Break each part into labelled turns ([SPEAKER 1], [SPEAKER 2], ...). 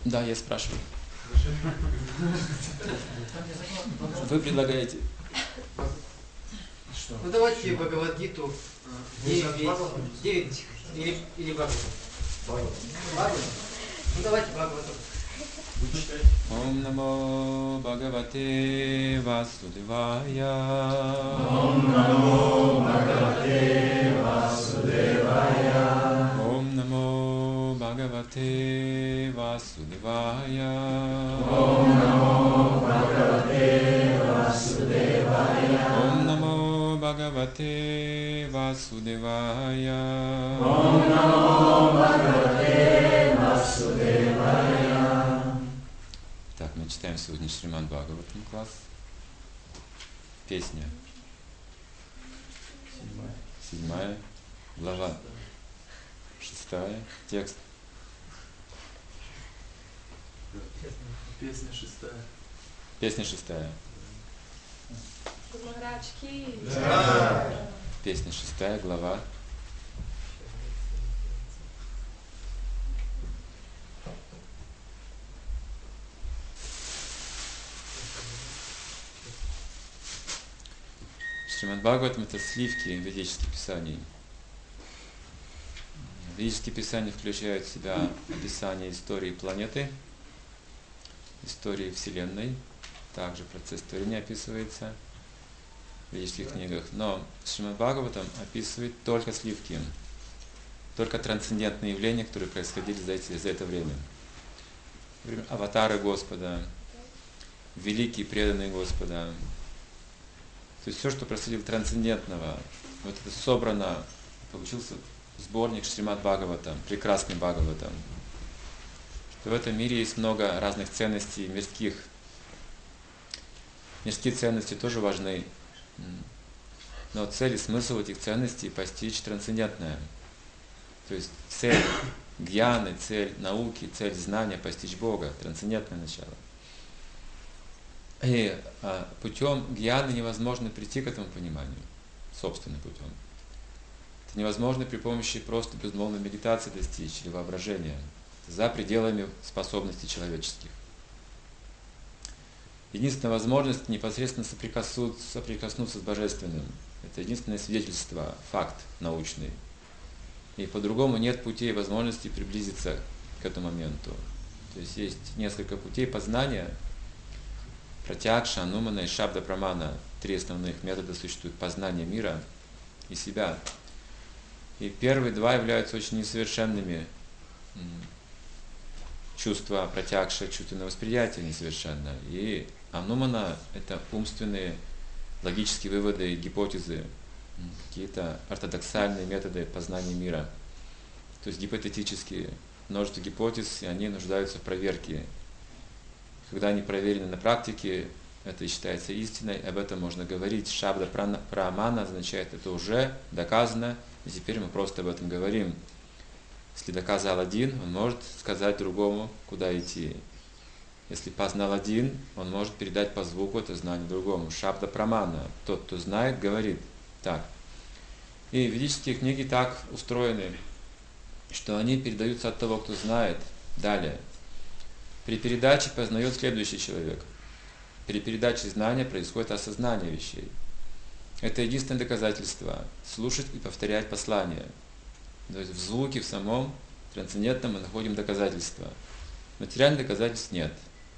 [SPEAKER 1] Да, я спрашиваю. Вы предлагаете?
[SPEAKER 2] Что? Ну давайте Бхагавад-гиту 9 или Бхагаватам. Бхагаватам? Ну давайте Бхагаватам.
[SPEAKER 1] Ом намо Бхагавате Васудевая.
[SPEAKER 3] Ом намо Бхагавате Васудевая.
[SPEAKER 1] Ом намо Бхагавате Васудевая.
[SPEAKER 3] Ом намо Бхагавате Васудевая.
[SPEAKER 1] Ом намо Бхагавате Васудевая.
[SPEAKER 3] Ом намо Бхагавате Васудевая.
[SPEAKER 1] Так, мы читаем сегодня Шримад Бхагаватам класс. Песня. 7 глава. 6 текст.
[SPEAKER 4] Песня 6.
[SPEAKER 1] Песня 6.
[SPEAKER 3] Да.
[SPEAKER 1] Песня 6 глава. Шримад Бхагаватам — это сливки ведических писаний. Ведические писания включают в себя описание истории планеты, истории Вселенной, также процесс творения описывается в ведических книгах. Но Шримад Бхагаватам описывает только сливки, только трансцендентные явления, которые происходили за это время. Например, аватары Господа, великие преданные Господа. То есть все, что происходило трансцендентного, вот это собрано, получился сборник Шримад Бхагаватам, прекрасный Бхагаватам. Что в этом мире есть много разных ценностей мирских. Мирские ценности тоже важны. Но цель и смысл этих ценностей постичь трансцендентное. То есть цель гьяны, цель науки, цель знания постичь Бога, трансцендентное начало. И путем гьяны невозможно прийти к этому пониманию, собственным путем. Это невозможно при помощи просто безмолвной медитации достичь или воображения, за пределами способностей человеческих. Единственная возможность непосредственно соприкоснуться с Божественным. Это единственное свидетельство, факт научный. И по-другому нет путей и возможности приблизиться к этому моменту. То есть есть несколько путей познания. Пратьякша, анумана и шабда прамана. 3 основных метода существуют познания мира и себя. И первые 2 являются очень несовершенными. Чувство пратьякша, чувственное восприятие несовершенно. И анумана — это умственные, логические выводы и гипотезы, какие-то ортодоксальные методы познания мира. То есть гипотетические, множество гипотез, и они нуждаются в проверке. Когда они проверены на практике, это и считается истиной, об этом можно говорить. Шабда прамана означает, это уже доказано, и теперь мы просто об этом говорим. Если доказал один, он может сказать другому, куда идти. Если познал один, он может передать по звуку это знание другому. Шабда прамана. Тот, кто знает, говорит. Так. И ведические книги так устроены, что они передаются от того, кто знает. Далее. При передаче познает следующий человек. При передаче знания происходит осознание вещей. Это единственное доказательство. Слушать и повторять послание. То есть в звуке, в самом трансцендентном мы находим доказательства. Материальных доказательств нет.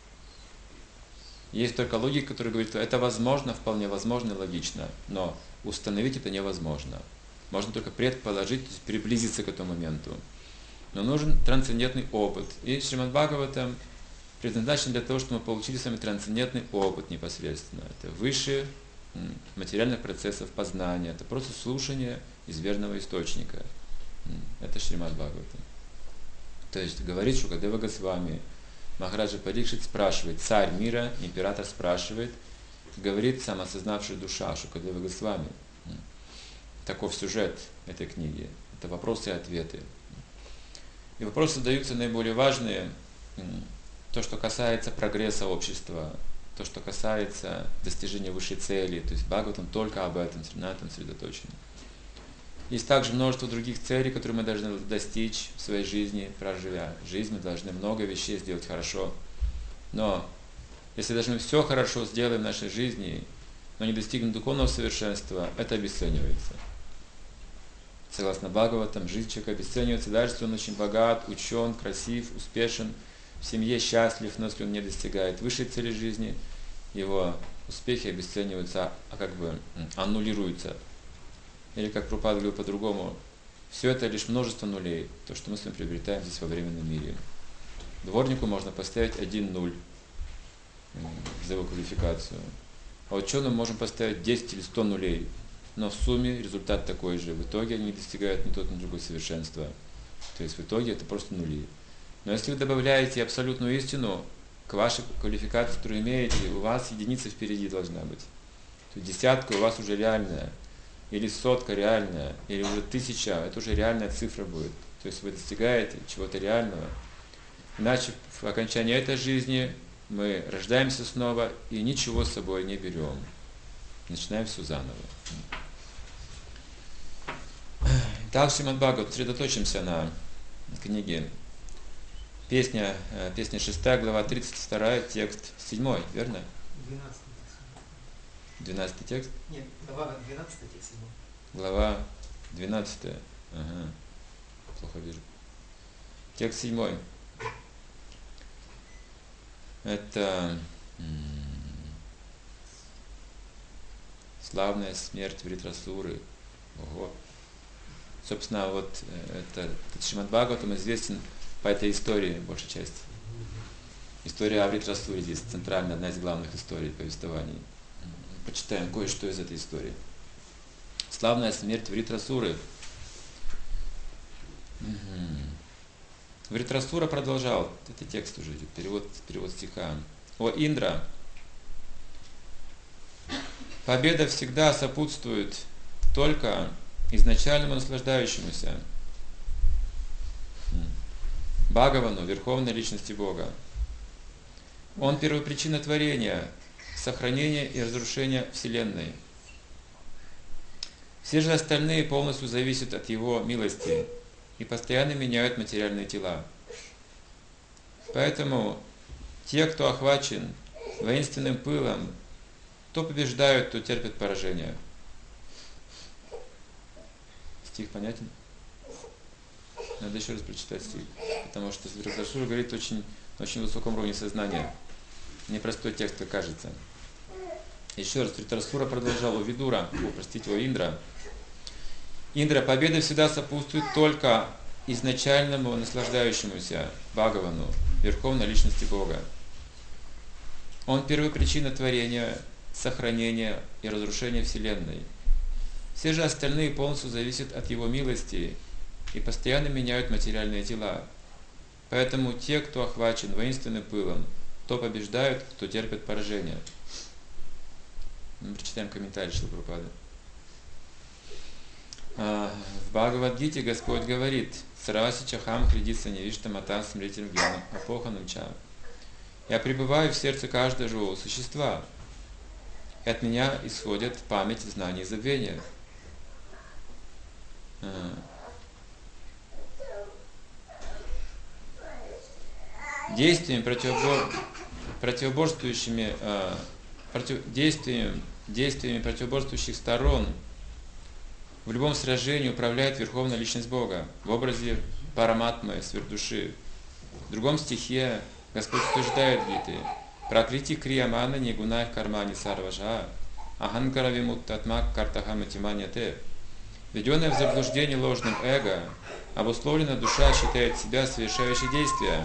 [SPEAKER 1] Есть только логика, которая говорит, что это возможно, вполне возможно и логично, но установить это невозможно. Можно только предположить, то есть приблизиться к этому моменту. Но нужен трансцендентный опыт. И Шримад Бхагаватам предназначен для того, чтобы мы получили с вами трансцендентный опыт непосредственно. Это выше материальных процессов познания. Это просто слушание из верного источника. Это Шримад Бхагаватам. То есть говорит Шукадева Госвами, Махараджа Парикшит спрашивает, царь мира, император спрашивает, говорит самоосознавшая душа Шукадева Госвами. Таков сюжет этой книги. Это вопросы и ответы. И вопросы задаются наиболее важные, то, что касается прогресса общества, то, что касается достижения высшей цели. То есть Бхагаватам только об этом, на этом сосредоточен. Есть также множество других целей, которые мы должны достичь в своей жизни, проживя жизнь. Мы должны много вещей сделать хорошо. Но если даже мы все хорошо сделаем в нашей жизни, но не достигнем духовного совершенства, это обесценивается. Согласно Бхагаватам, жизнь человека обесценивается, даже если он очень богат, учен, красив, успешен, в семье счастлив, но если он не достигает высшей цели жизни, его успехи обесцениваются, аннулируются. Или, как Прабхупада говорил по-другому, все это лишь множество нулей, то, что мы с вами приобретаем здесь во временном мире. Дворнику можно поставить 1 0 за его квалификацию, а ученым можем поставить 10 или 100 нулей, но в сумме результат такой же. В итоге они не достигают ни тот, ни другое совершенства. То есть в итоге это просто нули. Но если вы добавляете абсолютную истину к вашей квалификации, которую имеете, у вас единица впереди должна быть. То есть десятка у вас уже реальная, или сотка реальная, или уже 1000, это уже реальная цифра будет. То есть вы достигаете чего-то реального. Иначе в окончании этой жизни мы рождаемся снова и ничего с собой не берем. Начинаем все заново. Так, Шримад Бхагават, сосредоточимся на книге. Песня 6, глава 32, текст 7, верно? 12 текст?
[SPEAKER 2] Нет, глава 12, текст 7.
[SPEAKER 1] Глава 12. Ага. Плохо вижу. Текст 7. Это славная смерть Вритрасуры. Ого. Собственно, вот этот Шримад Бхагаватам известен по этой истории, большей части. История о Вритрасуре здесь центральная, одна из главных историй повествований. Почитаем кое-что из этой истории. Славная смерть Вритрасуры. Вритрасура продолжал, это текст уже идет, перевод стиха. О Индра, победа всегда сопутствует только изначальному наслаждающемуся Бхагавану, Верховной Личности Бога. Он первопричина творения, сохранения и разрушения Вселенной. Все же остальные полностью зависят от Его милости и постоянно меняют материальные тела. Поэтому те, кто охвачен воинственным пылом, то побеждают, то терпят поражение. Стих понятен? Надо еще раз прочитать стих, потому что Вритрасура говорит очень, на очень высоком уровне сознания. Непростой текст, как кажется. Еще раз, Вритрасура продолжал у Видура, у Индра. Индра, победа всегда сопутствует только изначальному наслаждающемуся Бхагавану, Верховной Личности Бога. Он первопричина творения, сохранения и разрушения Вселенной. Все же остальные полностью зависят от Его милости и постоянно меняют материальные тела. Поэтому те, кто охвачен воинственным пылом, то побеждают, то терпят поражение. Мы прочитаем комментарий Шрилы Прабхупады. В Бхагавад-гите Господь говорит: «Сараси чахам хридиса невишта мата смритим гьянам апоханам ча». «Я пребываю в сердце каждого живого существа, и от меня исходят память, знания и забвения». Действиями противоборствующих сторон в любом сражении управляет Верховная Личность Бога в образе Параматмы, сверхдуши. В другом стихе Господь утверждает Гиты: «Пракрити криямана нигунай кармани сарважа, аханкара вимуттатмак картахаматиманьяте». Введенная в заблуждение ложным эго, обусловленная душа считает себя совершающей действия,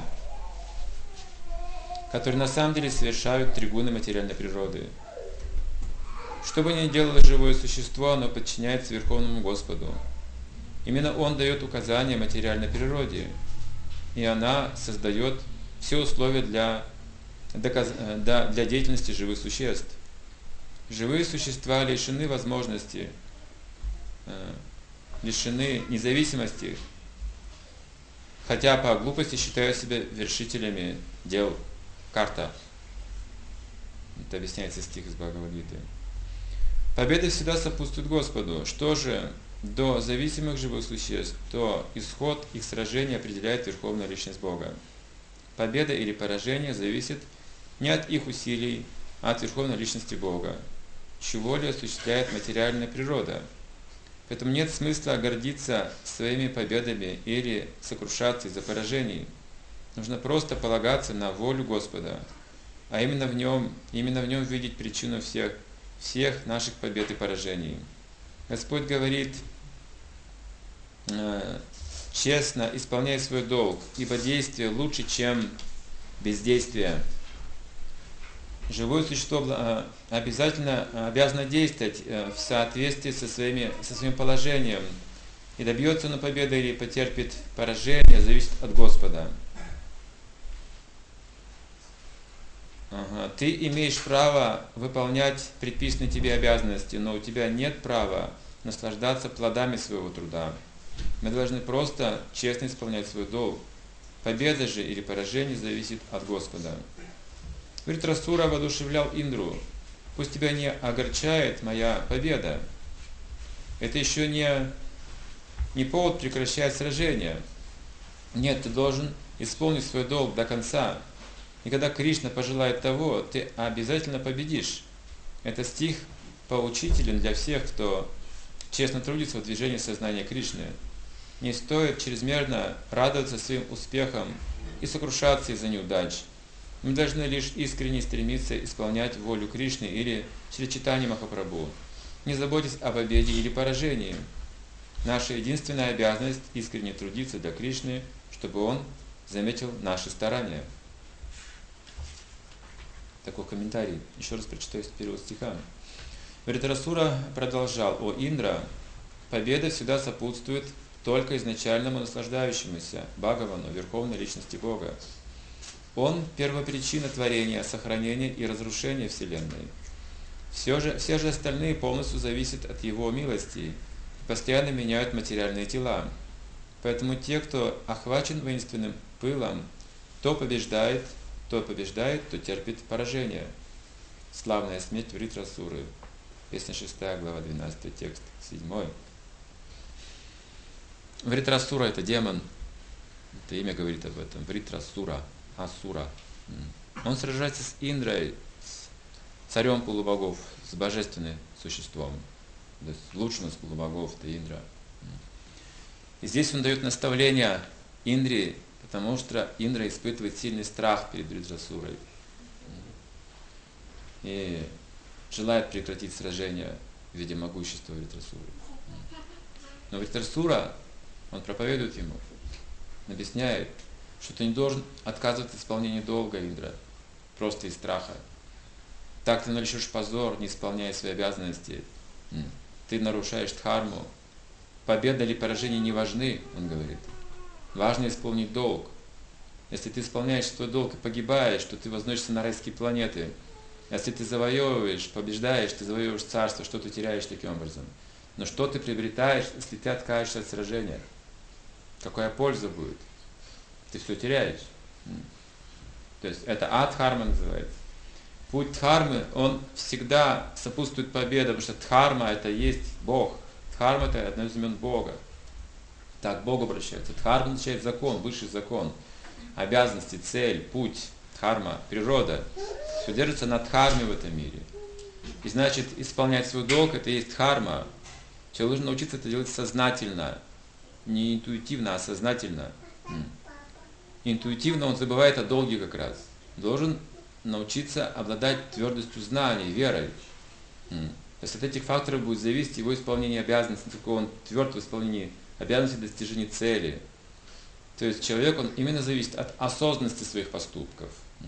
[SPEAKER 1] которые на самом деле совершают тригуны материальной природы. Что бы ни делало живое существо, оно подчиняется Верховному Господу. Именно Он дает указания материальной природе, и она создает все условия для деятельности живых существ. Живые существа лишены возможности, лишены независимости, хотя по глупости считают себя вершителями дел. Карта. Это объясняется стих из Бхагавад-гиты. Победа всегда сопутствует Господу. Что же до зависимых живых существ, то исход их сражения определяет Верховная Личность Бога. Победа или поражение зависит не от их усилий, а от Верховной Личности Бога, чью волю осуществляет материальная природа. Поэтому нет смысла гордиться своими победами или сокрушаться из-за поражений. Нужно просто полагаться на волю Господа, а именно в нем видеть причину всех наших побед и поражений. Господь говорит: честно исполняй свой долг, ибо действие лучше, чем бездействие. Живое существо обязано действовать в соответствии со своим положением. И добьется оно победы или потерпит поражение, зависит от Господа. Ты имеешь право выполнять предписанные тебе обязанности, но у тебя нет права наслаждаться плодами своего труда. Мы должны просто честно исполнять свой долг. Победа же или поражение зависит от Господа. Вритрасура воодушевлял Индру: пусть тебя не огорчает моя победа. Это еще не повод прекращать сражение. Нет, ты должен исполнить свой долг до конца. И когда Кришна пожелает того, ты обязательно победишь. Это стих поучителен для всех, кто честно трудится в движении сознания Кришны. Не стоит чрезмерно радоваться своим успехам и сокрушаться из-за неудач. Мы должны лишь искренне стремиться исполнять волю Кришны или через читание Махапрабху. Не заботьтесь о победе или поражении. Наша единственная обязанность – искренне трудиться для Кришны, чтобы Он заметил наши старания. Такой комментарий. Еще раз прочитаю перевод стиха. Вритрасура продолжал: «О Индра, победа всегда сопутствует только изначальному наслаждающемуся Бхагавану, Верховной Личности Бога. Он – первопричина творения, сохранения и разрушения Вселенной. Все же остальные полностью зависят от Его милости и постоянно меняют материальные тела. Поэтому те, кто охвачен воинственным пылом, то побеждает, то терпит поражение». Славная смерть Вритрасуры. Песня 6, глава 12, текст 7. Вритрасура – это демон. Это имя говорит об этом. Вритрасура. Асура. Он сражается с Индрой, с царем полубогов, с божественным существом. То есть лучшим из полубогов – это Индра. И здесь он дает наставление Индре, потому что Индра испытывает сильный страх перед Вритрасурой и желает прекратить сражение в виде могущества Вритрасуры. Но Вритрасура, он проповедует ему, объясняет, что ты не должен отказываться от исполнения долга, Индра, просто из страха. Так ты навлечешь позор, не исполняя свои обязанности. Ты нарушаешь дхарму. Победа или поражение не важны, он говорит. Важно исполнить долг. Если ты исполняешь свой долг и погибаешь, то ты возносишься на райские планеты. Если ты завоевываешь, побеждаешь, ты завоевываешь царство, что ты теряешь таким образом? Но что ты приобретаешь, если ты откажешься от сражения? Какая польза будет? Ты все теряешь. То есть это адхарма называется. Путь дхармы, он всегда сопутствует победе, потому что дхарма это есть Бог. Дхарма это одно из имен Бога. Так к Богу обращается. Дхарма означает закон, высший закон. Обязанности, цель, путь, дхарма, природа. Все держится на дхарме в этом мире. И значит, исполнять свой долг это есть дхарма. Человек должен научиться это делать сознательно. Не интуитивно, а сознательно. Интуитивно он забывает о долге как раз. Должен научиться обладать твердостью знаний, верой. То есть от этих факторов будет зависеть его исполнение обязанностей, насколько он тверд в исполнении обязанностей достижения цели. То есть человек, он именно зависит от осознанности своих поступков.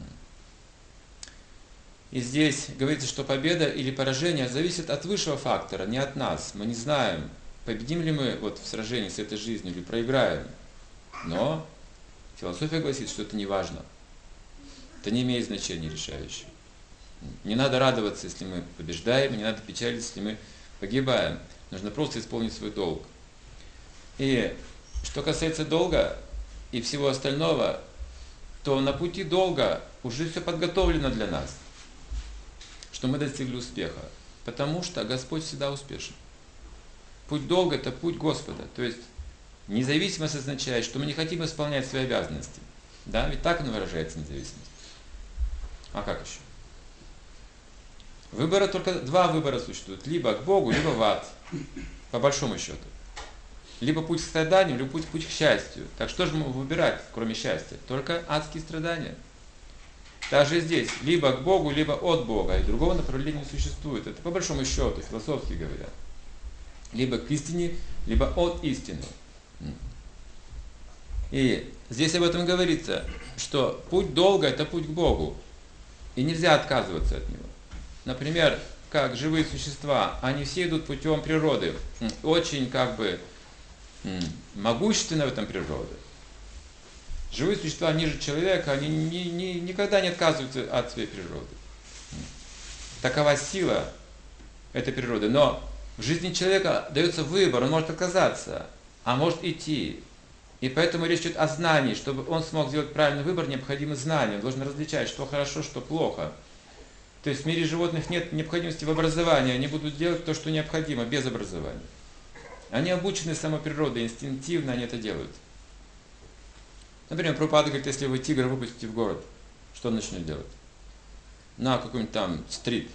[SPEAKER 1] И здесь говорится, что победа или поражение зависит от высшего фактора, не от нас. Мы не знаем, победим ли мы в сражении с этой жизнью или проиграем. Но философия гласит, что это не важно. Это не имеет значения решающего. Не надо радоваться, если мы побеждаем, не надо печалиться, если мы погибаем. Нужно просто исполнить свой долг. И что касается долга и всего остального, то на пути долга уже все подготовлено для нас, что мы достигли успеха. Потому что Господь всегда успешен. Путь долга – это путь Господа. То есть независимость означает, что мы не хотим исполнять свои обязанности. Да, ведь так оно выражается независимость. А как еще? Выбора только два выбора существуют. Либо к Богу, либо в ад. По большому счету. Либо путь к страданию, либо путь к счастью. Так что же мы выбирать, кроме счастья? Только адские страдания. Также здесь. Либо к Богу, либо от Бога. И другого направления не существует. Это по большому счету, философски говоря. Либо к истине, либо от истины. И здесь об этом говорится, что путь долга – это путь к Богу. И нельзя отказываться от него. Например, как живые существа, они все идут путем природы. Очень могущественна в этом природа. Живые существа ниже человека, они никогда не отказываются от своей природы. Такова сила этой природы. Но в жизни человека дается выбор, он может отказаться, а может идти. И поэтому речь идет о знании. Чтобы он смог сделать правильный выбор, необходимо знание. Он должен различать, что хорошо, что плохо. То есть в мире животных нет необходимости в образовании. Они будут делать то, что необходимо, без образования. Они обучены самой природой, инстинктивно они это делают. Например, Прабхупада говорит, если вы тигра выпустите в город, что он начнет делать? На какой-нибудь там стрит,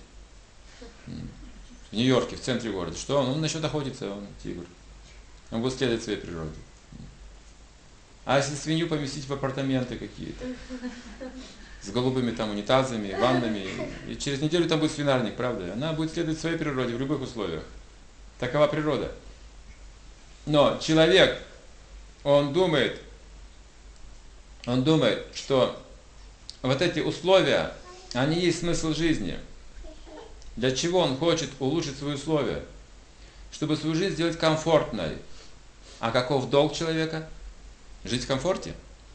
[SPEAKER 1] в Нью-Йорке, в центре города. Что он? Он начнет охотиться, он тигр. Он будет следовать своей природе. А если свинью поместить в апартаменты какие-то, с голубыми там унитазами, ваннами, и через неделю там будет свинарник, правда? Она будет следовать своей природе в любых условиях. Такова природа. Но человек, он думает, что вот эти условия, они есть смысл жизни. Для чего он хочет улучшить свои условия? Чтобы свою жизнь сделать комфортной. А каков долг человека? Жить в комфорте?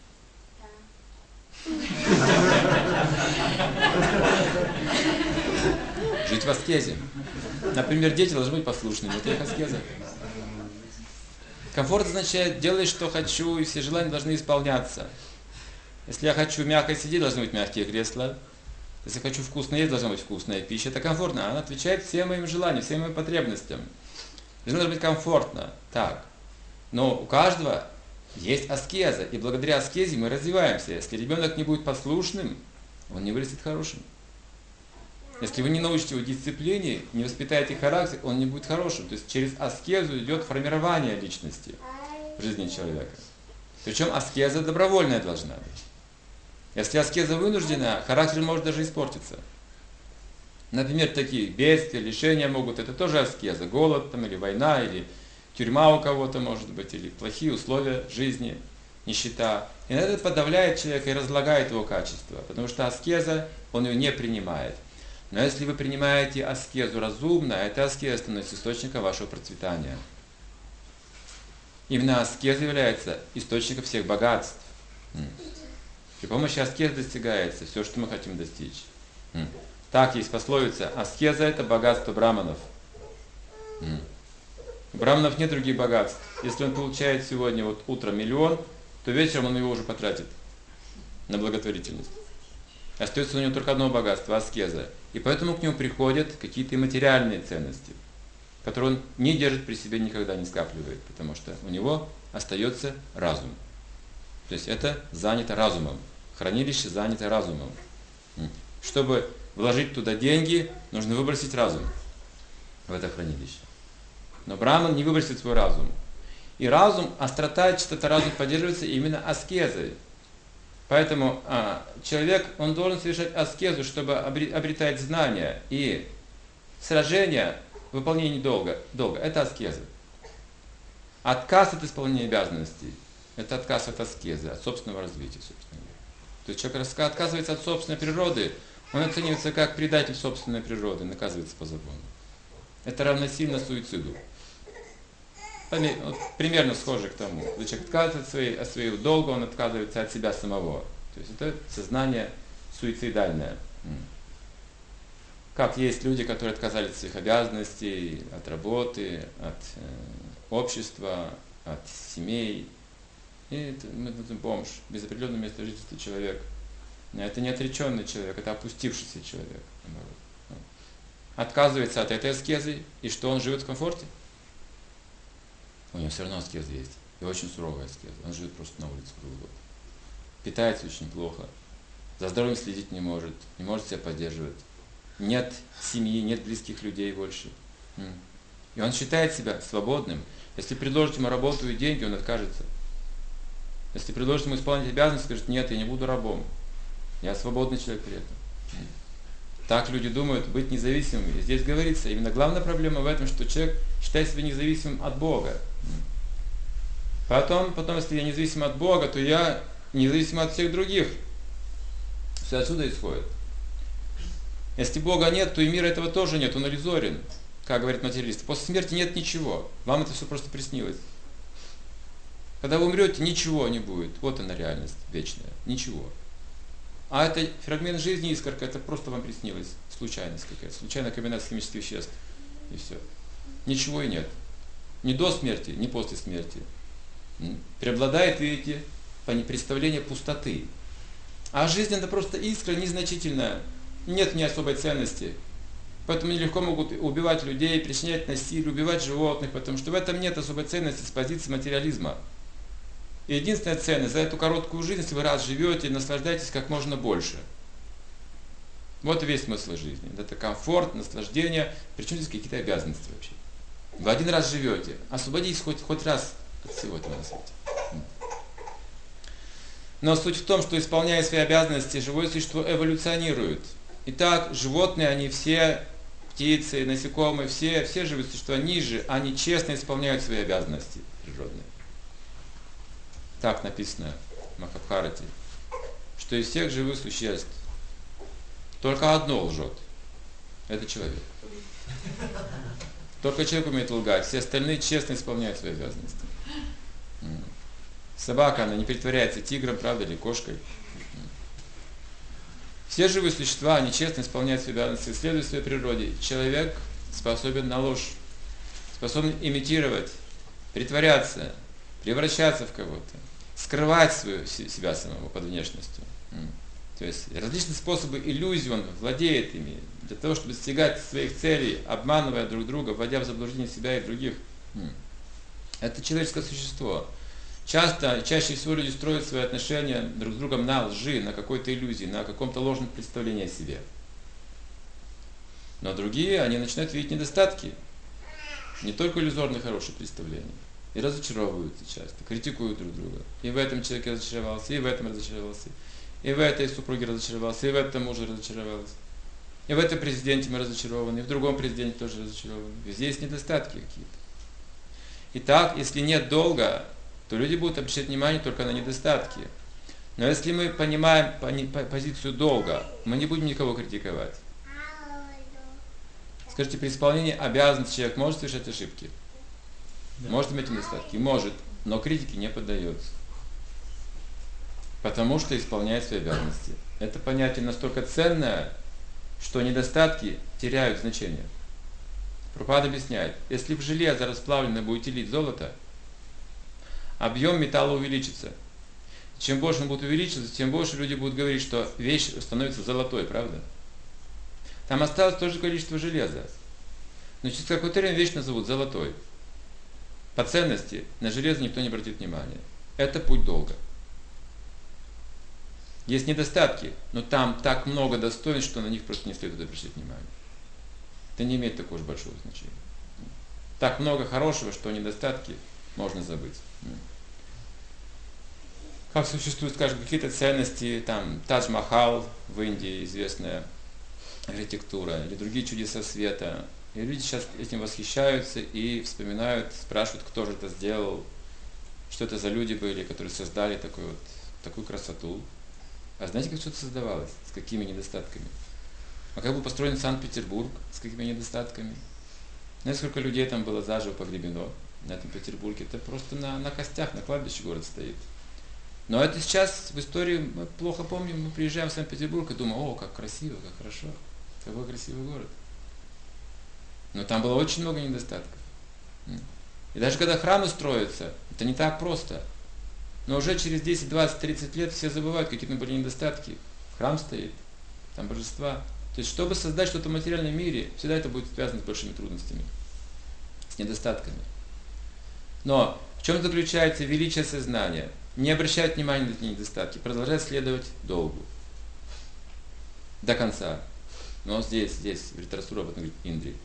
[SPEAKER 1] Жить в аскезе. Например, дети должны быть послушными. Это их аскеза. Комфорт означает, делай, что хочу, и все желания должны исполняться. Если я хочу мягко сидеть, должны быть мягкие кресла. Если хочу вкусно есть, должна быть вкусная пища. Это комфортно. Она отвечает всем моим желаниям, всем моим потребностям. Жизнь должна быть комфортно. Так. Но у каждого есть аскеза. И благодаря аскезе мы развиваемся. Если ребенок не будет послушным, он не вырастет хорошим. Если вы не научите его дисциплине, не воспитаете характер, он не будет хорошим. То есть через аскезу идет формирование личности в жизни человека. Причем аскеза добровольная должна быть. Если аскеза вынуждена, характер может даже испортиться. Например, такие бедствия, лишения могут, это тоже аскеза. Голод там, или война, или тюрьма у кого-то может быть, или плохие условия жизни, нищета. И это подавляет человека и разлагает его качество. Потому что аскеза, он ее не принимает. Но если вы принимаете аскезу разумно, эта аскеза становится источником вашего процветания. Именно аскеза является источником всех богатств. При помощи аскезы достигается все, что мы хотим достичь. Так есть пословица: аскеза – это богатство браманов. У браманов нет других богатств. Если он получает сегодня вот утром миллион, то вечером он его уже потратит на благотворительность. Остается у него только одно богатство – аскеза. И поэтому к нему приходят какие-то материальные ценности, которые он не держит при себе, никогда не скапливает, потому что у него остается разум. То есть это занято разумом. Хранилище занято разумом. Чтобы вложить туда деньги, нужно выбросить разум в это хранилище. Но браман не выбросит свой разум. И разум, острота и чистота разума поддерживается именно аскезой. Поэтому человек, он должен совершать аскезу, чтобы обретать знания. И сражение, выполнение долга – это аскеза. Отказ от исполнения обязанностей – это отказ от аскезы, от собственного развития, собственно говоря. То есть человек отказывается от собственной природы, он оценивается как предатель собственной природы, наказывается по закону. Это равносильно суициду. Примерно схоже к тому. Когда человек отказывается от своего долга, он отказывается от себя самого. То есть это сознание суицидальное. Как есть люди, которые отказались от своих обязанностей, от работы, от общества, от семей. И это бомж, без определенного места жительства человек. Это не отреченный человек, это опустившийся человек. Отказывается от этой аскезы, и что он живет в комфорте? у него все равно аскеза есть. И очень суровая аскеза. Он живет просто на улице круглый год. Питается очень плохо. За здоровьем следить не может себя поддерживать. Нет семьи, нет близких людей больше. И он считает себя свободным. Если предложить ему работу и деньги, он откажется. Если предложить ему исполнять обязанности, скажет: нет, я не буду рабом. Я свободный человек при этом. Так люди думают, быть независимым. И здесь говорится, именно главная проблема в этом, что человек считает себя независимым от Бога. Потом, если я независим от Бога, то я независим от всех других. Все отсюда исходит. Если Бога нет, то и мира этого тоже нет, он иллюзорен, как говорят материалисты. После смерти нет ничего, вам это все просто приснилось. Когда вы умрете, ничего не будет. Вот она реальность вечная, ничего. А это фрагмент жизни, искорка, это просто вам приснилось, случайность какая-то, случайная комбинация химических веществ, и все. Ничего и нет. Ни до смерти, ни после смерти. Преобладает, видите, представление пустоты. А жизнь это просто искра незначительная, нет в ней особой ценности. Поэтому нелегко могут убивать людей, причинять насилие, убивать животных, потому что в этом нет особой ценности с позиции материализма. И единственная ценность за эту короткую жизнь, если вы раз живете, наслаждайтесь как можно больше. Вот и весь смысл жизни. Это комфорт, наслаждение, причем здесь какие-то обязанности вообще. Вы один раз живете, освободитесь хоть раз от всего этого на свете. Но суть в том, что, исполняя свои обязанности, живое существо эволюционирует. Итак, животные, они все, птицы, насекомые, все живые существа ниже, они честно исполняют свои обязанности природные. Так написано в Махабхарате, что из всех живых существ только одно лжет. Это человек. Только человек умеет лгать, все остальные честно исполняют свои обязанности. Собака, она не притворяется тигром, правда, или кошкой. Все живые существа, они честно исполняют свои обязанности, следуют своей природе. Человек способен на ложь, способен имитировать, притворяться, превращаться в кого-то, скрывать себя самого под внешностью. То есть различные способы иллюзий он владеет ими, для того, чтобы достигать своих целей, обманывая друг друга, вводя в заблуждение себя и других. Это человеческое существо. Чаще всего люди строят свои отношения друг с другом на лжи, на какой-то иллюзии, на каком-то ложном представлении о себе. Но другие, они начинают видеть недостатки, не только иллюзорные хорошие представления, и разочаровываются часто, критикуют друг друга. И в этом человеке разочаровался, и в этом разочаровался, и в этой супруге разочаровался, и в этом муже разочаровался, и в этом президенте мы разочарованы, и в другом президенте тоже разочарованы. Везде есть недостатки какие-то. Итак, если нет долга, то люди будут обращать внимание только на недостатки. Но если мы понимаем позицию долга, мы не будем никого критиковать. Скажите, при исполнении обязанностей человек может совершать ошибки? Да. Может иметь недостатки? Может, но критике не поддается. Потому что исполняет свои обязанности. Это понятие настолько ценное, что недостатки теряют значение. Прабхупада объясняет, если в железо расплавленное будете лить золото, объем металла увеличится. Чем больше он будет увеличиваться, тем больше люди будут говорить, что вещь становится золотой, правда? Там осталось то же количество железа. Но через какое-то время вещь назовут золотой. По ценности на железо никто не обратит внимания. Это путь долга. Есть недостатки, но там так много достоинств, что на них просто не следует обращать внимание. Это не имеет такого же большого значения. Так много хорошего, что недостатки можно забыть. Как существуют, скажем, какие-то ценности, там Тадж-Махал в Индии, известная архитектура, или другие чудеса света. И люди сейчас этим восхищаются и вспоминают, спрашивают, кто же это сделал, что это за люди были, которые создали такую красоту. А знаете, как все это создавалось? С какими недостатками? А как был построен Санкт-Петербург? С какими недостатками? Знаете, сколько людей там было заживо погребено на этом Петербурге? Это просто на костях, на кладбище город стоит. Но это сейчас в истории мы плохо помним, мы приезжаем в Санкт-Петербург и думаем, о, как красиво, как хорошо, какой красивый город. Но там было очень много недостатков. И даже когда храмы строятся, это не так просто. Но уже через 10, 20, 30 лет все забывают, какие там были недостатки. Храм стоит, там божества. То есть, чтобы создать что-то в материальном мире, всегда это будет связано с большими трудностями, с недостатками. Но в чем заключается величие сознания? Не обращать внимания на эти недостатки, продолжать следовать долгу. До конца. Но здесь, Вритарасура об этом говорит, Индри.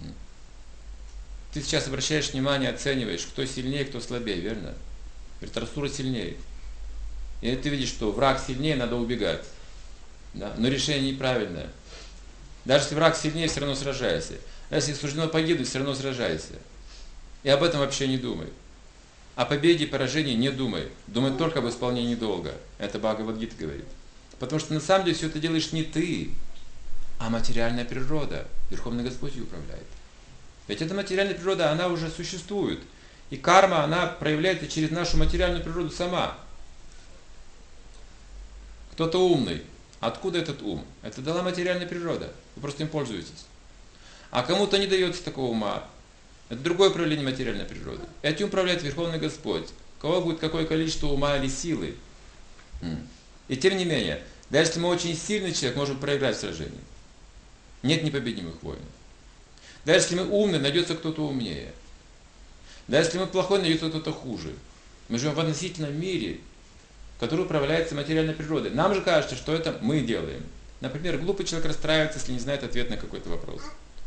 [SPEAKER 1] Ты сейчас обращаешь внимание, оцениваешь, кто сильнее, кто слабее, верно? Вритарасура сильнее. И ты видишь, что враг сильнее, надо убегать. Да? Но решение неправильное. Даже если враг сильнее, все равно сражайся. А если суждено погибнуть, все равно сражайся. И об этом вообще не думай. О победе и поражении не думай. Думай только об исполнении долга. Это Бхагавад-гита говорит. Потому что на самом деле все это делаешь не ты, а материальная природа. Верховный Господь ее управляет. Ведь эта материальная природа, она уже существует. И карма, она проявляется через нашу материальную природу сама. Кто-то умный. Откуда этот ум? Это дала материальная природа. Вы просто им пользуетесь. А кому-то не дается такого ума. Это другое проявление материальной природы. Этим управляет Верховный Господь. У кого будет какое количество ума или силы. И тем не менее, даже если мы очень сильный человек, можем проиграть в сражении. Нет непобедимых воинов. Даже если мы умный, найдется кто-то умнее. Даже если мы плохой, найдется кто-то хуже. Мы живем в относительном мире, который управляется материальной природой. Нам же кажется, что это мы делаем. Например, глупый человек расстраивается, если не знает ответ на какой-то вопрос.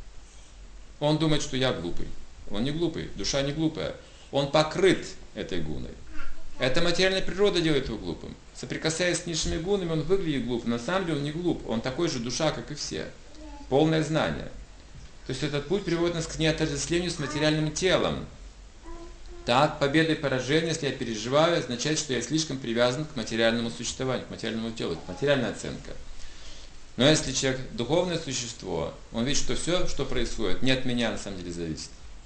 [SPEAKER 1] Он думает, что я глупый. Он не глупый, душа не глупая. Он покрыт этой гуной. Эта материальная природа делает его глупым. Соприкасаясь с низшими гунами, он выглядит глупым. На самом деле он не глуп. Он такой же душа, как и все. Полное знание. То есть этот путь приводит нас к неотождествлению с материальным телом. Так, победа и поражение, если я переживаю, означает, что я слишком привязан к материальному существованию, к материальному телу, к материальной оценке. Но если человек духовное существо, он видит, что все, что происходит, не от меня на самом деле зависит.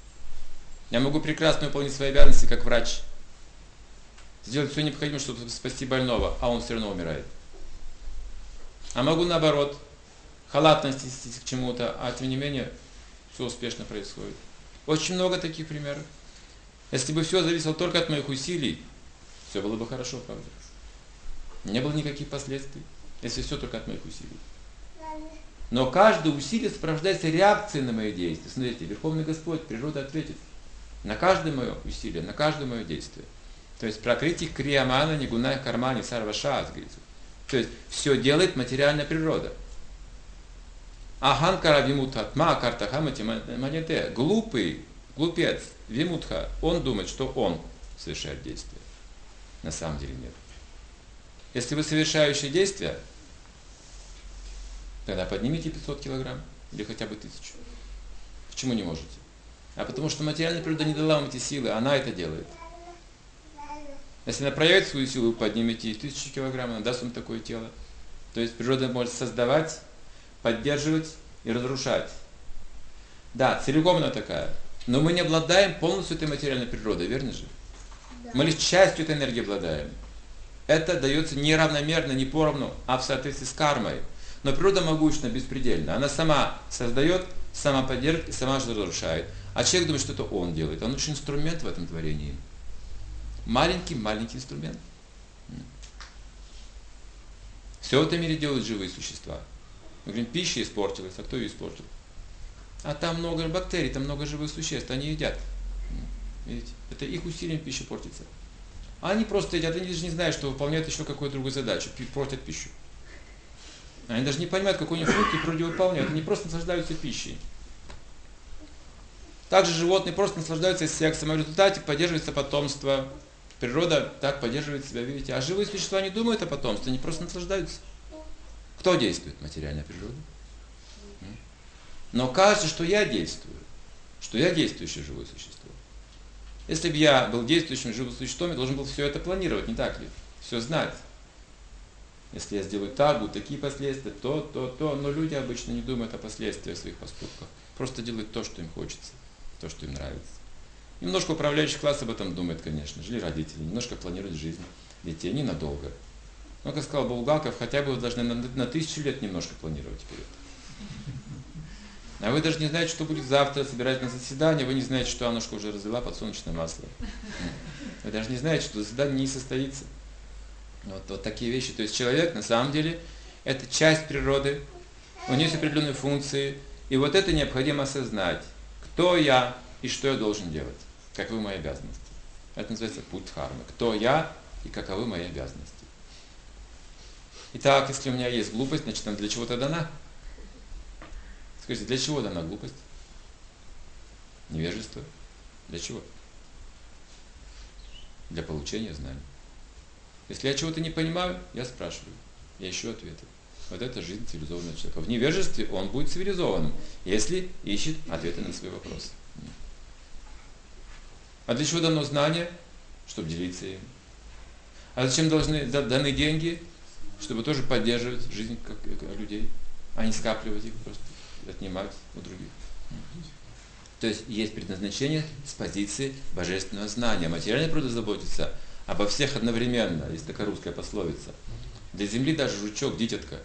[SPEAKER 1] Я могу прекрасно выполнить свои обязанности как врач, сделать все необходимое, чтобы спасти больного, а он все равно умирает. А могу наоборот, халатно отнестись к чему-то, а тем не менее все успешно происходит. Очень много таких примеров. Если бы все зависело только от моих усилий, все было бы хорошо, правда? Не было никаких последствий, если все только от моих усилий. Но каждое усилие сопровождается реакцией на мои действия. Смотрите, Верховный Господь, природа ответит на каждое мое усилие, на каждое мое действие. То есть пракрити криямана нигунай кармани сарвашас, говорится. То есть все делает материальная природа. Аханкара вимутхатма картахамати манете. Глупец, вимутха, он думает, что он совершает действие. На самом деле нет. Если вы совершающие действия, тогда поднимите 500 килограмм или хотя бы 1000. Почему не можете? А потому что материальная природа не дала вам эти силы, она это делает. Если она проявит свою силу, вы поднимете 1000 килограмм, она даст вам такое тело. То есть природа может создавать, поддерживать и разрушать. Да, целиком она такая. Но мы не обладаем полностью этой материальной природой, верно же? Да. Мы лишь частью этой энергии обладаем. Это дается неравномерно, не поровну, а в соответствии с кармой. Но природа могущественна, беспредельна. Она сама создает, сама поддерживает и сама же разрушает. А человек думает, что это он делает. Он лишь инструмент в этом творении. Маленький инструмент. Все в этом мире делают живые существа. Мы говорим, пища испортилась, а кто ее испортил? А там много бактерий, там много живых существ, они едят. Видите? Это их усилием пища портится. А они просто едят, они даже не знают, что выполняют еще какую-то другую задачу, портят пищу. Они даже не понимают, какую они функцию в природе выполняют, они просто наслаждаются пищей. Также животные просто наслаждаются сексом, а в результате поддерживается потомство. Природа так поддерживает себя, видите. А живые существа не думают о потомстве, они просто наслаждаются. Кто действует? Материальная природа. Но кажется, что я действую, что я действующее живое существо. Если бы я был действующим живым существом, я должен был все это планировать, не так ли? Все знать. Если я сделаю так, будут такие последствия, то. Но люди обычно не думают о последствиях своих поступков. Просто делают то, что им хочется, то, что им нравится. Немножко управляющий класс об этом думает, конечно же, или родители. Немножко планируют жизнь детей, ненадолго. Но, как сказал Булгаков, хотя бы вы должны на 1000 лет немножко планировать вперед. А вы даже не знаете, что будет завтра, собираетесь на заседание, вы не знаете, что Аннушка уже развела подсолнечное масло. Вы даже не знаете, что заседание не состоится. Вот такие вещи. То есть человек, на самом деле, это часть природы, у нее есть определенные функции, и вот это необходимо осознать, кто я и что я должен делать, каковы мои обязанности. Это называется путь дхармы. Кто я и каковы мои обязанности. Итак, если у меня есть глупость, значит, она для чего-то дана. Скажите, для чего дана глупость? Невежество. Для чего? Для получения знаний. Если я чего-то не понимаю, я спрашиваю. Я ищу ответы. Вот это жизнь цивилизованного человека. В невежестве он будет цивилизованным, если ищет ответы на свои вопросы. А для чего дано знание? Чтобы делиться им. А зачем даны деньги? Чтобы тоже поддерживать жизнь людей, а не скапливать их, просто отнимать у других. То есть есть предназначение с позиции божественного знания. Материальная природа заботится обо всех одновременно. Есть такая русская пословица. Для земли даже жучок, дитятка.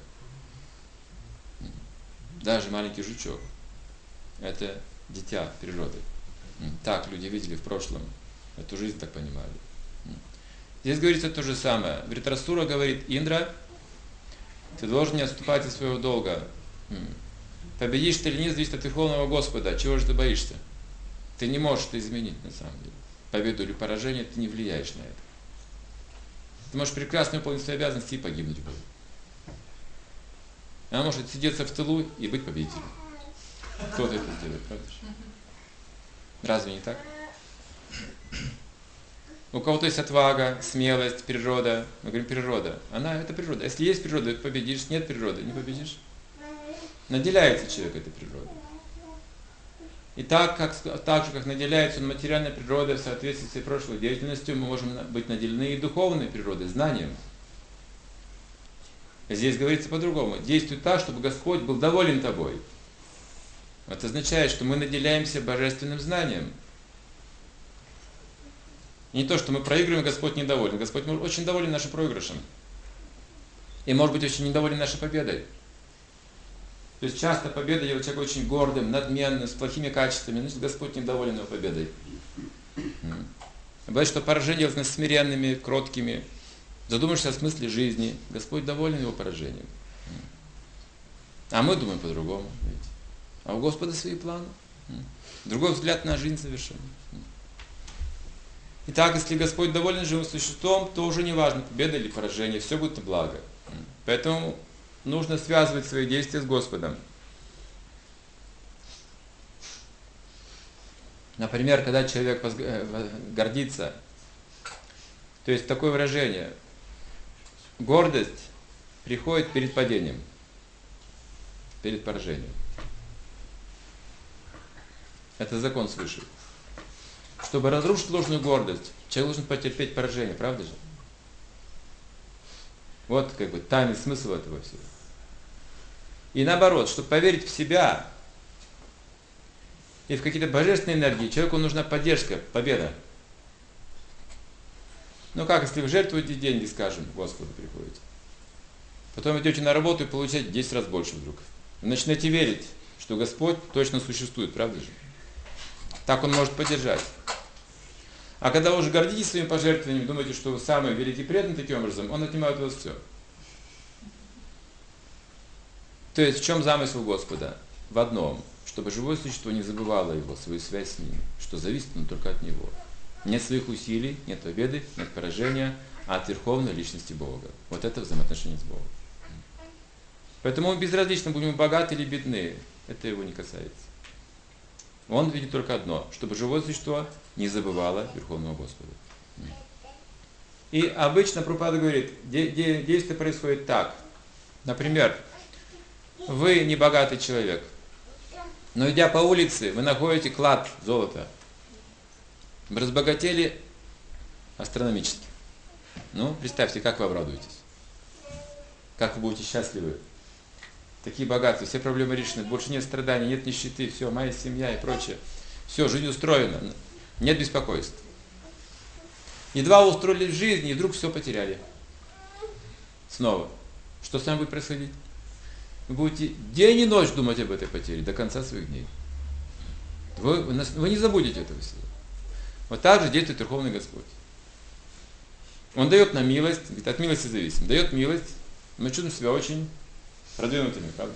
[SPEAKER 1] Даже маленький жучок. Это дитя природы. Так люди видели в прошлом. Эту жизнь так понимали. Здесь говорится то же самое. Вритрасура говорит: Индра, ты должен не отступать от своего долга. Победишь ты или нет, зависит от Верховного Господа. Чего же ты боишься? Ты не можешь это изменить на самом деле. Победу или поражение, ты не влияешь на это. Ты можешь прекрасно выполнить свои обязанности и погибнуть в бою. Она может сидеться в тылу и быть победителем. Кто-то это сделает, правда же? Разве не так? У кого-то есть отвага, смелость, природа. Мы говорим, природа. Она это природа. Если есть природа, ты победишь. Нет природы, не победишь. Наделяется человек этой природой. И так же, как наделяется он материальной природой в соответствии с своей прошлой деятельностью, мы можем быть наделены и духовной природой, знанием. Здесь говорится по-другому. Действуй так, чтобы Господь был доволен тобой. Это означает, что мы наделяемся божественным знанием. Не то, что мы проигрываем, Господь недоволен. Господь очень доволен нашим проигрышем. И может быть очень недоволен нашей победой. То есть часто победа делает человека очень гордым, надменным, с плохими качествами. Значит, Господь недоволен его победой. Бывает, что поражение делает нас смиренными, кроткими. Задумаешься о смысле жизни. Господь доволен его поражением. А мы думаем по-другому. А у Господа свои планы. Другой взгляд на жизнь совершенно. Итак, если Господь доволен живым существом, то уже не важно, победа или поражение, все будет на благо. Поэтому нужно связывать свои действия с Господом. Например, когда человек гордится, то есть такое выражение: гордость приходит перед падением, перед поражением. Это закон свыше. Чтобы разрушить ложную гордость, человек должен потерпеть поражение, правда же? Вот как бы тайный смысл этого всего. И наоборот, чтобы поверить в себя и в какие-то божественные энергии, человеку нужна поддержка, победа. Ну как, если вы жертвуете деньги, скажем, Господу приходите, потом идете на работу и получаете 10 раз больше вдруг. Вы начинаете верить, что Господь точно существует, правда же? Так Он может поддержать. А когда вы уже гордитесь своим пожертвованием, думаете, что вы самый великий преданный таким образом, Он отнимает у вас все. То есть в чем замысел Господа? В одном, чтобы живое существо не забывало Его, свою связь с Ним, что зависит оно только от Него. Нет своих усилий, нет победы, нет поражения, а от Верховной Личности Бога. Вот это взаимоотношение с Богом. Поэтому безразлично, будем мы богаты или бедны, это Его не касается. Он видит только одно, чтобы живое существо не забывало Верховного Господа. И обычно Прабхупада говорит, действие происходит так. Например, вы не богатый человек, но идя по улице, вы находите клад золота. Вы разбогатели астрономически. Ну, представьте, как вы обрадуетесь. Как вы будете счастливы. Такие богатства, все проблемы решены, больше нет страданий, нет нищеты, все, моя семья и прочее. Все, жизнь устроена, нет беспокойств. Едва вы устроились в жизни, и вдруг все потеряли. Снова. Что с вами будет происходить? Вы будете день и ночь думать об этой потере до конца своих дней. Вы не забудете этого всего. Вот так же действует Верховный Господь. Он дает нам милость, говорит, от милости зависим. Дает милость, мы чувствуем себя очень продвинутыми, правда?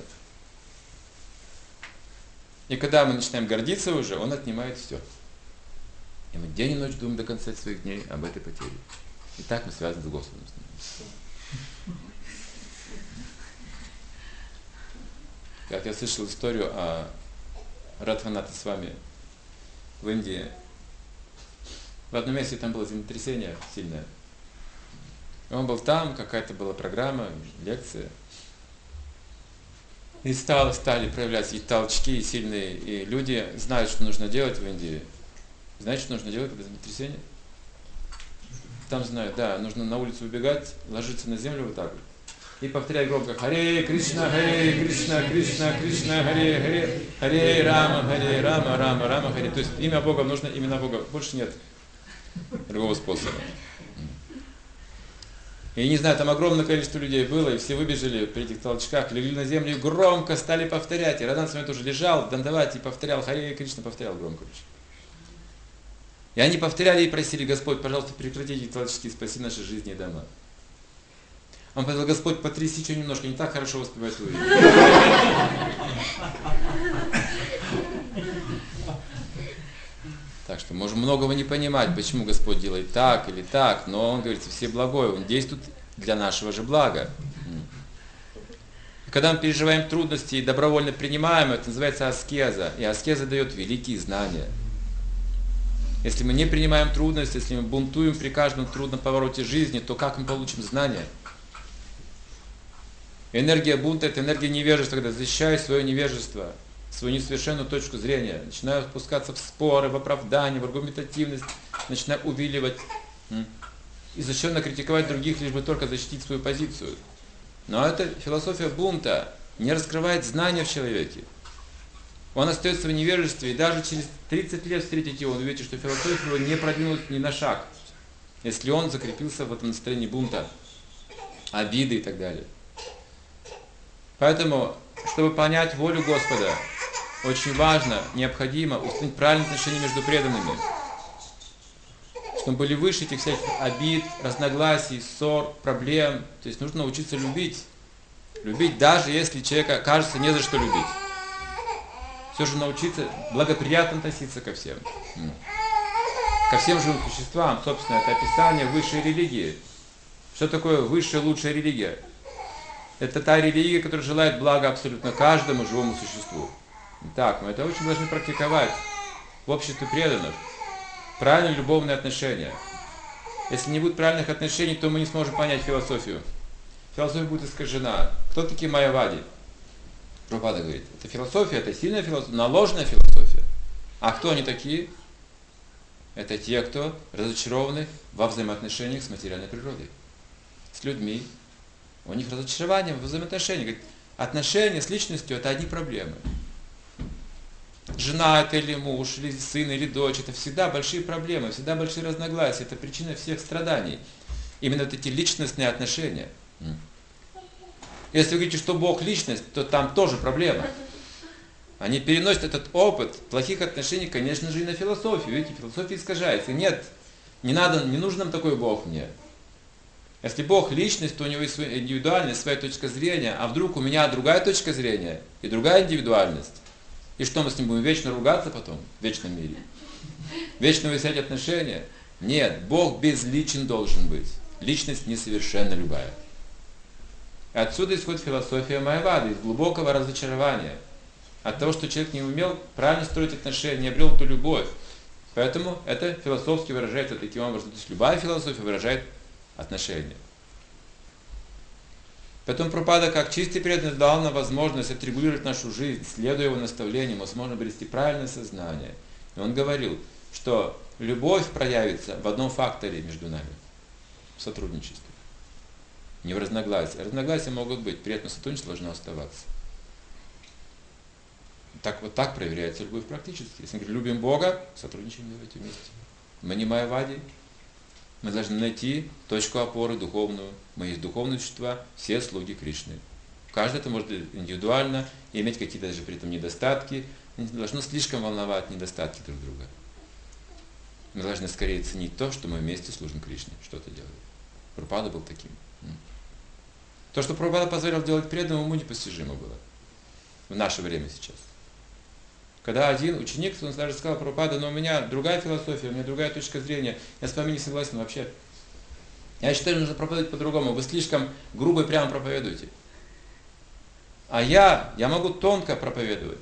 [SPEAKER 1] И когда мы начинаем гордиться уже, Он отнимает все. И мы день и ночь думаем до конца своих дней об этой потере. И так мы связаны с Господом. Как я слышал историю о Радханатха с вами в Индии. В одном месте там было землетрясение сильное. Он был там, какая-то была программа, лекция. И стали проявляться и толчки, и сильные. И люди знают, что нужно делать в Индии. Знаете, что нужно делать, когда землетрясение? Там знают, да, нужно на улицу убегать, ложиться на землю вот так вот. И повторяй громко: Харе Кришна, Кришна, Кришна, Харе, Харе Рама, Рама, Рама, Харе. То есть имя Бога, нужно имена Бога. Больше нет другого способа. И не знаю, там огромное количество людей было, и все выбежали при этих толчках, легли на землю и громко стали повторять. И Радан с вами тоже лежал, дандавать, и повторял Харе Кришна, повторял громко. И они повторяли и просили: Господь, пожалуйста, прекратите толчки, спаси наши жизни и дома. Он сказал: Господь, потряси еще немножко, не так хорошо воспевать Луи. Так что можем многого не понимать, почему Господь делает так или так, но Он говорит всеблагой, Он действует для нашего же блага. Когда мы переживаем трудности и добровольно принимаем, это называется аскеза. И аскеза дает великие знания. Если мы не принимаем трудности, если мы бунтуем при каждом трудном повороте жизни, то как мы получим знания? Энергия бунта – это энергия невежества, когда защищаю свое невежество, свою несовершенную точку зрения, начинаю спускаться в споры, в оправдание, в аргументативность, начинаю увиливать, изощренно критиковать других, лишь бы только защитить свою позицию. Но эта философия бунта не раскрывает знания в человеке. Он остается в невежестве, и даже через 30 лет встретите его, вы увидите, что философия его не продвинулась ни на шаг, если он закрепился в этом настроении бунта, обиды и так далее. Поэтому, чтобы понять волю Господа, очень важно, необходимо установить правильные отношения между преданными, чтобы были выше этих всяких обид, разногласий, ссор, проблем. То есть нужно научиться любить. Любить, даже если человека кажется не за что любить. Все же научиться благоприятно относиться ко всем. Ко всем живым существам. Собственно, это описание высшей религии. Что такое высшая, лучшая религия? Это та религия, которая желает блага абсолютно каждому живому существу. Так, мы это очень должны практиковать в обществе преданных. Правильные любовные отношения. Если не будет правильных отношений, то мы не сможем понять философию. Философия будет искажена. Кто такие майявади? Прабхупада говорит, это философия, это сильная философия, наложенная философия. А кто они такие? Это те, кто разочарованы во взаимоотношениях с материальной природой, с людьми. У них разочарование во взаимоотношениях. Говорит, отношения с личностью – это одни проблемы. Жена это или муж, или сын, или дочь – это всегда большие проблемы, всегда большие разногласия. Это причина всех страданий. Именно вот эти личностные отношения. Если вы говорите, что Бог – личность, то там тоже проблема. Они переносят этот опыт плохих отношений, конечно же, и на философию. Видите, философия искажается. Нет, не нужен нам такой Бог мне. Если Бог личность, то у него есть своя индивидуальность, своя точка зрения, а вдруг у меня другая точка зрения и другая индивидуальность. И что, мы с ним будем вечно ругаться потом, в вечном мире? Вечно выяснять отношения? Нет, Бог безличен должен быть. Личность несовершенна любая. И отсюда исходит философия майявады, из глубокого разочарования. От того, что человек не умел правильно строить отношения, не обрел эту любовь. Поэтому это философски выражается таким образом. То есть любая философия выражает отношения. Поэтому Прабхупада, как чистый преданный, дал нам возможность отрегулировать нашу жизнь, следуя его наставлениям, мы сможем обрести правильное сознание. И он говорил, что любовь проявится в одном факторе между нами – в сотрудничестве. Не в разногласии. Разногласия могут быть, при этом сотрудничество должно оставаться. Так проверяется любовь практически. Если мы говорим, любим Бога, сотрудничаем давайте вместе. Мы не майявади. Мы должны найти точку опоры духовную. Мы есть духовные существа, все слуги Кришны. Каждый это может индивидуально иметь какие-то даже при этом недостатки. Не должно слишком волновать недостатки друг друга. Мы должны скорее ценить то, что мы вместе служим Кришне, что-то делаем. Прабхупада был таким. То, что Прабхупада позволял делать преданным, ему непостижимо было. В наше время сейчас. Когда один ученик, он даже сказал: Прабхупада, но у меня другая философия, у меня другая точка зрения, я с вами не согласен вообще. Я считаю, нужно проповедовать по-другому, вы слишком грубо и прямо проповедуете. А я могу тонко проповедовать.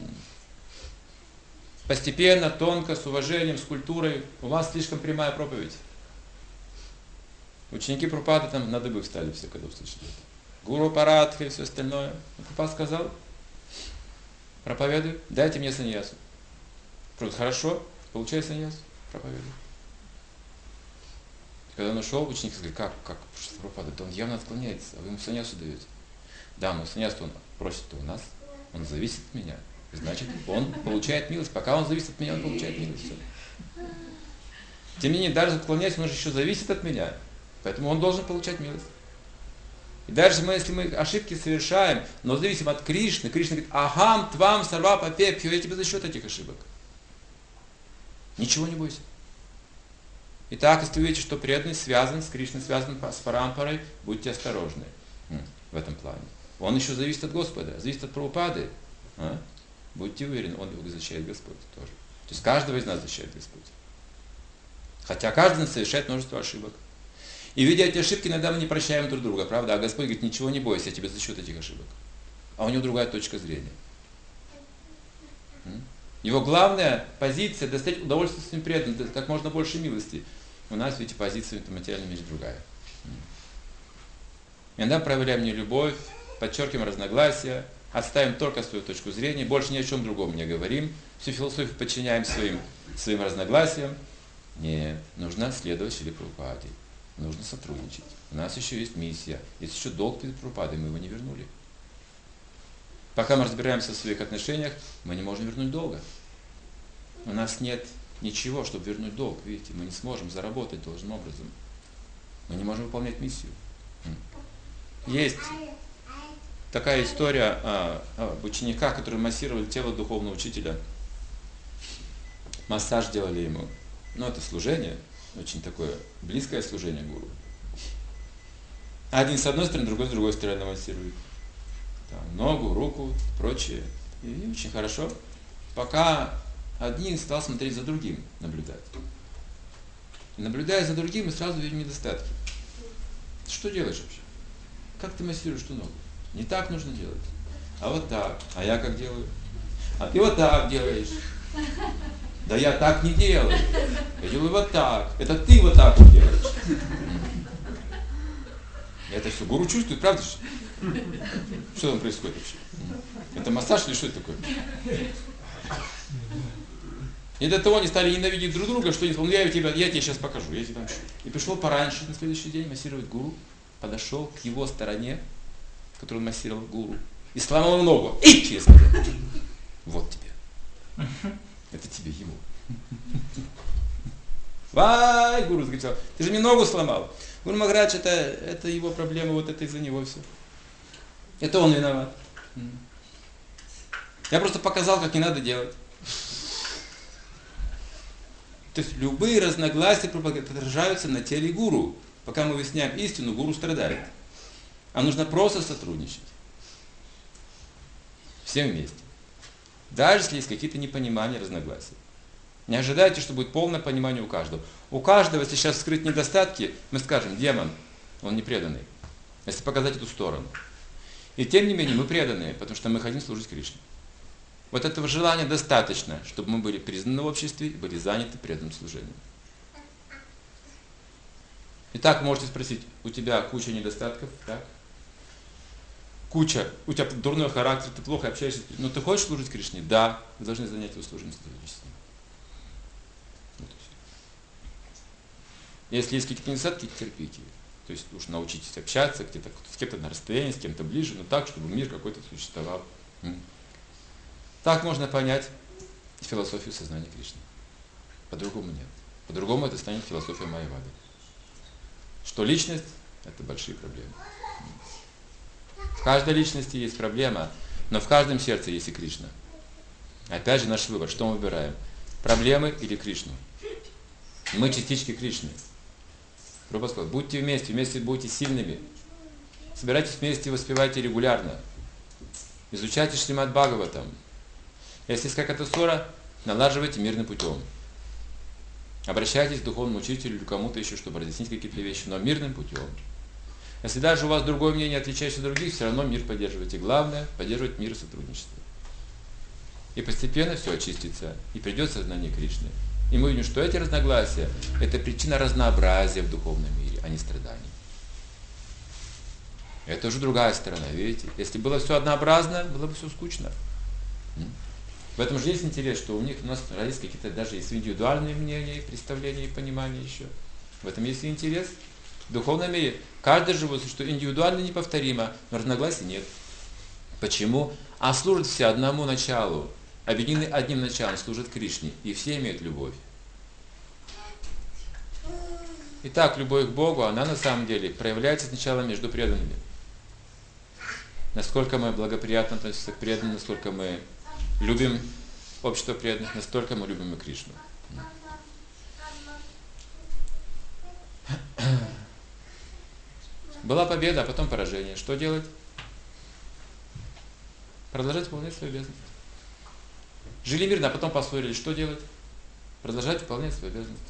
[SPEAKER 1] Постепенно, тонко, с уважением, с культурой. У вас слишком прямая проповедь. Ученики Прабхупады там на дыбы встали все, когда услышали это. Гуру Парадха и все остальное. Прабхупада сказал: проповедуй, дайте мне саньясу. Просто хорошо, получай саньясу, проповедуй. Когда он ушел, ученик сказал: как Прабхупада, да он явно отклоняется, а вы ему саньясу даете. Да, но саньясу он просит-то у нас, он зависит от меня. Значит, он получает милость. Пока он зависит от меня, он получает милость. Все. Тем не менее, даже отклоняясь, он же еще зависит от меня. Поэтому он должен получать милость. И даже если мы ошибки совершаем, но зависим от Кришны, Кришна говорит: ахам твам сарва папепхио, я тебе за счет этих ошибок. Ничего не бойся. Итак, если вы видите, что преданный связан с Кришной, связан с Парампарой, будьте осторожны в этом плане. Он еще зависит от Господа, зависит от Прабхупады. Будьте уверены, он его защищает Господь тоже. То есть каждого из нас защищает Господь. Хотя каждый совершает множество ошибок. И видя эти ошибки, иногда мы не прощаем друг друга, правда? А Господь говорит: ничего не бойся, я тебе за счет этих ошибок. А у него другая точка зрения. Его главная позиция — достать удовольствие своим преданным, как можно больше милости. У нас, видите, позиция в материальном мире другая. Иногда проявляем не любовь, подчеркиваем разногласия, отставим только свою точку зрения, больше ни о чем другом не говорим, всю философию подчиняем своим разногласиям. Нет, нужно следовать Шриле Прабхупаде, нужно сотрудничать. У нас еще есть миссия, есть еще долг перед Прабхупадой, мы его не вернули. Пока мы разбираемся в своих отношениях, мы не можем вернуть долга. У нас нет ничего, чтобы вернуть долг, видите, мы не сможем заработать должным образом. Мы не можем выполнять миссию. Есть такая история об учениках, которые массировали тело духовного учителя. Массаж делали ему. Это служение, очень такое близкое служение гуру. Один с одной стороны, другой с другой стороны массирует. Ногу, руку, прочее. И очень хорошо. Пока один стал смотреть за другим, наблюдать. И наблюдая за другим, мы сразу видим недостатки. Ты что делаешь вообще? Как ты массируешь ту ногу? Не так нужно делать. А вот так. А я как делаю? А ты вот так делаешь. Да я так не делаю. Я делаю вот так. Это ты вот так вот делаешь. Это все гуру чувствует, правда же? Что там происходит вообще? Это массаж или что это такое? И до того они стали ненавидеть друг друга, что они сказали: я тебе сейчас покажу, я тебе там. И пришел пораньше на следующий день массировать гуру, подошел к его стороне, которую он массировал гуру, и сломал ему ногу. И через сказал: вот тебе. Это тебе, ему. Вай, гуру закричал: ты же мне ногу сломал. Гуру Махарадж, это его проблема, вот это из-за него все. Это он виноват. Я просто показал, как не надо делать. То есть любые разногласия отражаются на теле гуру. Пока мы выясняем истину, гуру страдает. А нужно просто сотрудничать. Всем вместе. Даже если есть какие-то непонимания, разногласия. Не ожидайте, что будет полное понимание у каждого. У каждого, если сейчас скрыть недостатки, мы скажем: демон, он не преданный. Если показать эту сторону. И тем не менее мы преданные, потому что мы хотим служить Кришне. Вот этого желания достаточно, чтобы мы были признаны в обществе и были заняты преданным служением. Итак, можете спросить: у тебя куча недостатков, так? Куча, у тебя дурной характер, ты плохо общаешься, но ты хочешь служить Кришне? Да, вы должны занять его служением сотрудничеством. Вот если есть какие-то недостатки, терпите. То есть уж научитесь общаться, где-то с кем-то на расстоянии, с кем-то ближе, но так, чтобы мир какой-то существовал. Так можно понять философию сознания Кришны. По-другому нет. По-другому это станет философия Майявады. Что личность – это большие проблемы. В каждой личности есть проблема, но в каждом сердце есть и Кришна. Опять же наш выбор. Что мы выбираем? Проблемы или Кришну? Мы частички Кришны. Прабхупада сказал: будьте вместе будьте сильными. Собирайтесь вместе, воспевайте регулярно. Изучайте Шримад Бхагаватам. Если есть какая-то ссора, налаживайте мирным путем. Обращайтесь к духовному учителю или кому-то еще, чтобы разъяснить какие-то вещи, но мирным путем. Если даже у вас другое мнение, отличающееся от других, все равно мир поддерживайте. Главное – поддерживать мир и сотрудничество. И постепенно все очистится, и придет сознание Кришны. И мы видим, что эти разногласия – это причина разнообразия в духовном мире, а не страданий. Это уже другая сторона, видите? Если было все однообразно, было бы все скучно. В этом же есть интерес, что у нас родились какие-то даже есть индивидуальные мнения, представления и понимания еще. В этом есть и интерес. В духовном мире каждое живое существо индивидуально неповторимо, но разногласий нет. Почему? А служат все одному началу. Объединены одним началом, служат Кришне, и все имеют любовь. Итак, любовь к Богу, она на самом деле проявляется сначала между преданными. Насколько мы благоприятно относимся к преданным, насколько мы любим общество преданных, настолько мы любим и Кришну. Была победа, а потом поражение. Что делать? Продолжать выполнять свои обязанности. Жили мирно, а потом поссорились. Что делать? Продолжать выполнять свои обязанности.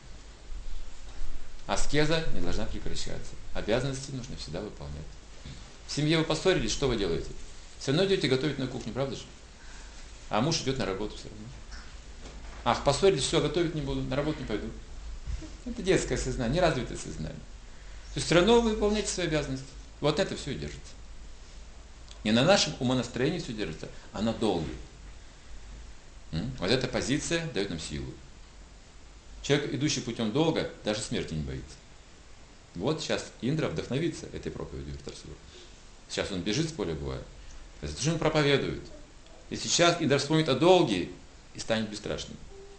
[SPEAKER 1] Аскеза не должна прекращаться. Обязанности нужно всегда выполнять. В семье вы поссорились, что вы делаете? Все равно идете готовить на кухню, правда же? А муж идет на работу все равно. Ах, поссорились, все, готовить не буду, на работу не пойду. Это детское сознание, неразвитое сознание. То есть все равно вы выполняете свои обязанности. Вот это все и держится. Не на нашем умонастроении все держится, а на долге. Вот эта позиция дает нам силу. Человек, идущий путем долга, даже смерти не боится. Вот сейчас Индра вдохновится этой проповедью Вритрасура. Сейчас он бежит с поля боя. Это же он проповедует. И сейчас Индра вспомнит о долге и станет бесстрашным.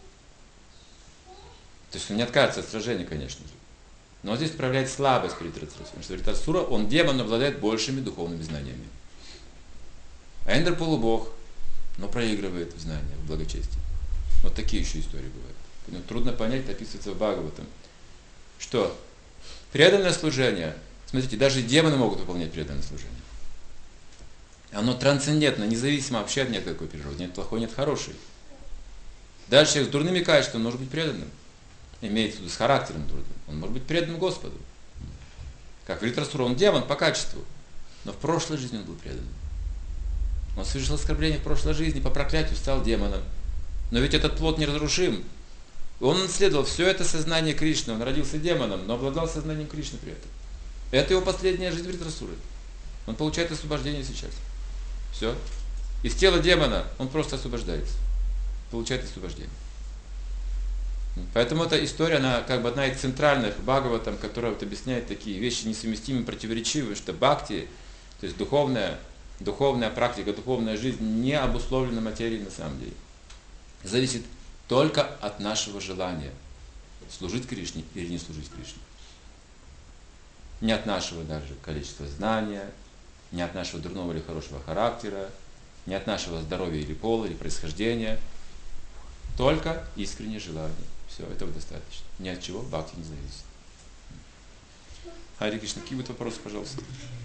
[SPEAKER 1] То есть он не откажется от сражения, конечно же. Но здесь проявляет слабость перед Вритрасурой. Потому что Вритрасура, он демон, но обладает большими духовными знаниями. А Индра полубог, но проигрывает в знания, в благочестии. Вот такие еще истории бывают. Но трудно понять, это описывается в Бхагаватам, что преданное служение, смотрите, даже демоны могут выполнять преданное служение. Оно трансцендентно, независимо вообще от никакой природы. Нет плохой, нет хороший. Даже человек с дурными качествами может быть преданным. Имеется в виду с характером дурным. Он может быть предан Господу. Как Вритрасура, он демон по качеству. Но в прошлой жизни он был преданным. Он совершил оскорбление в прошлой жизни, по проклятию стал демоном. Но ведь этот плод неразрушим. Он наследовал все это сознание Кришны. Он родился демоном, но обладал сознанием Кришны при этом. Это его последняя жизнь Вритрасуры. Он получает освобождение сейчас. Все. Из тела демона он просто освобождается. Получает освобождение. Поэтому эта история, она как бы одна из центральных Бхагаватам, которая вот объясняет такие вещи несовместимые, противоречивые, что бхакти, то есть духовная практика, духовная жизнь не обусловлена материей на самом деле. Зависит только от нашего желания служить Кришне или не служить Кришне. Не от нашего даже количества знания, не от нашего дурного или хорошего характера, не от нашего здоровья или пола, или происхождения. Только искреннее желание. Все, этого достаточно. Ни от чего бхакти не зависит. Харе Кришна, какие будут вопросы, пожалуйста?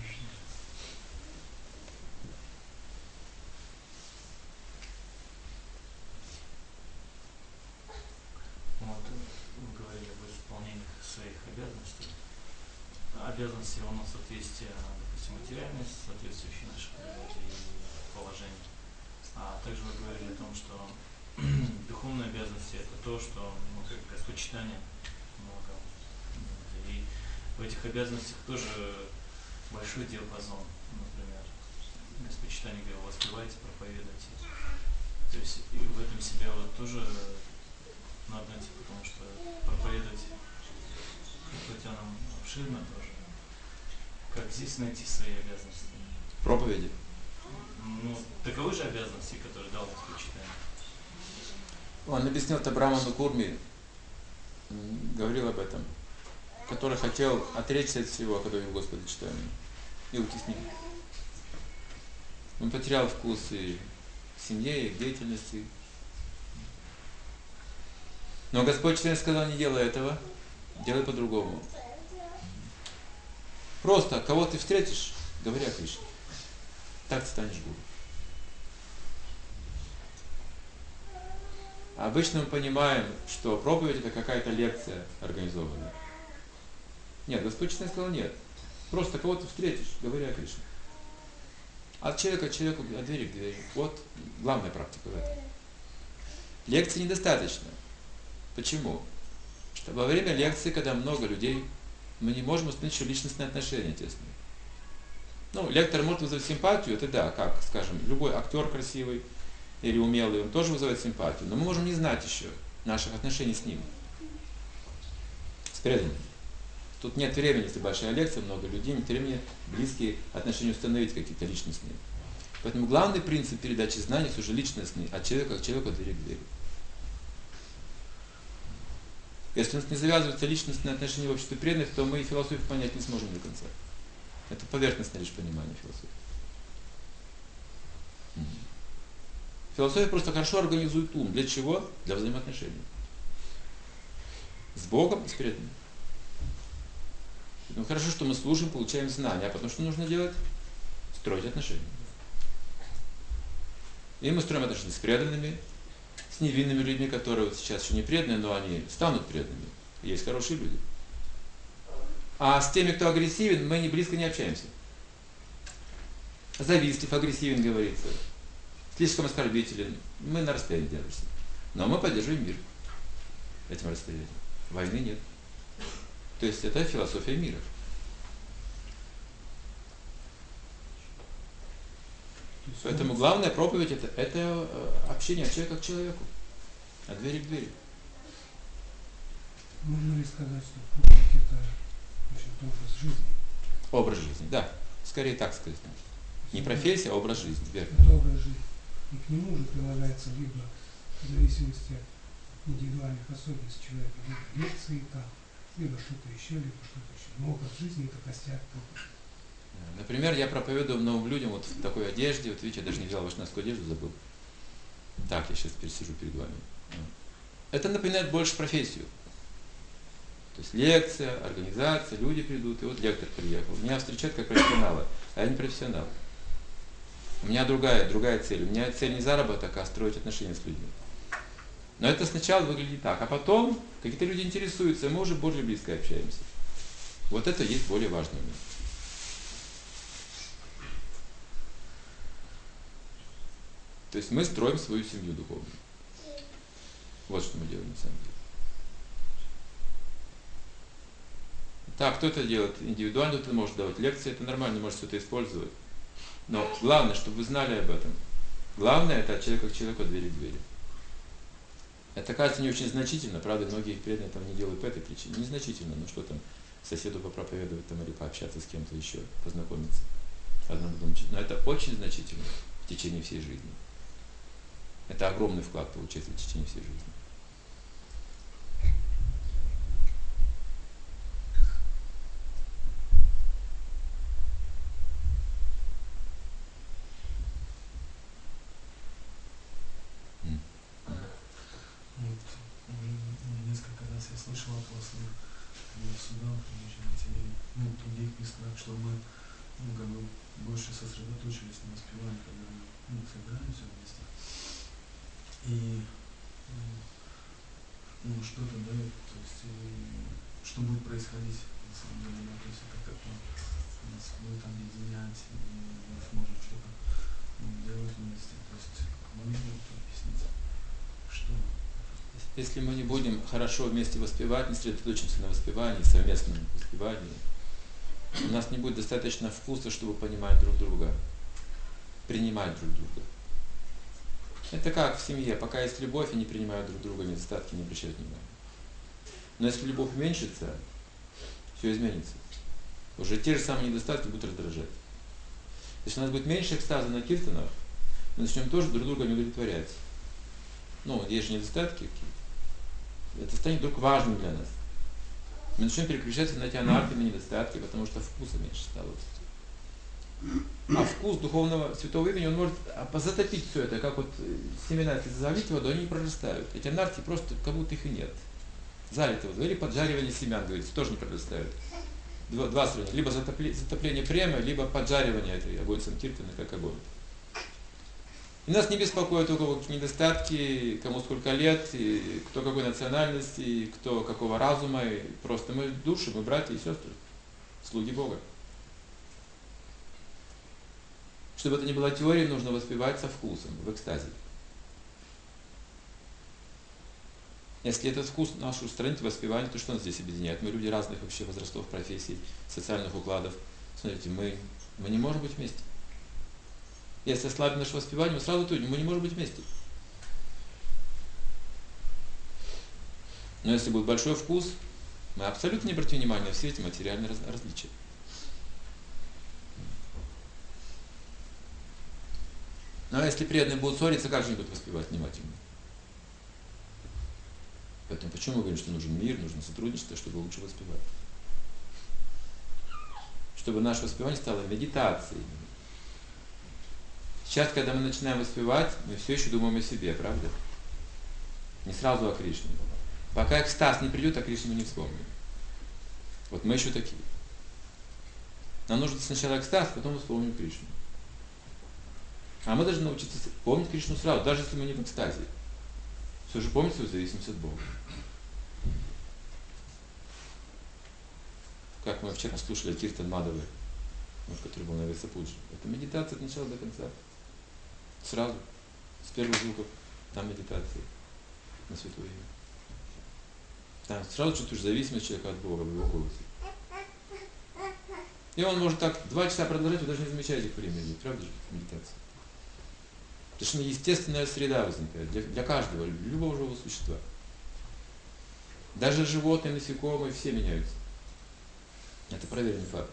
[SPEAKER 3] Обязанности у нас соответствие, допустим, материальной, соответствующей нашей природе и положению. А также вы говорили о том, что духовные обязанности это то, что как господчитание много. И в этих обязанностях тоже большой диапазон, например. Господчитание, где вы воспеваете, проповедуете. То есть и в этом себя вот тоже надо найти, потому что проповедовать хоть оно обширно тоже. Как здесь найти свои обязанности?
[SPEAKER 1] Проповеди.
[SPEAKER 3] Ну, таковы же обязанности, которые дал господчитание.
[SPEAKER 1] Он объяснил это Браману Курми, говорил об этом, который хотел отречься от всего, когда в Господе читаем, и уйти с ним. Он потерял вкус и к семье, и к деятельности. Но Господь читание сказал, не делай этого, делай по-другому. Просто кого ты встретишь, говори о Кришне. Так ты станешь гуру. Обычно мы понимаем, что проповедь это какая-то лекция организованная. Нет, Господь честно сказал нет. Просто кого-то встретишь, говори о Кришне. От человека к человеку, от двери к двери. Вот главная практика в этом. Лекции недостаточно. Почему? Что во время лекции, когда много людей, мы не можем установить еще личностные отношения тесные. Ну, лектор может вызвать симпатию, это да, как, скажем, любой актер красивый или умелый, он тоже вызывает симпатию, но мы можем не знать еще наших отношений с ним, с преданным. Тут нет времени, если большая лекция, много людей, нет времени близкие отношения установить какие-то личностные. Поэтому главный принцип передачи знаний уже личностный, от человека к человеку, от двери к двери. Если у нас не завязываются личностные отношения в обществе преданных, то мы и философию понять не сможем до конца. Это поверхностное лишь понимание философии. Философия просто хорошо организует ум. Для чего? Для взаимоотношений. С Богом и с преданным. Ну, хорошо, что мы служим, получаем знания, а потом что нужно делать? Строить отношения. И мы строим отношения с преданными, с невинными людьми, которые вот сейчас еще не преданные, но они станут преданными. Есть хорошие люди. А с теми, кто агрессивен, мы близко не общаемся. Завистлив, агрессивен, говорится. Слишком оскорбителен. Мы на расстоянии держимся. Но мы поддерживаем мир этим расстоянием. Войны нет. То есть это философия мира. Поэтому главная проповедь это общение от человека к человеку. От двери к двери.
[SPEAKER 4] Можно ли сказать, что проповедь это образ жизни?
[SPEAKER 1] Образ жизни, да. Скорее так сказать. Не профессия, а образ жизни, верно.
[SPEAKER 4] Это образ жизни. И к нему же прилагается либо в зависимости от индивидуальных особенностей человека, либо лекции там, либо что-то еще, либо что-то еще. Но образ жизни это костяк проповеди.
[SPEAKER 1] Например, я проповедую новым людям вот в такой одежде, вот видите, я даже не взял вашнавскую одежду, забыл. Так, я сейчас пересижу перед вами. Это напоминает больше профессию. То есть лекция, организация, люди придут, и вот лектор приехал. Меня встречают как профессионала, а я не профессионал. У меня другая цель. У меня цель не заработок, а строить отношения с людьми. Но это сначала выглядит так, а потом какие-то люди интересуются, и мы уже более близко общаемся. Вот это есть более важный момент. То есть мы строим свою семью духовную. Вот что мы делаем на самом деле. Так, кто это делает индивидуально, кто-то может давать лекции, это нормально, может что-то использовать. Но главное, чтобы вы знали об этом. Главное, это от человека к человеку, от двери к двери. Это кажется не очень значительно, правда, многие преданные там не делают по этой причине. Незначительно, ну что там, соседу попроповедовать там или пообщаться с кем-то еще, познакомиться. Одному другому. Но это очень значительно в течение всей жизни. Это огромный вклад получается в течение всей жизни.
[SPEAKER 5] Несколько раз я слышал от вас в судах, в других местах, что мы больше сосредоточились на воспевании, когда мы собираемся вместе. И что-то дает, то есть что будет происходить на самом деле, то есть это как-то нас будет объединять, и мы сможем что-то делать вместе. То есть могли бы объяснить, что.
[SPEAKER 1] Если мы не будем хорошо вместе воспевать, не сосредоточимся на воспевании, совместном воспевании, у нас не будет достаточно вкуса, чтобы понимать друг друга, принимать друг друга. Это как в семье, пока есть любовь, и не принимают друг друга, недостатки не обращают внимания. Но если любовь уменьшится, все изменится. Уже те же самые недостатки будут раздражать. Если у нас будет меньше экстаза на киртанах, мы начнем тоже друг друга не удовлетворять. Ну, есть же недостатки какие-то. Это станет вдруг важным для нас. Мы начнем переключаться на эти анархи, на недостатки, потому что вкуса меньше стало. А вкус духовного святого имени, он может затопить все это, как вот семена, если залить водой, они не прорастают. Эти анархии просто, как будто их и нет. Залито водой. Или поджаривание семян, говорится, тоже не прорастают. Два сравнения. Либо затопление према, либо поджаривание этой огонь санкиртаны, как огонь. И нас не беспокоит, у кого какие недостатки, кому сколько лет, и кто какой национальности, и кто какого разума. И просто мы души, мы братья и сестры, слуги Бога. Чтобы это не была теория, нужно воспевать со вкусом, в экстазе. Если этот вкус наш устранит в воспевании, то что нас здесь объединяет? Мы люди разных вообще возрастов, профессий, социальных укладов. Смотрите, мы не можем быть вместе. Если ослабим наше воспевание, мы сразу тонем, мы не можем быть вместе. Но если будет большой вкус, мы абсолютно не обратим внимания на все эти материальные различия. Но если преданные будут ссориться, как же они будут воспевать внимательно? Поэтому почему мы говорим, что нужен мир, нужно сотрудничество, чтобы лучше воспевать? Чтобы наше воспевание стало медитацией. Сейчас, когда мы начинаем воспевать, мы все еще думаем о себе, правда? Не сразу о Кришне. Пока экстаз не придет, о Кришне мы не вспомним. Вот мы еще такие. Нам нужно сначала экстаз, потом вспомним Кришну. А мы должны научиться помнить Кришну сразу, даже если мы не в экстазе. Все же помнить свою зависимость от Бога. Как мы вчера слушали Киртан Мадавы, который был на Весапуджи. Это медитация от начала до конца. Сразу, с первых звуков, там медитация на Святое Имя. Там сразу чувствуешь зависимость человека от Бога в его голосе. И он может так 2 часа продолжать, вы даже не замечаете, как время идет, правда же, медитация? Потому что естественная среда возникает для каждого, любого живого существа. Даже животные, насекомые, все меняются. Это проверенный факт.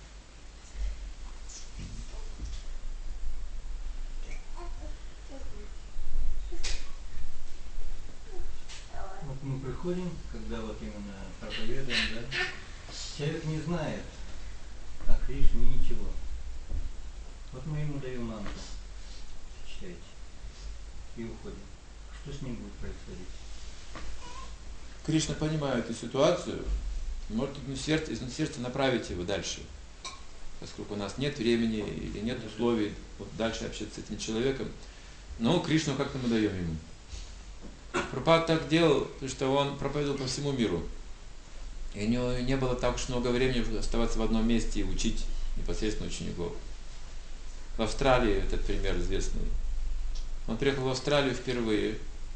[SPEAKER 6] Вот мы приходим, когда вот именно проповедуем, да, человек не знает о Кришне ничего. Вот мы ему даем мантру, читайте, и уходим. Что с ним будет происходить?
[SPEAKER 1] Кришна понимает эту ситуацию, может из сердца направить его дальше. Поскольку у нас нет времени или нет условий вот дальше общаться с этим человеком, но Кришну как-то мы даем ему. Прабхупада так делал, потому что он проповедовал по всему миру. И у него не было так уж много времени оставаться в одном месте и учить непосредственно учеников. В Австралии этот пример известный. Он приехал в Австралию впервые.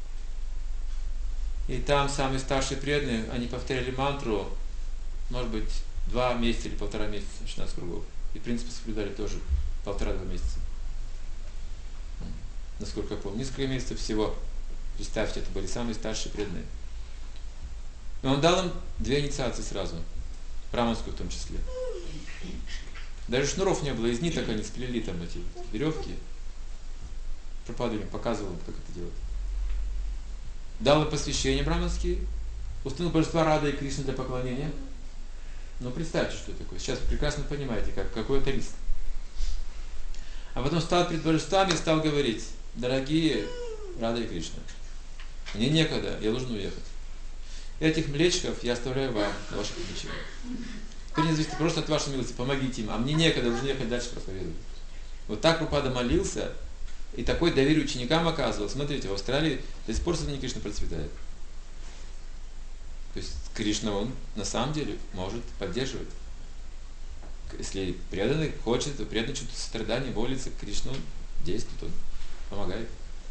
[SPEAKER 1] И там самые старшие преданные, они повторяли мантру, может быть, 2 месяца или 1,5 месяца, 16 кругов. И в принципе соблюдали тоже 1,5-2 месяца. Насколько я помню, несколько месяцев всего. Представьте, это были самые старшие преданные. И он дал им 2 инициации сразу, браманскую в том числе. Даже шнуров не было, из ниток они сплели там эти веревки. Прабхупада им показывал, как это делать. Дал им посвящение браманские, установил божества Рады и Кришны для поклонения. Но представьте, что это такое. Сейчас вы прекрасно понимаете, какой это риск. А потом стал перед божествами и стал говорить: дорогие Рада и Кришна, мне некогда, я должен уехать. Этих млечков я оставляю вам на ваше попечение. Кто не зависит просто от вашей милости, помогите им, а мне некогда, должен ехать дальше проповедовать. Вот так Прабхупада молился, и такое доверие ученикам оказывал. Смотрите, в Австралии до сих пор сознание Кришны процветает. То есть Кришна, он на самом деле может поддерживать. Если преданный хочет, то преданный чувствует сострадание, молится, Кришна действует, он помогает.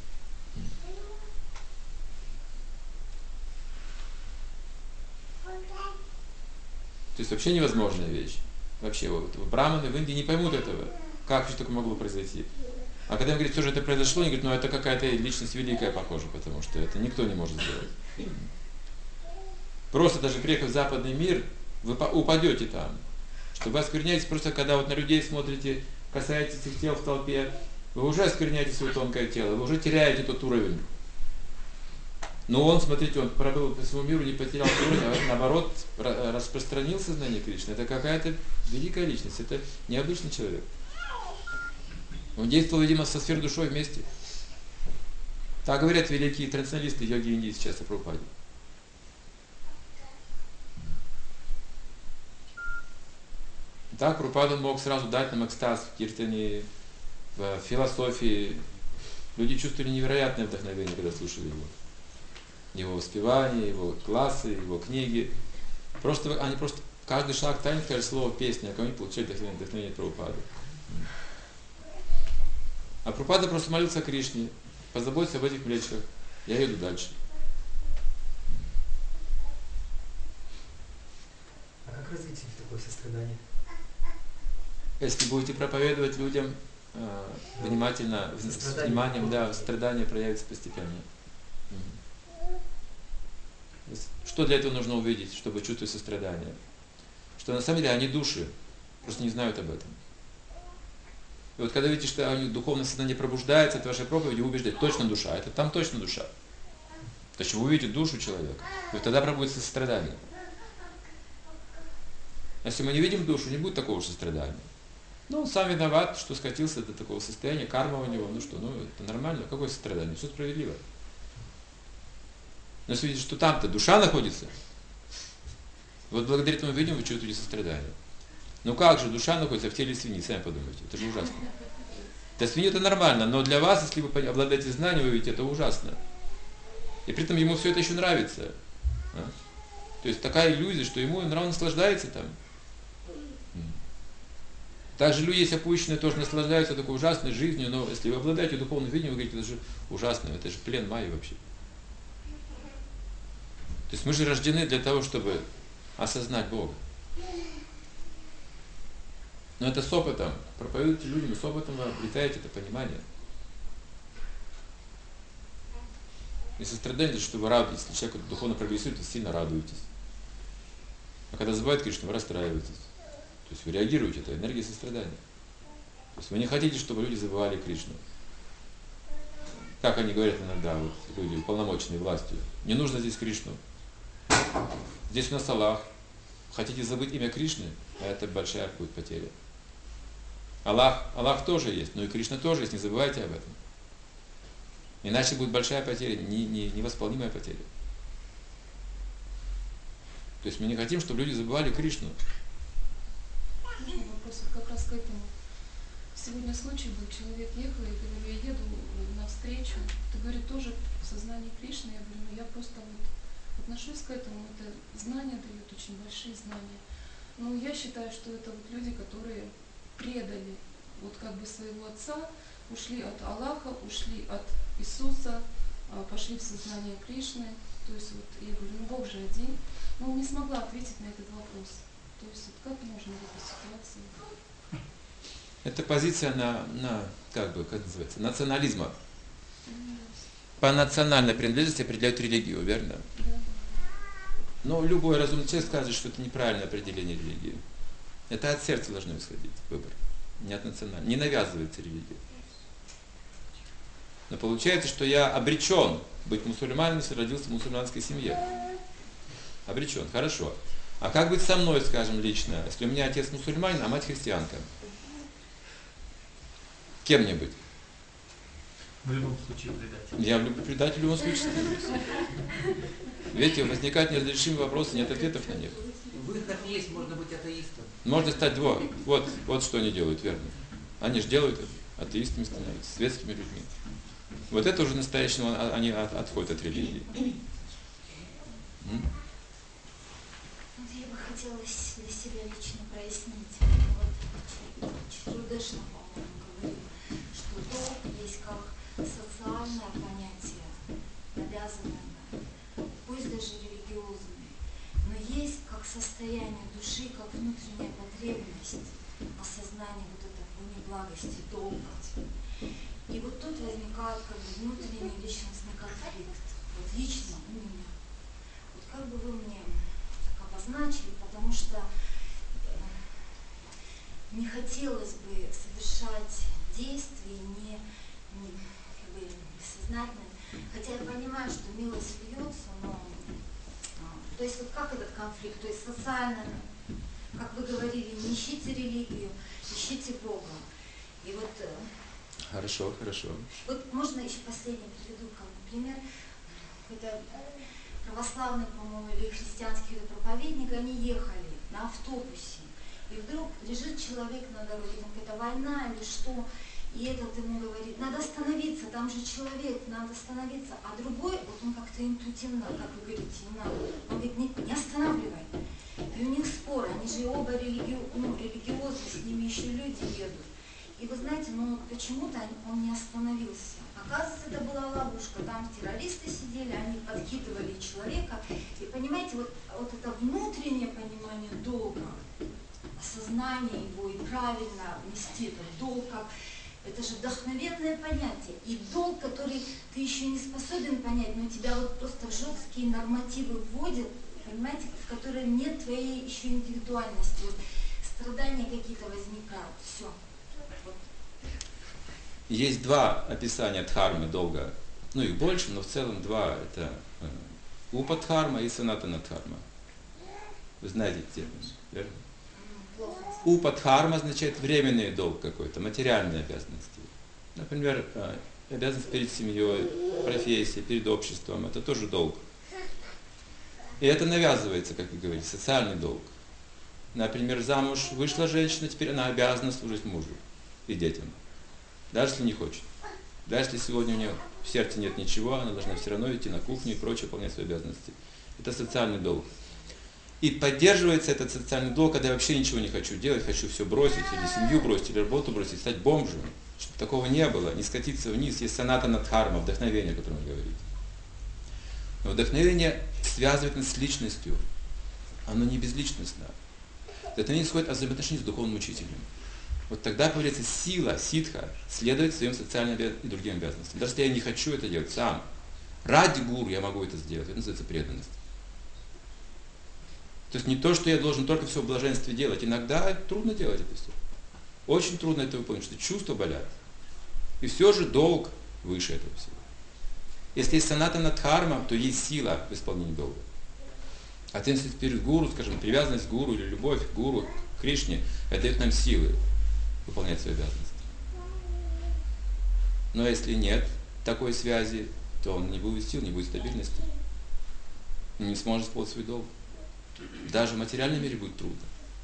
[SPEAKER 1] То есть вообще невозможная вещь. Вообще, вот, браманы в Индии не поймут этого. Как же такое могло произойти? А когда им говорят, что же это произошло, они говорят, ну это какая-то личность великая, похоже, потому что это никто не может сделать. Просто даже приехав в западный мир, вы упадете там. Что вы оскверняетесь просто, когда вот на людей смотрите, касаетесь их тел в толпе, вы уже оскверняете свое тонкое тело, вы уже теряете тот уровень. Но он, смотрите, он пробыл по всему миру, не потерял уровень, а наоборот распространил сознание Кришны. Это какая-то великая личность, это необычный человек. Он действовал, видимо, со сферой душой вместе. Так говорят великие трансценденталисты, йоги Индии сейчас о Прабхупаде. Так Прабхупада мог сразу дать нам экстаз в киртане, в философии, Люди чувствовали невероятное вдохновение, когда слушали его. Его воспевания, его классы, его книги. Они просто каждый шаг тайны, каждое слово песни, а кому-нибудь получали вдохновение от Прабхупады. А Прабхупада просто молился о Кришне, позаботься об этих млечках, я иду дальше.
[SPEAKER 2] А как развить в такое сострадание?
[SPEAKER 1] Если будете проповедовать людям внимательно, с вниманием, да, страдание проявится постепенно. Что для этого нужно увидеть, чтобы чувствовать сострадание? Что на самом деле они души, просто не знают об этом. И вот когда видите, что духовное сознание пробуждается от вашей проповеди, вы убеждаете, точно душа, это там точно душа. То есть вы увидите душу человека, и вот тогда пробудется сострадание. Если мы не видим душу, не будет такого сострадания. Ну, он сам виноват, что скатился до такого состояния, карма у него, это нормально, какое сострадание, все справедливо. Но если видите, что там-то душа находится, вот благодаря этому видим, вы чувствуете сострадание. Ну как же, душа находится в теле свиньи, сами подумайте, это же ужасно. Для свиньи это нормально, но для вас, если вы обладаете знанием, вы видите, это ужасно. И при этом ему все это еще нравится. То есть такая иллюзия, что ему нрав наслаждается там. Также люди есть опущенные, тоже наслаждаются такой ужасной жизнью, но если вы обладаете духовным видением, вы говорите, это же ужасно, это же плен Майи вообще. То есть мы же рождены для того, чтобы осознать Бога. Но это с опытом. Проповедуйте людям, и с опытом вы обретаете это понимание. И сострадание, что вы радуетесь. Если человек духовно прогрессирует, вы сильно радуетесь. А когда забывает Кришну, вы расстраиваетесь. То есть вы реагируете, это энергия сострадания. То есть вы не хотите, чтобы люди забывали Кришну. Как они говорят иногда, вот люди, уполномоченные властью. Не нужно здесь Кришну. Здесь у нас Аллах. Хотите забыть имя Кришны, а это большая будет потеря. Аллах тоже есть, но и Кришна тоже есть, не забывайте об этом. Иначе будет большая потеря, невосполнимая потеря. То есть мы не хотим, чтобы люди забывали Кришну.
[SPEAKER 7] Вопрос как раз к этому. Сегодня случай был, человек ехал, я говорю, я еду навстречу, ты, говорит, тоже в сознании Кришны, я говорю, ну я просто отношусь к этому, это знания дают, очень большие знания. Но я считаю, что это вот люди, которые предали вот как бы своего отца, ушли от Аллаха, ушли от Иисуса, пошли в сознание Кришны. То есть вот я говорю, ну Бог же один. Но не смогла ответить на этот вопрос. То есть вот как можно в этой ситуации?
[SPEAKER 1] Это позиция как называется, национализма. По национальной принадлежности определяют религию, верно?
[SPEAKER 7] Да.
[SPEAKER 1] Но любой разумный человек скажет, что это неправильное определение религии. Это от сердца должно исходить выбор, не от национального. Не навязывается религия. Но получается, что я обречен быть мусульманином, если родился в мусульманской семье. Обречен, хорошо. А как быть со мной, скажем, лично, если у меня отец мусульманин, а мать христианка? Кем мне быть?
[SPEAKER 3] В любом случае предатель.
[SPEAKER 1] Я предатель в любом случае. Видите, возникают неразрешимые вопросы, нет ответов на них.
[SPEAKER 2] Выход есть, можно быть атеистом.
[SPEAKER 1] Можно стать вот что они делают, верно. Они же делают это, атеистами становятся, светскими людьми. Вот это уже настоящего, они отходят от религии.
[SPEAKER 8] Я бы хотела для себя лично прояснить. Вот Читрудешна, по-моему, говорил, что долг есть как социальное понятие, навязанное, пусть даже религиозное, но есть как состояние души, как внутренняя потребность, осознание вот этой неблагости, долга. И вот тут возникает как бы внутренний личностный конфликт. Вот лично у меня. Вот как бы вы мне так обозначили, потому что не хотелось бы совершать действия как бы бессознательно. Хотя я понимаю, что милость льется, но то есть вот как этот конфликт, то есть социально, как вы говорили, не ищите религию, ищите Бога. И вот
[SPEAKER 1] Хорошо.
[SPEAKER 8] вот можно еще последний приведу как пример. Какой-то православный, по-моему, или христианский проповедник, они ехали на автобусе. И вдруг лежит человек на дороге, там какая-то война или что, И этот ему говорит, надо остановиться, там же человек, надо остановиться. А другой, вот он как-то интуитивно, как вы говорите, не надо. Он говорит, не останавливай. И у них спор, они же оба религиозные, с ними еще люди едут. И вы знаете, ну почему-то он не остановился. Оказывается, это была ловушка. Там террористы сидели, они подкидывали человека. И понимаете, вот это внутреннее понимание долга, осознание его и правильно нести этот долг, это же вдохновенное понятие. И долг, который ты еще не способен понять, но тебя вот просто в жесткие нормативы вводят, понимаете, в которые нет твоей еще индивидуальности. Вот страдания какие-то возникают. Все. Вот.
[SPEAKER 1] Есть два описания дхармы долга. Ну их больше, но в целом два. Это упадхарма и санатанадхарма. Вы знаете эти термины, верно? Упадхарма означает временный долг какой-то, материальные обязанности. Например, обязанность перед семьей, профессией, перед обществом. Это тоже долг. И это навязывается, как вы говорите, социальный долг. Например, замуж вышла женщина, теперь она обязана служить мужу и детям. Даже если не хочет. Даже если сегодня у нее в сердце нет ничего, она должна все равно идти на кухню и прочее, выполнять свои обязанности. Это социальный долг. И поддерживается этот социальный долг, когда я вообще ничего не хочу делать, хочу все бросить, или семью бросить, или работу бросить, стать бомжем. Чтобы такого не было, не скатиться вниз. Есть санатанадхарма, вдохновение, о котором вы говорите. Но вдохновение связывает нас с личностью. Оно не безличностно. Вдохновение исходит от взаимоотношений с духовным учителем. Вот тогда появляется сила, ситха, следовать своим социальным и другим обязанностям. Даже если я не хочу это делать сам, ради гуру я могу это сделать. Это называется преданность. То есть не то, что я должен только все в блаженстве делать. Иногда трудно делать это все. Очень трудно это выполнить, что чувства болят. И все же долг выше этого всего. Если есть санатанадхарма, то есть сила в исполнении долга. Ответственность перед гуру, скажем, привязанность к гуру или любовь к гуру, к Кришне, это дает нам силы выполнять свои обязанности. Но если нет такой связи, то он не будет сил, не будет стабильности. И не сможет исполнить свой долг. Даже в материальном мире будет трудно.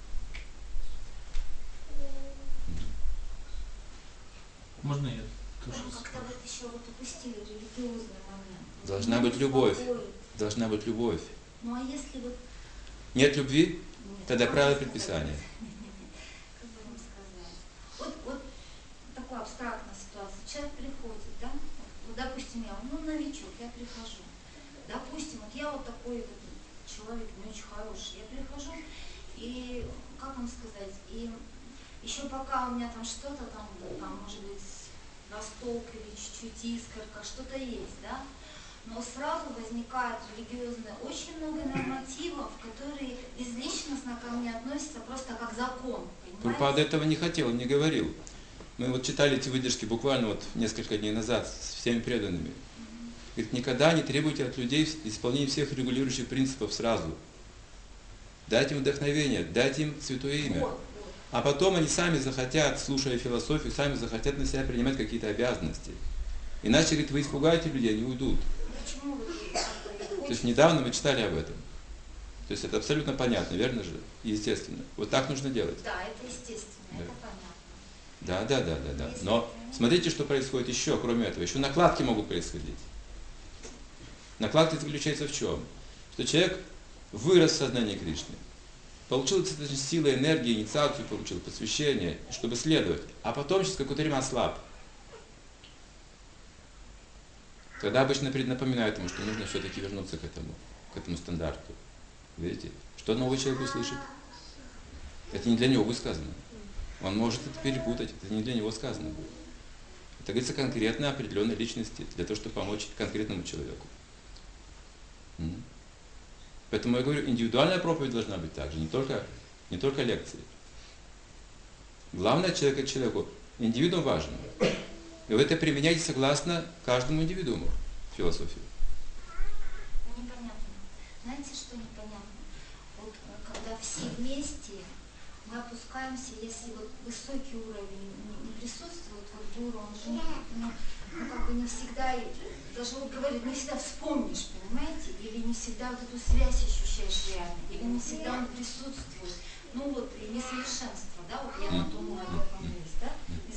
[SPEAKER 3] Можно я тоже
[SPEAKER 8] Как-то вот еще вот упустили религиозный момент.
[SPEAKER 1] Должна быть любовь. Должна быть любовь.
[SPEAKER 8] Ну а если вот...
[SPEAKER 1] Нет любви?
[SPEAKER 8] Нет,
[SPEAKER 1] Тогда
[SPEAKER 8] как
[SPEAKER 1] правило
[SPEAKER 8] бы
[SPEAKER 1] предписания.
[SPEAKER 8] Как бы вам сказать? Вот такая абстрактная ситуация. Человек приходит, да? Вот, допустим, я, новичок, я прихожу. Допустим, вот я вот такой вот человек не очень хороший. Я прихожу и, как вам сказать, и еще пока у меня там что-то там может быть, росток или чуть-чуть искорка, что-то есть, да? Но сразу возникает религиозное очень много нормативов, которые безличностно ко мне относятся просто как закон.
[SPEAKER 1] Прабхупада этого не хотел, не говорил. Мы вот читали эти выдержки буквально вот несколько дней назад с всеми преданными. Говорит, никогда не требуйте от людей исполнения всех регулирующих принципов сразу. Дайте им вдохновение, дайте им святое имя. А потом они сами захотят, слушая философию, сами захотят на себя принимать какие-то обязанности. Иначе, говорит, вы испугаете людей, они уйдут.
[SPEAKER 8] Почему вы
[SPEAKER 1] То есть недавно мы читали об этом. То есть это абсолютно понятно, верно же? И естественно. Вот так нужно делать.
[SPEAKER 8] Да, это естественно,
[SPEAKER 1] Да.
[SPEAKER 8] это понятно.
[SPEAKER 1] Да. Но смотрите, что происходит еще, кроме этого. Еще накладки могут происходить. Накладки заключается в чем? Что человек вырос в сознании Кришны, получил достаточно силы, энергии, инициацию получил, посвящение, чтобы следовать. А потом через какое-то время ослаб. Тогда обычно напоминают ему, что нужно все-таки вернуться к этому стандарту. Видите? Что новый человек услышит? Это не для него будет сказано. Он может это перепутать, это не для него сказано будет. Это говорится конкретно определенной личности, для того, чтобы помочь конкретному человеку. Поэтому я говорю, индивидуальная проповедь должна быть также, не только лекции. Главное человека к человеку. Индивидуум важен. И вы это применяете согласно каждому индивидууму в философии.
[SPEAKER 8] Непонятно. Знаете, что непонятно? Вот когда все вместе мы опускаемся, если вот высокий уровень не присутствует, вот гуру, он же как бы не всегда, даже вот говорит, не всегда вспомнишь, понимаете, или не всегда вот эту связь ощущаешь реально, или не всегда он присутствует. Ну вот и несовершенство, да, вот я на том уровне есть, да,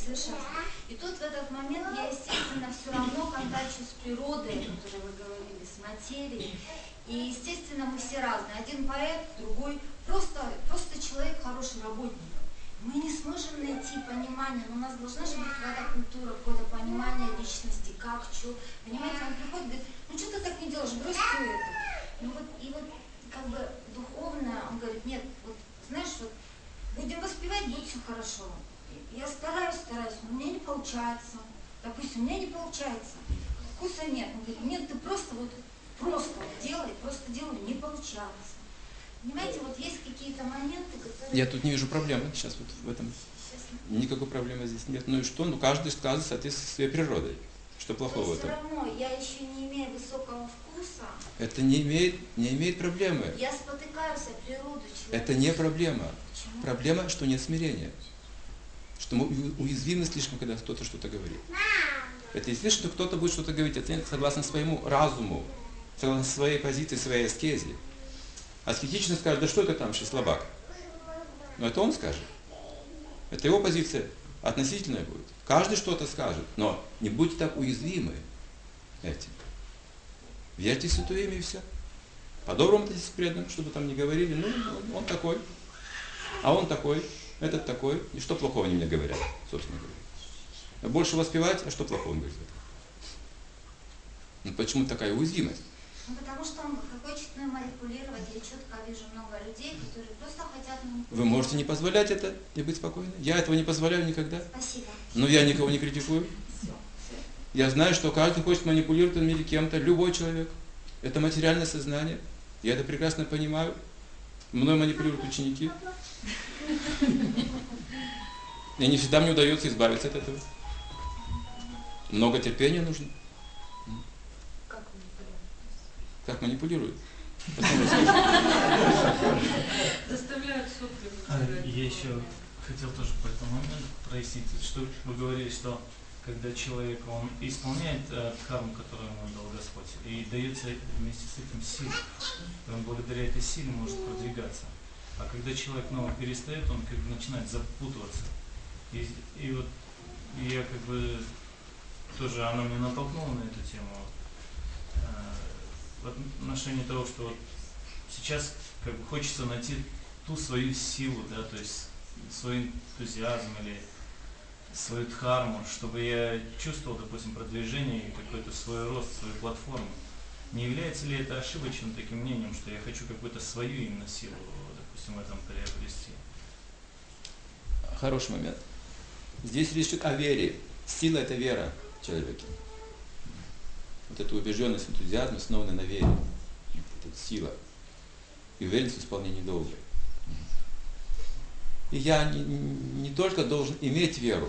[SPEAKER 8] совершенства. И тут в этот момент я, естественно, все равно контачу с природой, о которой вы говорили, с материей. И, естественно, мы все разные. Один поэт, другой просто человек, хороший работник. Мы не сможем найти понимание, но у нас должна же быть какая-то культура, какое-то понимание личности, как, что. Понимаете, он приходит и говорит, ну что ты так не делаешь, брось все это. Ну вот, и вот как бы духовно, он говорит, нет, вот знаешь, вот будем воспевать, будет все хорошо. Я стараюсь, но у меня не получается. Допустим, у меня не получается. Вкуса нет. Он говорит, нет, ты просто делай, не получается. Понимаете, вот есть какие-то моменты, которые...
[SPEAKER 1] Я тут не вижу проблемы сейчас вот в этом. Никакой проблемы здесь нет. Ну и что? Ну каждый сказывает в соответствии со своей природой. Что плохого в этом?
[SPEAKER 8] Все равно я еще не имею высокого вкуса.
[SPEAKER 1] Это не имеет проблемы.
[SPEAKER 8] Я спотыкаюсь о природу человека.
[SPEAKER 1] Это не проблема.
[SPEAKER 8] Почему?
[SPEAKER 1] Проблема, что нет смирения. Что мы уязвимы слишком, когда кто-то что-то говорит. Это естественно, что кто-то будет что-то говорить, оценит согласно своему разуму, согласно своей позиции, своей аскезе. Аскетично скажет, да что это там, еще слабак. Но это он скажет. Это его позиция относительная будет. Каждый что-то скажет, но не будьте так уязвимы этим. Верьте в Святое Имя и все. По-доброму относитесь к преданным, чтобы там не говорили, ну, он такой, а он такой, этот такой. И что плохого они мне говорят, собственно говоря. Больше воспевать, а что плохого он говорит? Ну почему такая уязвимость?
[SPEAKER 8] Ну, потому что он хочет манипулировать. Я четко вижу много людей, которые просто хотят манипулировать.
[SPEAKER 1] Вы можете не позволять это и быть спокойны? Я этого не позволяю никогда.
[SPEAKER 8] Спасибо.
[SPEAKER 1] Но я никого не критикую.
[SPEAKER 8] Все.
[SPEAKER 1] Я знаю, что каждый хочет манипулировать в этом мире кем-то, любой человек. Это материальное сознание. Я это прекрасно понимаю. Мной манипулируют ученики. И не всегда мне удается избавиться от этого. Много терпения нужно. Как манипулируют?
[SPEAKER 7] Заставляют сопли.
[SPEAKER 3] Я еще хотел тоже по этому моменту прояснить, что вы говорили, что когда человек он исполняет карму, которую ему дал Господь, и дается вместе с этим сила, он благодаря этой силе может продвигаться. А когда человек перестает, он как бы начинает запутываться. И вот я как бы тоже, она меня натолкнула на эту тему. В отношении того, что вот сейчас как бы хочется найти ту свою силу, да, то есть свой энтузиазм или свою дхарму, чтобы я чувствовал, допустим, продвижение и какой-то свой рост, свою платформу. Не является ли это ошибочным таким мнением, что я хочу какую-то свою именно силу, допустим, в этом приобрести?
[SPEAKER 1] Хороший момент. Здесь речь идет о вере. Сила – это вера в человеке. Вот эта убежденность, энтузиазм основаны на вере. Это сила. И уверенность в исполнении долга. И я не только должен иметь веру.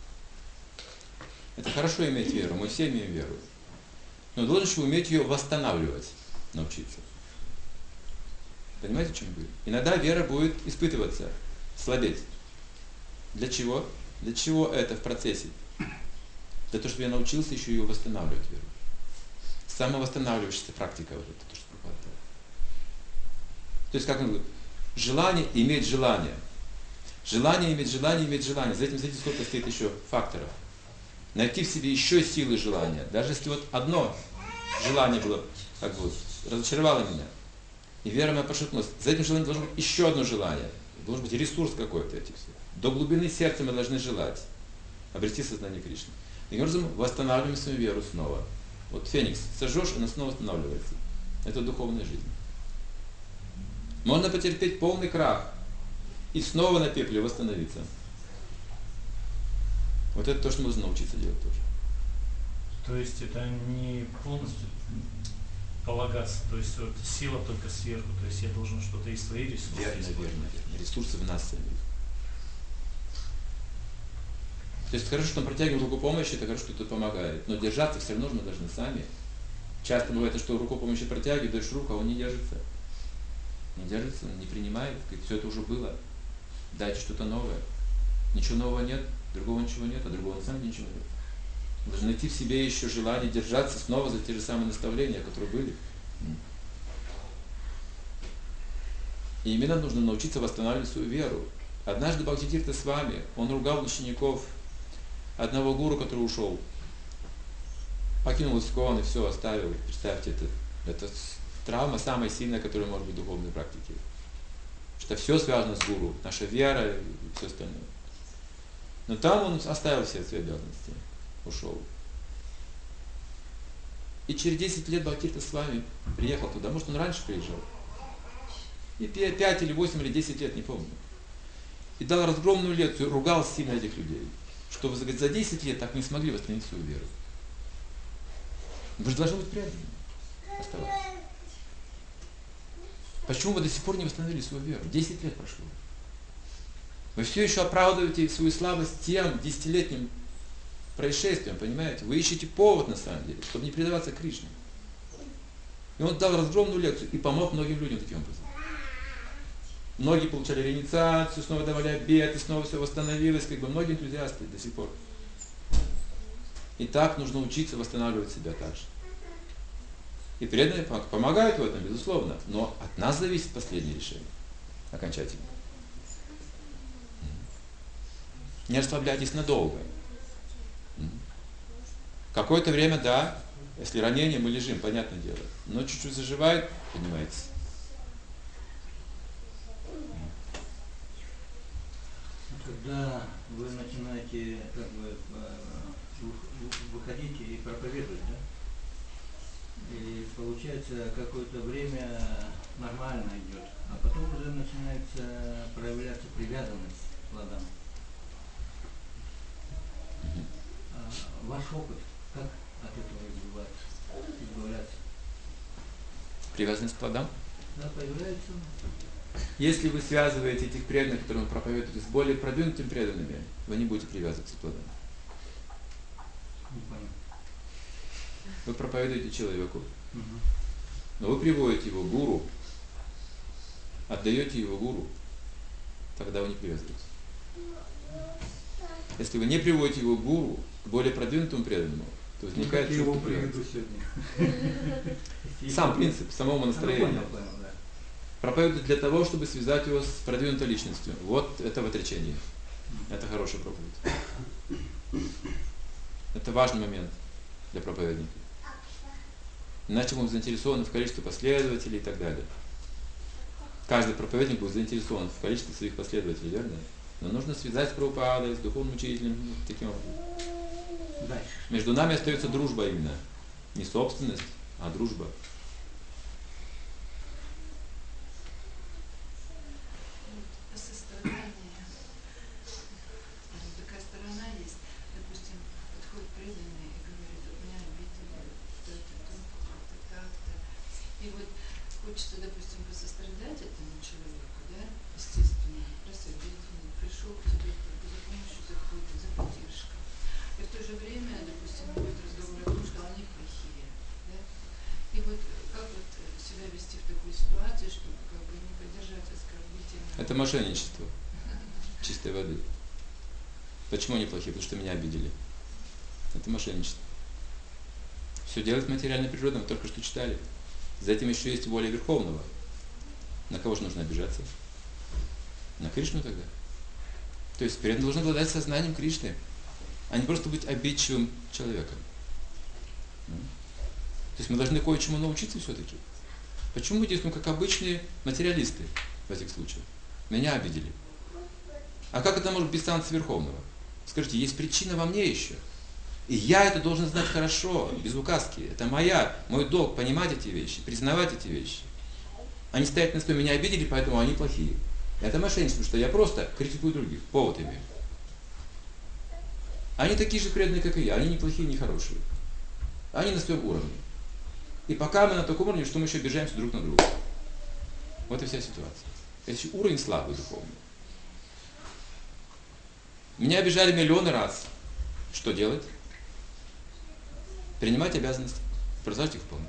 [SPEAKER 1] Это хорошо иметь веру, мы все имеем веру. Но должен еще уметь ее восстанавливать, научиться. Понимаете, о чем я говорю? Иногда вера будет испытываться, слабеть. Для чего? Для чего это в процессе? Для того, чтобы я научился еще ее восстанавливать, веру. Самовосстанавливающаяся практика, вот это то, что Прабхупада. То есть, как он говорит, желание иметь желание. Желание иметь желание, иметь желание. За этим, сколько стоит еще факторов. Найти в себе еще силы желания. Даже если вот одно желание было, как бы, разочаровало меня, и вера моя пошатнулась, за этим желанием должно быть еще одно желание. Должен быть ресурс какой-то этих всех. До глубины сердца мы должны желать обрести сознание Кришны. Таким образом, восстанавливаем свою веру снова. Вот феникс сожжешь, она снова восстанавливается. Это духовная жизнь. Можно потерпеть полный крах и снова на пепле восстановиться. Вот это то, что нужно научиться делать тоже.
[SPEAKER 3] То есть это не полностью полагаться, то есть вот сила только сверху, то есть я должен что-то из своих ресурсов использовать.
[SPEAKER 1] Верно. Ресурсы в нас самих. То есть хорошо, что мы протягиваем руку помощи, это хорошо, что это помогает. Но держаться все равно мы должны сами. Часто бывает, что руку помощи протягиваешь, даешь руку, а он не держится. Не держится, он не принимает. Говорит, все это уже было. Дайте что-то новое. Ничего нового нет, другого ничего нет, а другого на самом деле ничего нет. Мы должны найти в себе еще желание держаться снова за те же самые наставления, которые были. И именно нужно научиться восстанавливать свою веру. Однажды Бхактисиддхарта с вами, он ругал учеников одного гуру, который ушел. Покинул искон и все, оставил. Представьте, это травма самая сильная, которая может быть в духовной практике. Что все связано с гуру, наша вера и все остальное. Но там он оставил все свои обязанности, ушел. И через 10 лет Бхактивинода Свами приехал туда, может он раньше приезжал. И 5 или 8 или 10 лет, не помню. И дал разгромную лекцию, ругал сильно этих людей. Что вы, за 10 лет так не смогли восстановить свою веру. Вы же должны быть преданными. Оставаться. Почему вы до сих пор не восстановили свою веру? 10 лет прошло. Вы все еще оправдываете свою слабость тем 10-летним происшествием, понимаете? Вы ищете повод на самом деле, чтобы не предаваться Кришне. И он дал разгромную лекцию и помог многим людям таким образом. Многие получали реинициацию, снова давали обет, и снова все восстановилось, многие энтузиасты до сих пор. И так нужно учиться восстанавливать себя также. И преданные помогают в этом, безусловно, но от нас зависит последнее решение, окончательно. Не расслабляйтесь надолго. Какое-то время, да, если ранение, мы лежим, понятное дело, но чуть-чуть заживает, понимаете.
[SPEAKER 6] Когда вы начинаете выходить и проповедовать, да? И получается какое-то время нормально идет, а потом уже начинается проявляться привязанность к плодам. Ваш опыт, как от этого избавляться?
[SPEAKER 1] Привязанность к плодам?
[SPEAKER 6] Да, появляется.
[SPEAKER 1] Если вы связываете этих преданных, которым вы проповедуете, с более продвинутыми преданными, вы не будете привязываться к плодам.
[SPEAKER 6] Не понял.
[SPEAKER 1] Вы проповедуете человеку, но вы приводите его к гуру, отдаете его гуру, тогда вы не привязываетесь. Если вы не приводите его к гуру, к более продвинутому преданному, то возникает чувство привязанности. Сам принцип, самого настроения. Проповедует для того, чтобы связать его с продвинутой личностью. Вот это в отречении. Это хорошая проповедь. Это важный момент для проповедника. Иначе мы заинтересованы в количестве последователей и так далее. Каждый проповедник будет заинтересован в количестве своих последователей, верно? Но нужно связать с Прабхупадой, с духовным учителем, таким образом.
[SPEAKER 6] Дальше.
[SPEAKER 1] Между нами остается дружба именно. Не собственность, а дружба.
[SPEAKER 9] Такая сторона есть, допустим, подходит преданный и говорит, у меня обидели, так-то. И вот хочется, допустим, посострадать этому человеку, да, естественно, рассудить, пришел к тебе за помощью, за поддержкой. И в то же время, допустим, будет разговор о том, что они плохие, да. И вот как вот себя вести в такой ситуации, чтобы как бы не поддержать оскорбительно.
[SPEAKER 1] Это мошенничество чистой воды. Почему они плохие? Потому что меня обидели. Это мошенничество. Все делает материальной природой, мы только что читали. За этим еще есть воля Верховного. На кого же нужно обижаться? На Кришну тогда. То есть преданный должен обладать сознанием Кришны, а не просто быть обидчивым человеком. То есть мы должны кое-чему научиться все-таки. Почему мы действуем как обычные материалисты в этих случаях? Меня обидели. А как это может быть санкция Верховного? Скажите, есть причина во мне еще. И я это должен знать хорошо, без указки. Это мой долг понимать эти вещи, признавать эти вещи. Они стоят на своем, меня обидели, поэтому они плохие. Это мошенничество, что я просто критикую других, повод имею. Они такие же преданные, как и я, они не плохие, не хорошие. Они на своем уровне. И пока мы на таком уровне, что мы еще обижаемся друг на друга. Вот и вся ситуация. Это еще уровень слабый духовный. Меня обижали миллионы раз. Что делать? Принимать обязанности, продолжать их выполнять.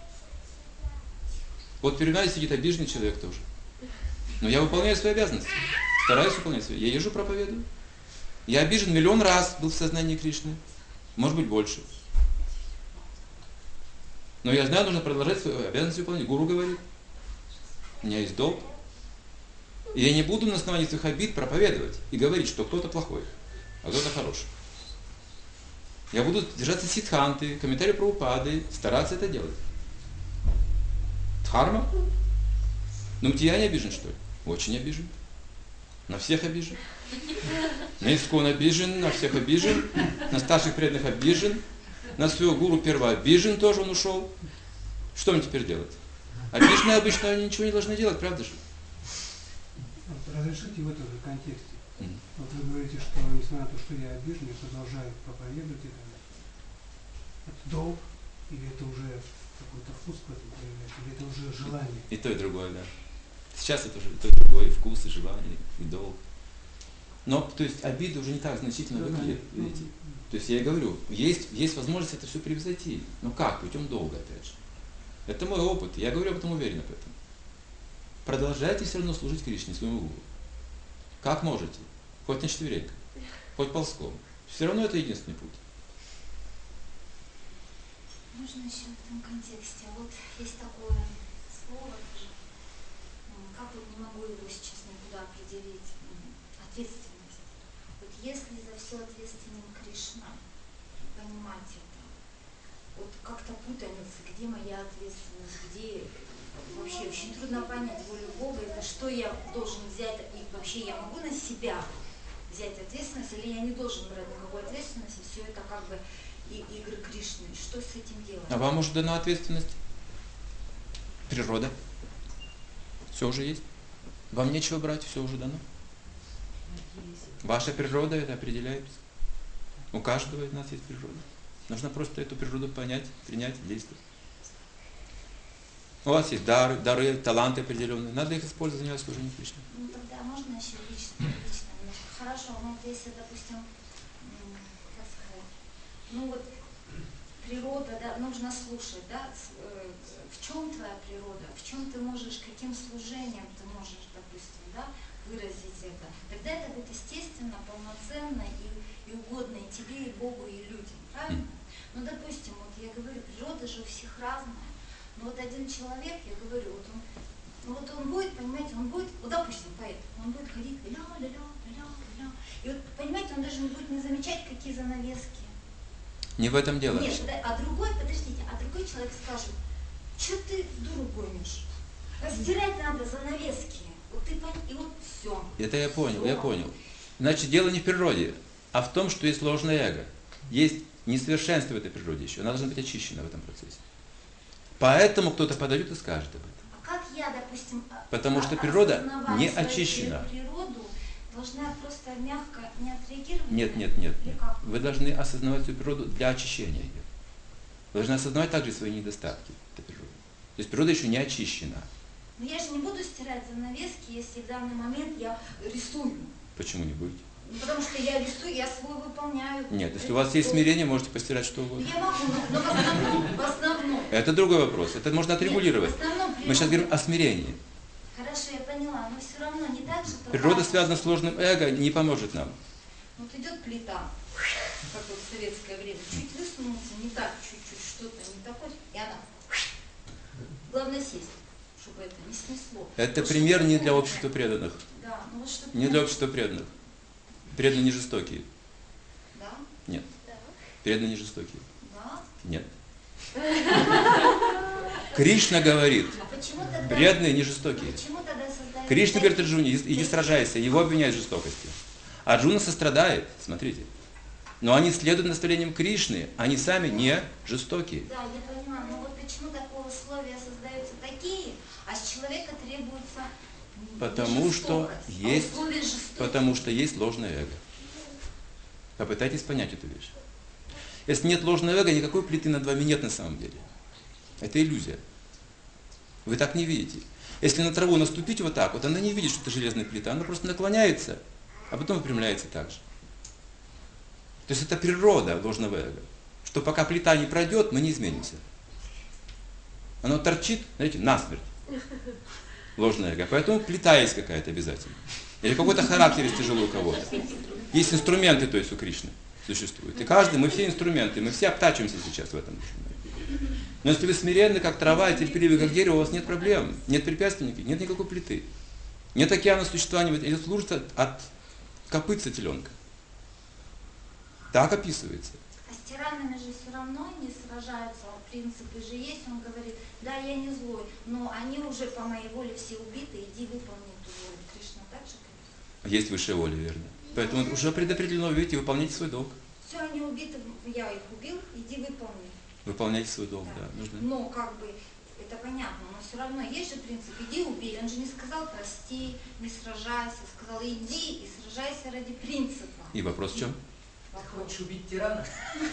[SPEAKER 1] Вот перед нами сидит обиженный человек тоже. Но я выполняю свои обязанности. Стараюсь выполнять свои. Я езжу, проповедую. Я обижен миллион раз, был в сознании Кришны. Может быть, больше. Но я знаю, нужно продолжать свои обязанности выполнять. Гуру говорит. У меня есть долг. И я не буду на основании своих обид проповедовать и говорить, что кто-то плохой, а кто-то хороший. Я буду держаться Сиддханты, комментарии Прабхупады, стараться это делать. Дхарма? Ну, я не обижен, что ли? Очень обижен. На всех обижен. На Искон обижен, на всех обижен, на старших преданных обижен, на своего гуру первого обижен, тоже он ушел. Что мне теперь делать? Обиженные обычно ничего не должны делать, правда же?
[SPEAKER 4] Разрешите в этом же контексте. Вот вы говорите, что несмотря на то, что я обижен, я продолжаю проповедовать это долг, или это уже какой-то вкус в этом появляется, или это уже желание?
[SPEAKER 1] И то, и другое, да. Сейчас это уже и то, и другое, и вкус, и желание, и долг. Но, то есть, обида уже не так значительно выглядит, видите? То есть, я и говорю, есть возможность это все превзойти. Но как? Путем долга, опять же. Это мой опыт, я говорю об этом уверенно, поэтому. Продолжайте все равно служить Кришне, своему гуру. Как можете. Хоть на четвереньках, хоть ползком. Все равно это единственный путь.
[SPEAKER 8] Можно еще в этом контексте. Вот есть такое слово тоже, как вот не могу его сейчас никуда определить, ответственность. Вот если за все ответственен Кришна, понимать это, вот как-то путаница, где моя ответственность, где вообще очень трудно понять волю Бога, это что я должен взять, и вообще я могу на себя взять ответственность, или я не должен брать никакой ответственности, все это как бы игры Кришны. Что с этим делать?
[SPEAKER 1] А вам уже дана ответственность? Природа. Все уже есть. Вам нечего брать, все уже дано. Ваша природа это определяется. У каждого из нас есть природа. Нужно просто эту природу понять, принять, действовать. У вас есть дары, таланты определенные. Надо их использовать для служения Кришне.
[SPEAKER 8] Ну тогда можно еще лично. Хорошо, ну вот если, допустим, как сказать, ну вот природа, да, нужно слушать, да, в чем твоя природа, в чем ты можешь, каким служением ты можешь, допустим, да, выразить это. Тогда это будет естественно, полноценно и угодно и тебе, и Богу, и людям, правильно? Ну, допустим, вот я говорю, природа же у всех разная. Но вот один человек, я говорю, вот он будет, понимаете, он будет, вот допустим, поэт, он будет ходить, ля-ля-ля. И вот, понимаете, он даже не будет не замечать, какие занавески.
[SPEAKER 1] Не в этом дело.
[SPEAKER 8] Нет, а другой человек скажет, что ты дуру гонишь? Стирать надо занавески. Вот ты и вот все.
[SPEAKER 1] Это я понял. Значит, дело не в природе, а в том, что есть ложное эго. Есть несовершенство в этой природе еще. Она должна быть очищена в этом процессе. Поэтому кто-то подойдет и скажет об этом.
[SPEAKER 8] А как я, допустим,
[SPEAKER 1] потому что природа не очищена.
[SPEAKER 8] Природу должна просто мягко не отреагировать?
[SPEAKER 1] Нет. Вы должны осознавать свою природу для очищения ее. Вы должны осознавать также свои недостатки этой природы. То есть природа еще не очищена.
[SPEAKER 8] Но я же не буду стирать занавески, если в данный момент я рисую.
[SPEAKER 1] Почему не будете?
[SPEAKER 8] Ну, потому что я рисую, я свой выполняю.
[SPEAKER 1] Нет, если у вас есть смирение, можете постирать что угодно.
[SPEAKER 8] Я могу, но в основном.
[SPEAKER 1] Это другой вопрос. Это можно отрегулировать. Мы сейчас говорим о смирении.
[SPEAKER 8] Хорошо, я поняла, но все равно не так же.
[SPEAKER 1] Природа, связана с сложным эго, не поможет нам.
[SPEAKER 8] Вот идет плита, как вот в советское время, чуть высунулся, не так, чуть-чуть, что-то не такое, и она. Главное сесть, чтобы это не снесло.
[SPEAKER 1] Это пример не для общества преданных.
[SPEAKER 8] Да, ну вот что.
[SPEAKER 1] Не для общества преданных. Преданные не жестокие.
[SPEAKER 8] Да?
[SPEAKER 1] Нет.
[SPEAKER 8] Да.
[SPEAKER 1] Преданные не жестокие.
[SPEAKER 8] Да?
[SPEAKER 1] Нет. Кришна говорит, преданные не жестокие. Кришна говорит Арджуне, иди сражайся, его обвиняют в жестокости. Арджуна сострадает, смотрите. Но они следуют наставлениям Кришны, они сами не жестокие.
[SPEAKER 8] Да, я понимаю, но вот почему такого условия создаются такие, а с человека требуется
[SPEAKER 1] потому что есть ложное эго. Попытайтесь понять эту вещь. Если нет ложного эго, никакой плиты над вами нет на самом деле. Это иллюзия. Вы так не видите. Если на траву наступить вот так, вот она не видит, что это железная плита, она просто наклоняется, а потом выпрямляется так же. То есть это природа ложного эго. Что пока плита не пройдет, мы не изменимся. Оно торчит, знаете, насмерть. Ложное эго. Поэтому плита есть какая-то обязательно. Или какой-то характер есть тяжело у кого-то. Есть инструменты, то есть у Кришны существуют. И каждый, мы все инструменты, мы все обтачиваемся сейчас в этом. Но если вы смиренны, как трава, и терпеливы, как дерево, у вас нет проблем, нет препятствий, нет никакой плиты. Нет океана существования, это служит от копытца теленка. Так описывается.
[SPEAKER 8] А с тиранами же все равно не сражаются, принципы же есть. Он говорит, да, я не злой, но они уже по моей воле все убиты, иди выполни ту волю. Кришна так же говорит?
[SPEAKER 1] Есть высшая воля, верно. Поэтому уже предопределено, видите, выполняйте свой долг.
[SPEAKER 8] Все, они убиты, я их убил, иди выполни.
[SPEAKER 1] Выполняйте свой долг, да. Нужно.
[SPEAKER 8] Но как бы, это понятно, но все равно есть же принцип, иди убей. Он же не сказал прости, не сражайся, сказал иди и сражайся ради принципа.
[SPEAKER 1] И вопрос в чем?
[SPEAKER 2] Ты хочешь убить тирана?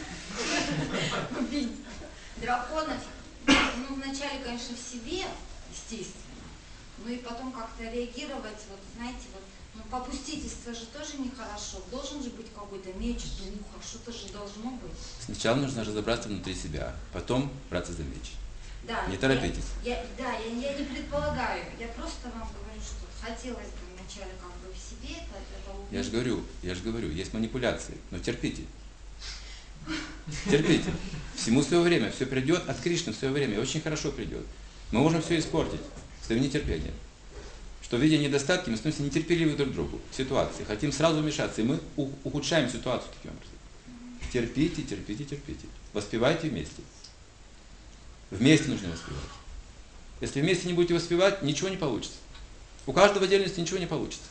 [SPEAKER 8] Убить драконов, ну, вначале, конечно, в себе, естественно, ну и потом как-то реагировать, вот, знаете, вот, ну, попустительство же тоже нехорошо, должен же быть какой-то меч, духа, что-то же должно быть.
[SPEAKER 1] Сначала нужно разобраться внутри себя, потом браться за меч.
[SPEAKER 8] Да,
[SPEAKER 1] Не торопитесь.
[SPEAKER 8] Я не предполагаю, я просто вам говорю, что хотелось бы вначале как бы в себе это увидеть.
[SPEAKER 1] Я же говорю, есть манипуляции, но терпите. Терпите. Всему свое время, все придет от Кришны в свое время, очень хорошо придет. Мы можем все испортить своим нетерпением. Что, видя недостатки, мы становимся нетерпеливы друг к другу в ситуации, хотим сразу вмешаться, и мы ухудшаем ситуацию таким образом. Терпите, терпите, терпите. Воспевайте вместе. Вместе нужно воспевать. Если вместе не будете воспевать, ничего не получится. У каждого в отдельности ничего не получится.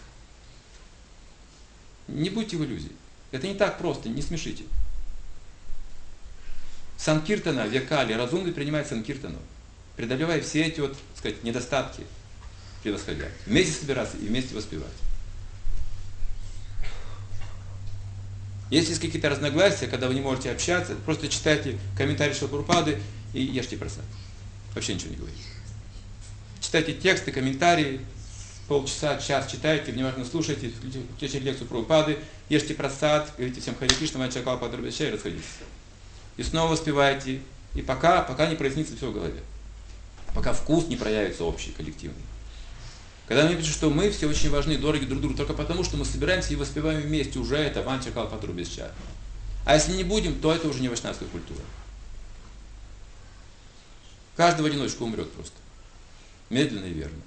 [SPEAKER 1] Не будьте в иллюзии. Это не так просто, не смешите. Санкиртана, векали, разумный принимает санкиртану, преодолевая все эти вот, так сказать, недостатки, превосходя. Вместе собираться и вместе воспевать. Если есть какие-то разногласия, когда вы не можете общаться, просто читайте комментарии Шрилы Прабхупады и ешьте просад. Вообще ничего не говорите. Читайте тексты, комментарии, полчаса, час читайте, внимательно слушайте, включайте лекцию Прабхупады, ешьте просад, говорите всем Харе Кришна, Ванча Калпа Тарубхья и расходитесь. И снова воспевайте, и пока не прояснится все в голове. Пока вкус не проявится общий, коллективный. Когда мне пишут, что мы все очень важны, дороги друг другу, только потому, что мы собираемся и воспеваем вместе, уже это Ванча Калпа Тарубхья. А если не будем, то это уже не вайшнавская культура. Каждый в одиночку умрет просто. Медленно и верно.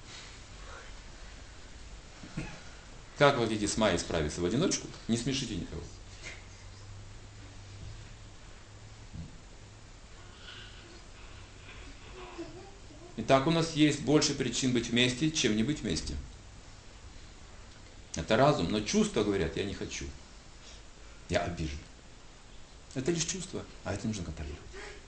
[SPEAKER 1] Как вы хотите с Майей справиться в одиночку? Не смешите никого. Итак, у нас есть больше причин быть вместе, чем не быть вместе. Это разум, но чувства говорят, я не хочу. Я обижен. Это лишь чувство, а это нужно контролировать.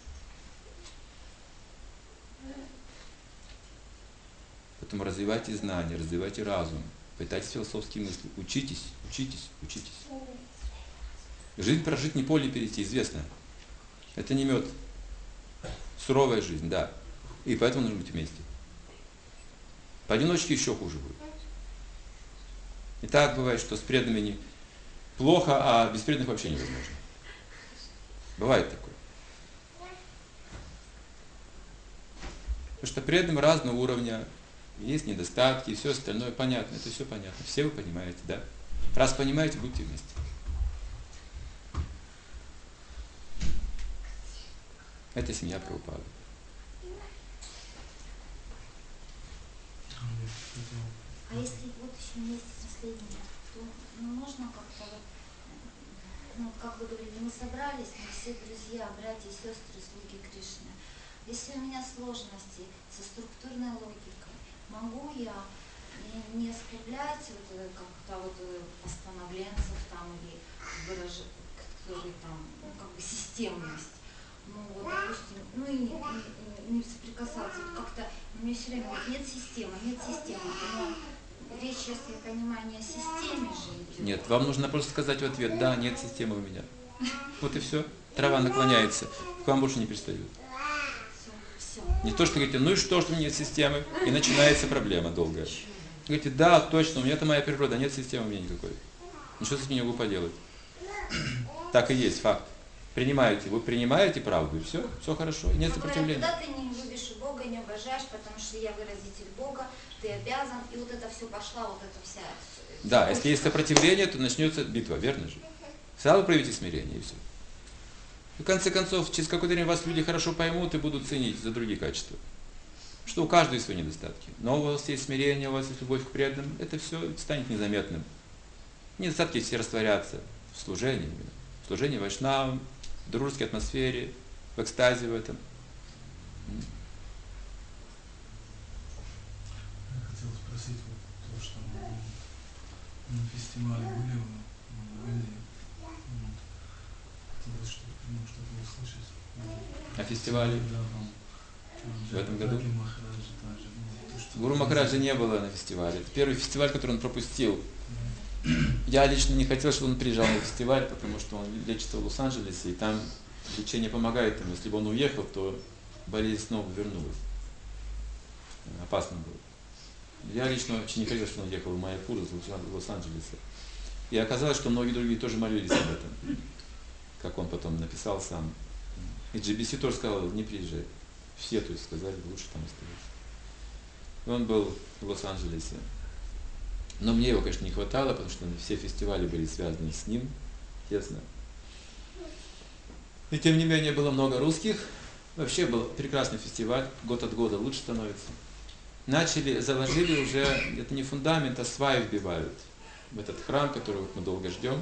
[SPEAKER 1] Поэтому развивайте знания, развивайте разум, пытайтесь философские мысли, учитесь, учитесь, учитесь. Жизнь прожить не поле перейти, известно. Это не мед. Суровая жизнь, да. И поэтому нужно быть вместе. Поодиночке еще хуже будет. И так бывает, что с преданными плохо, а без преданных вообще невозможно. Бывает такое. Потому что преданным разного уровня, есть недостатки и все остальное понятно. Это все понятно. Все вы понимаете, да? Раз понимаете, будьте вместе. Это семья Прабхупады.
[SPEAKER 8] А если вот еще есть последнее, то можно как-то вот, ну, как вы говорили, мы собрались, мы все друзья, братья и сестры, слуги Кришны. Если у меня сложности со структурной логикой, могу я не оскорблять вот, как-то вот постановленцев там или которые там, ну, как бы системность. Ну, вот, допустим, ну и не соприкасаться. Вот как-то мне все время говорят, нет системы, но речь, если я понимаю, не о системе же идет.
[SPEAKER 1] Нет, вам нужно просто сказать в ответ, да, нет системы у меня. Вот и все. Трава наклоняется, к вам больше не пристают.
[SPEAKER 8] Все.
[SPEAKER 1] Не то, что говорите, ну и что нет системы, и начинается проблема долгая. Говорите, да, точно, у меня это моя природа, нет системы у меня никакой. Ничего с этим не могу поделать. Так и есть, факт. Вы принимаете правду, и все хорошо, нет сопротивления.
[SPEAKER 8] Когда ты не любишь Бога, не уважаешь, потому что я выразитель Бога, ты обязан, и вот это все пошла, вот эта вся...
[SPEAKER 1] Да, если есть сопротивление, то начнется битва, верно же? Сразу проявите смирение, и все. И в конце концов, через какое-то время вас люди хорошо поймут и будут ценить за другие качества. Что у каждого есть свои недостатки. Но у вас есть смирение, у вас есть любовь к преданным, это все станет незаметным. Недостатки все растворятся в служении именно. В служении вайшнавам, в дружеской атмосфере, в экстазе в этом.
[SPEAKER 5] Я хотел спросить вот то, что на фестивале были в Индии. Хотелось что-то услышать.
[SPEAKER 1] На фестивале?
[SPEAKER 5] Да, там.
[SPEAKER 1] В этом году?
[SPEAKER 5] Гуру
[SPEAKER 1] Махараджа не было на фестивале. Это первый фестиваль, который он пропустил. Я лично не хотел, чтобы он приезжал на фестиваль, потому что он лечится в Лос-Анджелесе, и там лечение помогает ему. Если бы он уехал, то болезнь снова вернулась. Опасно было. Я лично очень не хотел, чтобы он ехал в Майяпур из Лос-Анджелеса. И оказалось, что многие другие тоже молились об этом, как он потом написал сам. И GBC тоже сказал, не приезжай. Все, то есть, сказали, лучше там оставаться. И он был в Лос-Анджелесе. Но мне его, конечно, не хватало, потому что все фестивали были связаны с ним, тесно. И тем не менее было много русских. Вообще был прекрасный фестиваль, год от года лучше становится. Заложили уже, это не фундамент, а сваи вбивают в этот храм, который вот мы долго ждем.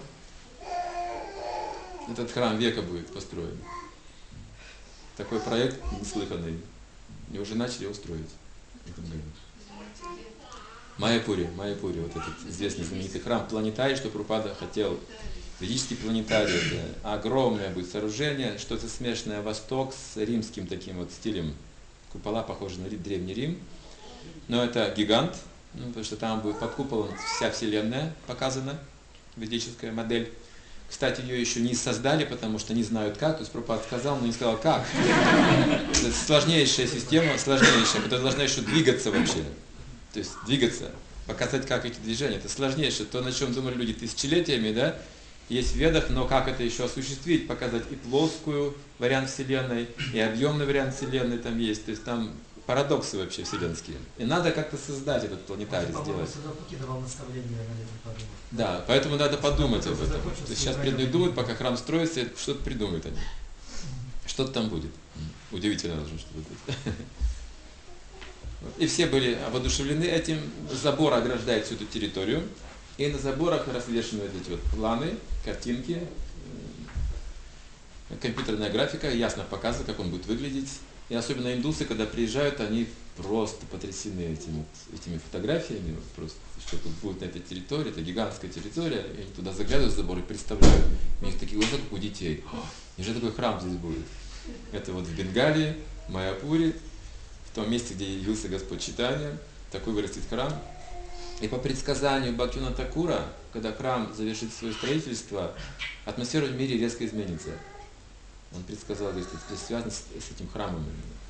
[SPEAKER 1] Этот храм века будет построен. Такой проект неслыханный. И уже начали его строить в этом году. Майяпуре, вот этот известный знаменитый храм планетарий, что Прабхупада хотел. Ведический планетарий, это огромное будет сооружение, что-то смешанное Восток с римским таким вот стилем. Купола похожи на Древний Рим. Но это гигант, потому что там будет под куполом вся Вселенная показана, ведическая модель. Кстати, ее еще не создали, потому что не знают как. То есть Прабхупада сказал, но не сказал как. Это сложнейшая система, сложнейшая, которая должна еще двигаться вообще. То есть двигаться, показать, как эти движения. Это сложнейшее. То, на чем думали люди тысячелетиями, да, есть в Ведах, но как это еще осуществить, показать и плоскую вариант Вселенной, и объемный вариант Вселенной там есть. То есть там парадоксы вообще вселенские. И надо как-то создать этот планетарий, сделать. Да, поэтому надо подумать об этом. То есть сейчас думают, пока храм строится, что-то придумают они. Что-то там будет. Удивительно должно что-то быть. И все были воодушевлены этим. Забор ограждает всю эту территорию. И на заборах развешаны вот эти вот планы, картинки, компьютерная графика, ясно показывает, как он будет выглядеть. И особенно индусы, когда приезжают, они просто потрясены этими фотографиями, просто, что тут будет на этой территории, это гигантская территория, и они туда заглядывают в забор и представляют, у них такие глаза, как у детей. Неужели такой храм здесь будет? Это вот в Бенгалии, в Майяпуре, в том месте, где явился Господь Чайтанья, такой вырастет храм. И по предсказанию Бхактивинода Такура, когда храм завершит свое строительство, атмосфера в мире резко изменится. Он предсказал, что это связано с этим храмом.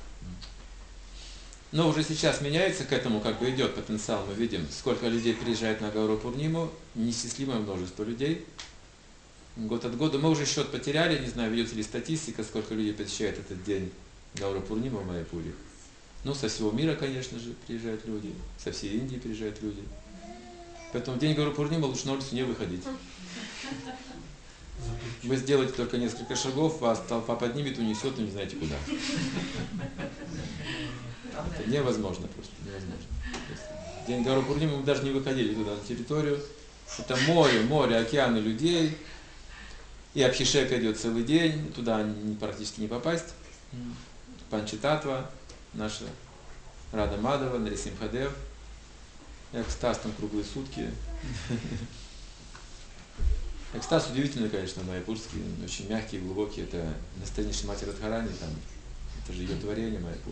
[SPEAKER 1] Но уже сейчас меняется, к этому как бы идет потенциал. Мы видим, сколько людей приезжает на Гауру Пурниму, неисчислимое множество людей. Год от года мы уже счет потеряли, не знаю, ведется ли статистика, сколько людей посещает этот день Гауру Пурниму в Майяпуре. Ну, со всего мира, конечно же, приезжают люди, со всей Индии приезжают люди. Поэтому в день Гауру Пурниму лучше на улицу не выходить. Вы сделаете только несколько шагов, вас толпа поднимет, унесет, но не знаете куда. Это невозможно просто, невозможно. В день Гауру Пурнимы мы даже не выходили туда, на территорию. Это море, океаны людей. И Абхишека идет целый день, туда практически не попасть. Панчататва, наша Рада Мадава, Нарисимхадев. Экстаз там круглые сутки. Экстаз удивительный, конечно, майяпурский, очень мягкий, глубокий. Это настроение Шримати Радхарани, там, это же ее творение Майяпур.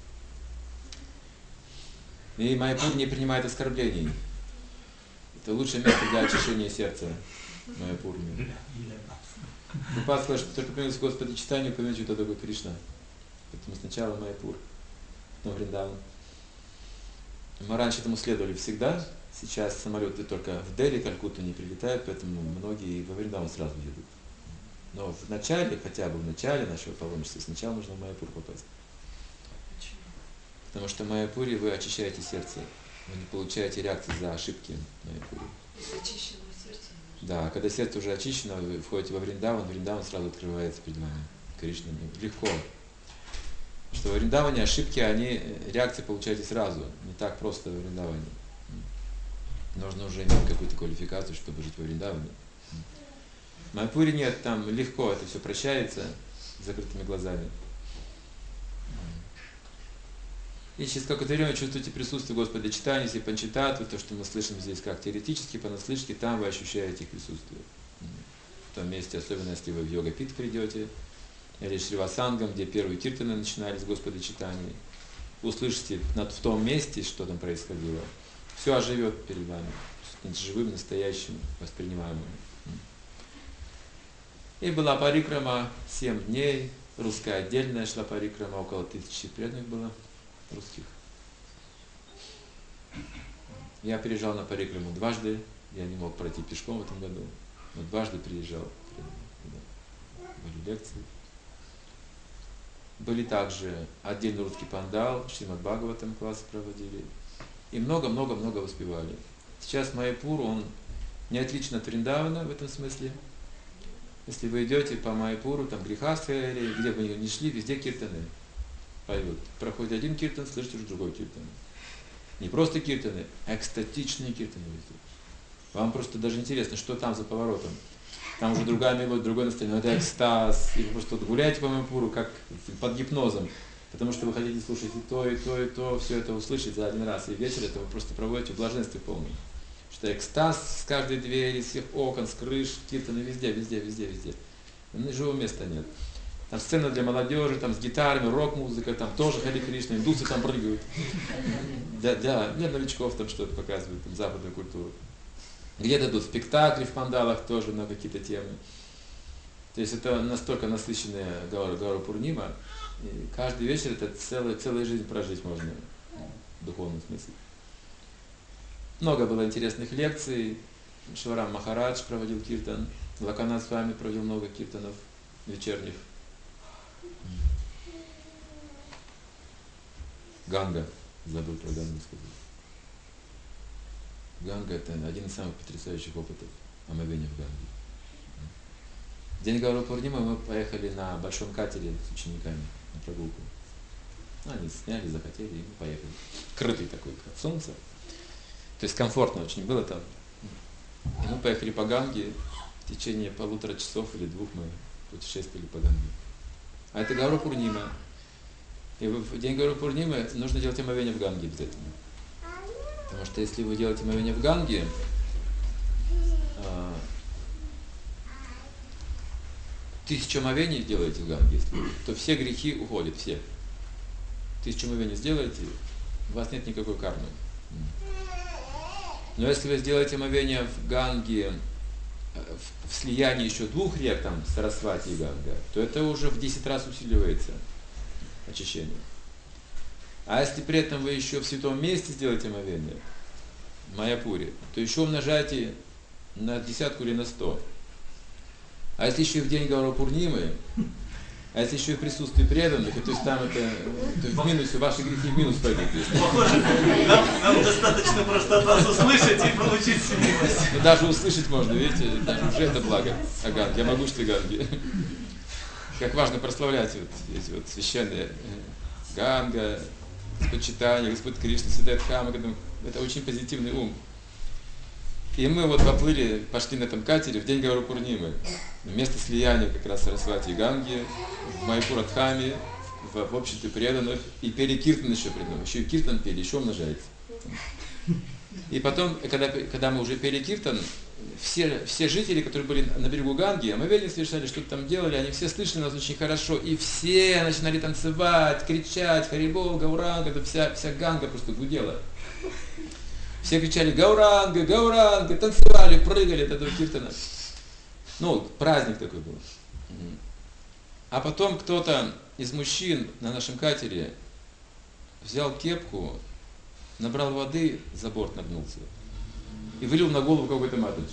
[SPEAKER 1] И Майяпур не принимает оскорблений. Это лучшее место для очищения сердца Майяпур. Прабхупада сказал, что только появился Господи Чайтанья, поймете, кто такой Кришна. Поэтому сначала Майяпур, потом Вриндаван. Мы раньше этому следовали всегда. Сейчас самолеты только в Дели, Калькутту не прилетают, поэтому многие во Вриндаван сразу едут. Но в начале, хотя бы в начале нашего паломничества, сначала нужно в Майяпур попасть.
[SPEAKER 9] Почему?
[SPEAKER 1] Потому что в Майяпуре вы очищаете сердце. Вы не получаете реакции за ошибки в Майяпуре.
[SPEAKER 9] Очищенное сердце.
[SPEAKER 1] Да, когда сердце уже очищено, вы входите во Вриндаван сразу открывается перед вами. Кришна, легко. Что в Вриндаване ошибки, реакции получаете сразу. Не так просто в Вриндаване. Нужно уже иметь какую-то квалификацию, чтобы жить во Вриндаване. В Майяпуре нет, там легко это все прощается с закрытыми глазами. И через какое-то время чувствуете присутствие Господа читания, если Панчататтвы, то, что мы слышим здесь как теоретически, понаслышке, там вы ощущаете их присутствие. В том месте, особенно если вы в йога-пит придете, или Шривасангам, где первые киртаны начинались с Господа читания, услышите в том месте, что там происходило, все оживет перед вами, живым, настоящим, воспринимаемым. И была парикрама 7 дней, русская отдельная шла парикрама, около 1000 преданных было русских. Я приезжал на парикраму дважды, я не мог пройти пешком в этом году, но дважды приезжал. Были лекции. Были также отдельный русский пандал, Шримад Бхагаватам классы проводили. И много-много-много воспевали. Сейчас Майяпур, он не отличен от Вриндавана в этом смысле. Если вы идете по Майяпуру, там Грихастха, или где бы ни шли, везде киртаны поют. Проходит один киртан, слышите уже другой киртан. Не просто киртаны, а экстатичные киртаны везде. Вам просто даже интересно, что там за поворотом. Там уже другая мелодия, другое настроение, но это экстаз. И вы просто вот гуляете по Майяпуру как под гипнозом, потому что вы хотите слушать и то, и то, и то, все это услышать за один раз. И вечер это вы просто проводите в блаженстве полном. Что экстаз с каждой двери, с всех окон, с крыш, киртаны везде, везде, везде, везде. Живого места нет. Там сцена для молодежи, там с гитарами, рок-музыка, там тоже Хари Кришна, индусы там прыгают. Да, для новичков там что-то показывают, там западную культуру. Где-то тут спектакли в пандалах тоже на какие-то темы. То есть это настолько насыщенная Гаура Пурнима, и каждый вечер это целая жизнь прожить можно в духовном смысле. Много было интересных лекций. Шиварам Махарадж проводил киртан, Лаканат Свами проводил много киртанов вечерних. Ганга, забыл про Гангу сказать. Ганга — это один из самых потрясающих опытов омовения в Ганге. В день Гаура Пурнимы мы поехали на большом катере с учениками на прогулку. Они сняли, захотели, и мы поехали. Крытый такой от солнца. То есть комфортно очень было там. И мы поехали по Ганге. В течение 1,5 часов или 2 мы путешествовали по Ганге. А это Гаура Пурнима. И в день Гаура Пурнимы нужно делать омовение в Ганге обязательно. Потому что если вы делаете омовение в Ганге, тысячу омовений делаете в Ганге, то все грехи уходят, все. 1000 омовений сделаете, у вас нет никакой кармы. Но если вы сделаете омовение в Ганге, в слиянии еще 2 рек, там, Сарасвати и Ганга, то это уже в 10 раз усиливается очищение. А если при этом вы еще в святом месте сделаете омовение, в Майяпуре, то еще умножаете на 10 или на 100. А если еще и в день Гаура Пурнимы, а если еще и в присутствии преданных, то есть там это, то есть в минусе, ваши грехи в минус пойдут.
[SPEAKER 3] Похоже, нам достаточно просто от вас услышать и получить милость.
[SPEAKER 1] Но даже услышать можно, видите, даже уже это благо. Ага, я могу, что Ганги. Как важно прославлять вот эти вот священные Ганга, почитание, Господь Кришна, Святая Дхамма, это очень позитивный ум. И мы вот поплыли, пошли на этом катере в день Гаура Пурнимы. Место слияния как раз Сарасвати и Ганги, в Майяпурадхаме, в обществе преданных, и пели киртан еще преданным. Еще и киртан пели, еще умножается. И потом, когда мы уже пели киртан, все жители, которые были на берегу Ганги, омовение совершали, что-то там делали, они все слышали нас очень хорошо, и все начинали танцевать, кричать, Харибол, Гауранга, это вся Ганга просто гудела. Все кричали «Гауранга! Гауранга!», танцевали, прыгали от этого киртана. Ну, праздник такой был. А потом кто-то из мужчин на нашем катере взял кепку, набрал воды, за борт нагнулся и вылил на голову какой-то матаджи.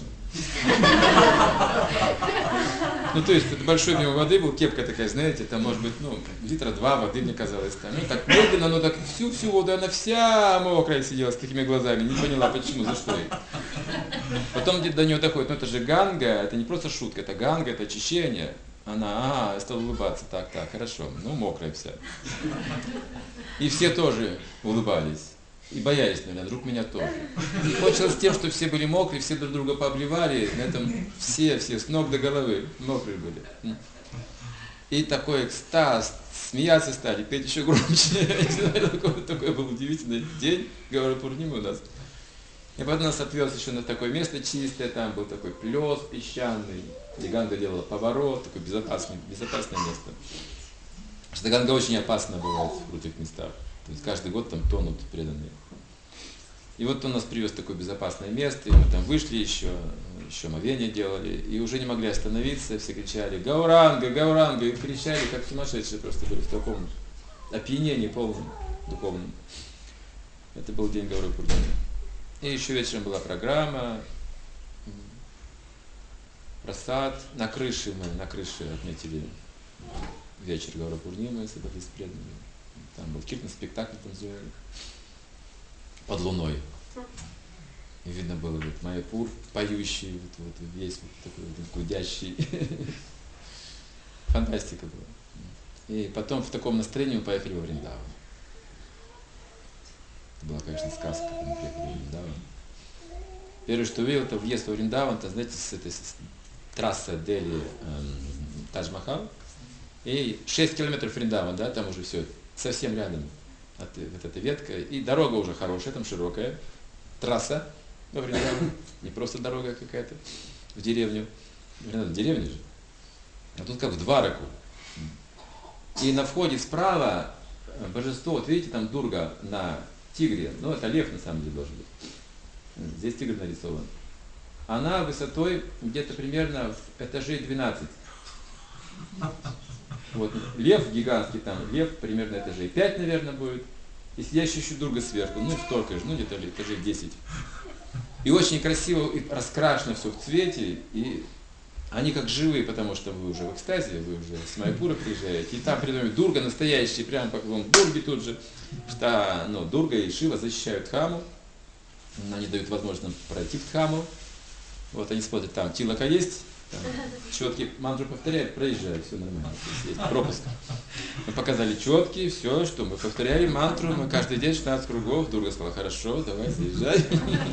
[SPEAKER 1] Ну, то есть, это большой объем воды был, кепка такая, знаете, там, может быть, 2 литра воды, мне казалось, там. Ну, так медленно, но так всю воду, она вся мокрая сидела с такими глазами, не поняла, почему, за что ей. Потом где-то до нее доходит, это же Ганга, это не просто шутка, это Ганга, это очищение. Она, стала улыбаться, так, хорошо, мокрая вся. И все тоже улыбались. И боялись, наверное, вдруг меня тоже. И кончилось тем, что все были мокрые, все друг друга пообливали, на этом все с ног до головы мокрые были. И такой экстаз, смеяться стали, петь еще громче. Такой был удивительный день Гаура-Пурнимы у нас. И потом нас отвез еще на такое место чистое, там был такой плес песчаный, где Ганга делала поворот, такое безопасное место. Потому что Ганга очень опасно бывает в крутых местах. То есть каждый год там тонут преданные. И вот он нас привез в такое безопасное место, и мы там вышли еще омовение делали, и уже не могли остановиться, все кричали «Гауранга, Гауранга!» и кричали, как сумасшедшие просто были в таком опьянении полном, духовном. Это был день Гаура-Пурнимы. И еще вечером была программа, просад, на крыше отметили вечер Гаура-Пурнимы, собрались с преданными. Там был киртан-спектакль танцевали под луной. И видно было вот Майяпур, поющий, вот весь вот такой вот гудящий. Фантастика была. И потом в таком настроении мы поехали во Вриндаван. Это была, конечно, сказка, когда мы приехали во Вриндаван. Первое, что увидел, это въезд во Вриндаван, это, знаете, трасса Дели Тадж-Махал. И 6 километров Вриндаван, да, там уже все совсем рядом. Вот эта ветка. И дорога уже хорошая, там широкая. Трасса во Вриндаван. Не просто дорога какая-то в деревню. В деревне же. А тут как в Двараку. И на входе справа божество, вот видите, там Дурга на тигре. Ну, это лев на самом деле должен быть. Здесь тигр нарисован. Она высотой где-то примерно в этажей 12. Вот, лев гигантский там, лев примерно этажей 5, наверное, будет. И сидящая еще Дурга сверху, ну, столько же, ну, где-то этажей 10. И очень красиво и раскрашено все в цвете. И они как живые, потому что вы уже в экстазе, вы уже с Майяпура приезжаете. И там придумали Дурга настоящий, прям поклон Дурге тут же. Что, ну, Дурга и Шива защищают Дхаму. Они дают возможность нам пройти в Дхаму. Вот они смотрят, там Тилака есть. Четкий мантру повторяют, проезжают, все нормально, есть пропуск. Мы показали четкие, все, что мы повторяли мантру, мы каждый день 16 кругов, Дурга сказала, хорошо, давай, заезжай.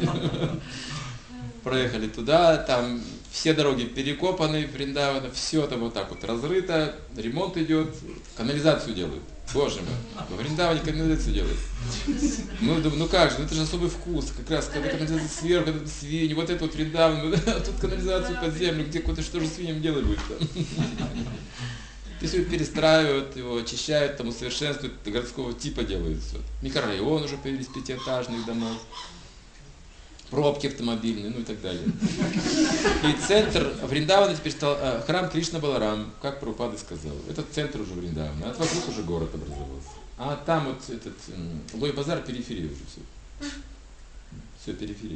[SPEAKER 1] Проехали туда, там все дороги перекопаны, Вриндавана, все там вот так вот разрыто, ремонт идет, канализацию делают. Боже мой, во Вриндаване канализацию делают. Мы думаем, ну как же, ну это же особый вкус, как раз когда канализация сверху, это свиньи, вот это вот Вриндаван, а тут канализацию под землю, где куда что же свиньям делать будет там. И все перестраивают, его очищают, там усовершенствуют, городского типа делают все. Микрорайон уже появились 5-этажных домов. Пробки автомобильные, ну и так далее. И центр Вриндавана теперь стал храм Кришна Баларам, как Прабхупада сказал. Это центр уже Вриндавана, а вокруг уже город образовался. А там вот этот Лой-базар, периферия уже все. Все периферия.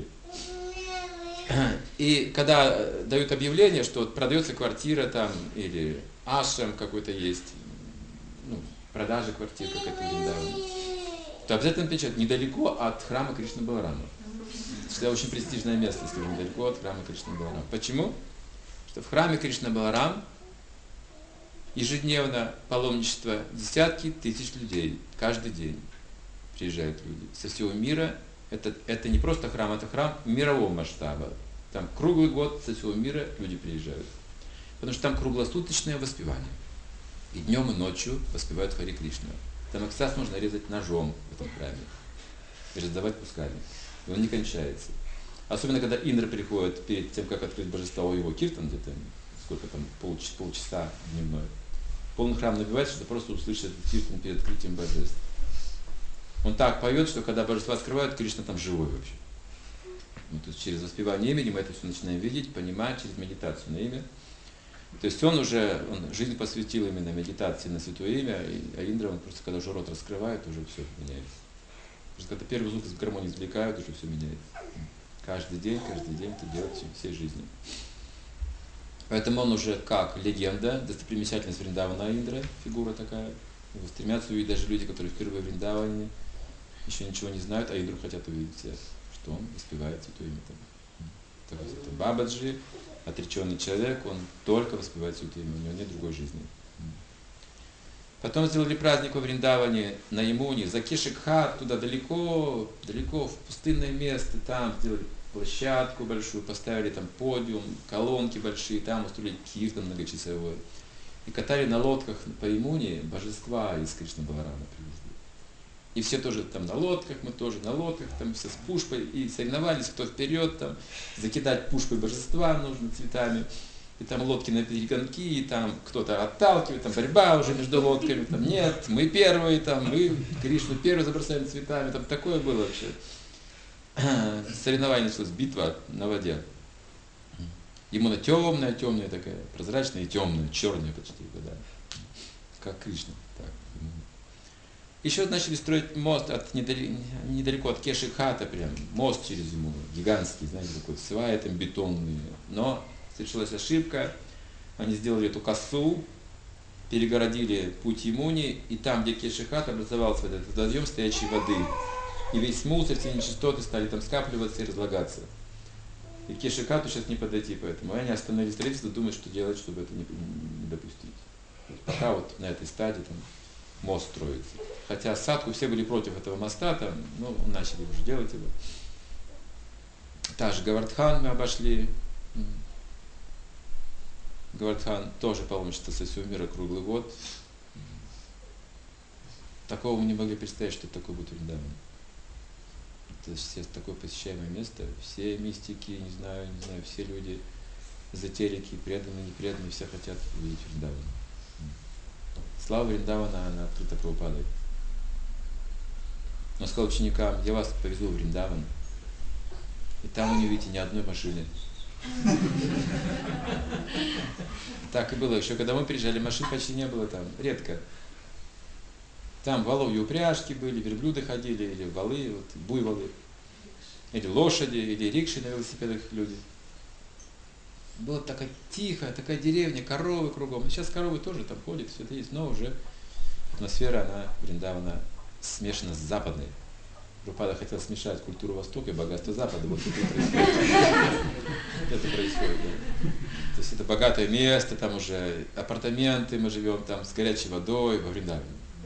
[SPEAKER 1] И когда дают объявление, что вот продается квартира там, или ашрам какой-то есть, ну, продажа квартир какая-то в Вриндаване, то обязательно печатают недалеко от храма Кришна Баларама. Это очень престижное место, если вы недалеко от храма Кришна Баларам. Почему? Что в храме Кришна Баларам ежедневно паломничество десятки тысяч людей. Каждый день приезжают люди со всего мира. Это не просто храм, это храм мирового масштаба. Там круглый год со всего мира люди приезжают. Потому что там круглосуточное воспевание. И днем, и ночью воспевают Хари Кришна. Там экстаз можно резать ножом в этом храме. И раздавать кусками. И он не кончается. Особенно, когда Индра приходит перед тем, как открыть божество его киртан, где-то, сколько там, полчаса дневной. Полный храм набивается, чтобы просто услышать этот киртан перед открытием божеств. Он так поет, что когда божества открывают, Кришна там живой вообще. Ну, то есть через воспевание имени мы это все начинаем видеть, понимать, через медитацию на имя. То есть он жизнь посвятил именно медитации на святое имя, а Индра, он просто когда уже рот раскрывает, уже все меняется. Потому что когда первый звук из гармонии извлекают, уже все меняется. Каждый день это делать всей жизнью. Поэтому он уже как легенда, достопримечательность Вриндавана Индра, фигура такая. Его стремятся увидеть даже люди, которые впервые в Вриндаване еще ничего не знают, а Индру хотят увидеть все, что он воспевает святое имя. Это Бабаджи, отреченный человек, он только воспевает святое имя, у него нет другой жизни. Потом сделали праздник во Вриндаване, на Ямуне, за Кешик-Гhat, туда далеко, далеко в пустынное место, там сделали площадку большую, поставили там подиум, колонки большие, там устроили киртан многочасовой. И катали на лодках по Ямуне божества из Кришна-Баларама привезли. И все тоже там на лодках, мы тоже на лодках, там все с пушпой, и соревновались, кто вперед, там, закидать пушпой божества нужно цветами. И там лодки на перегонки, и там кто-то отталкивает, там борьба уже между лодками, там нет, мы первые, там мы Кришну первый забросаем цветами, там такое было вообще. Соревнование началось, битва на воде. Ямуна темная, темная такая, прозрачная и темная, черная почти вода, как Кришна. Так. Еще начали строить мост недалеко от Кешик-Гхата прям, мост через Ямуну, гигантский, знаете, такой, сваи там бетонные, но совершилась ошибка, они сделали эту косу, перегородили путь Ямуне, и там, где Кешик-Гхат, образовался этот водоем стоячей воды. И весь мусор, все нечистоты стали там скапливаться и разлагаться. И к Кешик-Гхату сейчас не подойти, поэтому они остановили строительство, думают, что делать, чтобы это не допустить. Пока вот на этой стадии там мост строится. Хотя Садху все были против этого моста, там, ну, начали уже делать его. Также Говардхан мы обошли. Говардхан тоже паломничество со всего мира круглый год. Такого мы не могли представить, что такое будет Вриндаван. Это все такое посещаемое место, все мистики, не знаю, все люди, эзотерики, преданные, непреданные, все хотят увидеть Вриндаван. Слава Вриндавана, она открыта Прабхупадой. Он сказал ученикам, я вас повезу в Вриндаван, и там вы не увидите ни одной машины. Так и было. Еще когда мы приезжали, машин почти не было там, редко. Там воловьи упряжки были, верблюды ходили, или валы, вот, буйволы, или лошади, или рикши на велосипедах люди. Было такая тихая, такая деревня, коровы кругом. Сейчас коровы тоже там ходят, все это есть, но уже атмосфера, она Вриндавана смешана с западной. Прабхупада хотел смешать культуру Востока и богатство Запада. Вот это происходит. Это происходит, да. То есть это богатое место, там уже апартаменты, мы живем там с горячей водой во Вриндаване.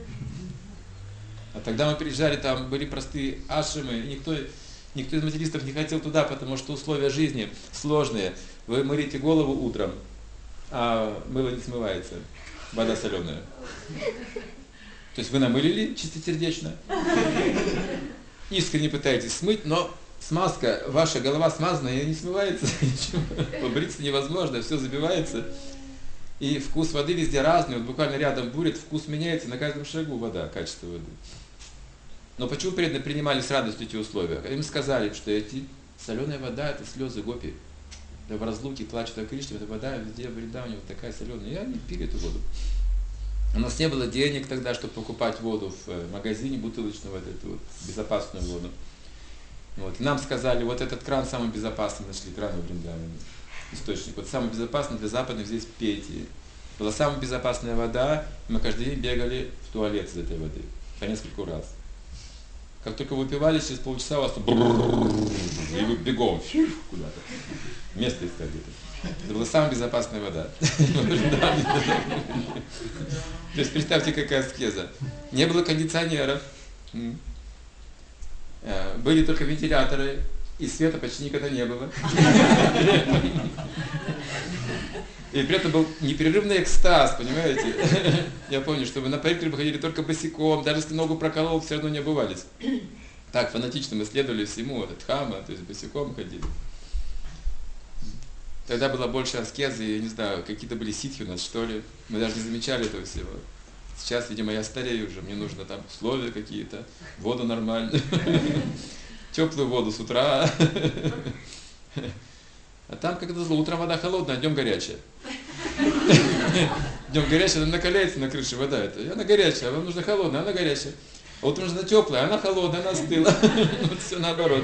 [SPEAKER 1] А тогда мы приезжали, там были простые ашрамы, и никто из материстов не хотел туда, потому что условия жизни сложные. Вы мылите голову утром, а мыло не смывается, вода соленая. То есть вы намылили чистосердечно, искренне пытаетесь смыть, но смазка, ваша голова смазанная, и не смывается, побриться невозможно, все забивается. И вкус воды везде разный, вот буквально рядом бурит, вкус меняется на каждом шагу вода, качество воды. Но почему преданные принимали с радостью эти условия? Им сказали, что эти соленая вода, это слезы гопи. Да в разлуке плачут о Кришне, эта вода везде в Вриндаване вот такая соленая. И они пили эту воду. У нас не было денег тогда, чтобы покупать воду в магазине бутылочную, вот эту вот безопасную воду. Вот. И нам сказали, вот этот кран самый безопасный, нашли кран в Вриндаване. Источник. Вот самый безопасный для западных здесь Пети. Была самая безопасная вода, и мы каждый день бегали в туалет из этой воды. По несколько раз. Как только выпивали, через полчаса у вас и вы бегом куда-то. Место искали где-то. Это была самая безопасная вода. То есть представьте, какая аскеза. Не было кондиционеров. Были только вентиляторы. И света почти никогда не было. И при этом был непрерывный экстаз, понимаете? Я помню, что мы на парикмахер ходили только босиком, даже если ногу проколол, все равно не обувались. Так фанатично мы следовали всему, этот дхамма, то есть босиком ходили. Тогда было больше аскезы, я не знаю, какие-то были ситхи у нас, что ли. Мы даже не замечали этого всего. Сейчас, видимо, я старею уже, мне нужно там условия какие-то, воду нормальную, теплую воду с утра. А там, как это зло, утром вода холодная, днем горячая. Днем горячая, она накаляется на крыше вода. И она горячая, а вам нужна холодная, она горячая. А утром нужна теплая, она холодная, она остыла. Вот все наоборот.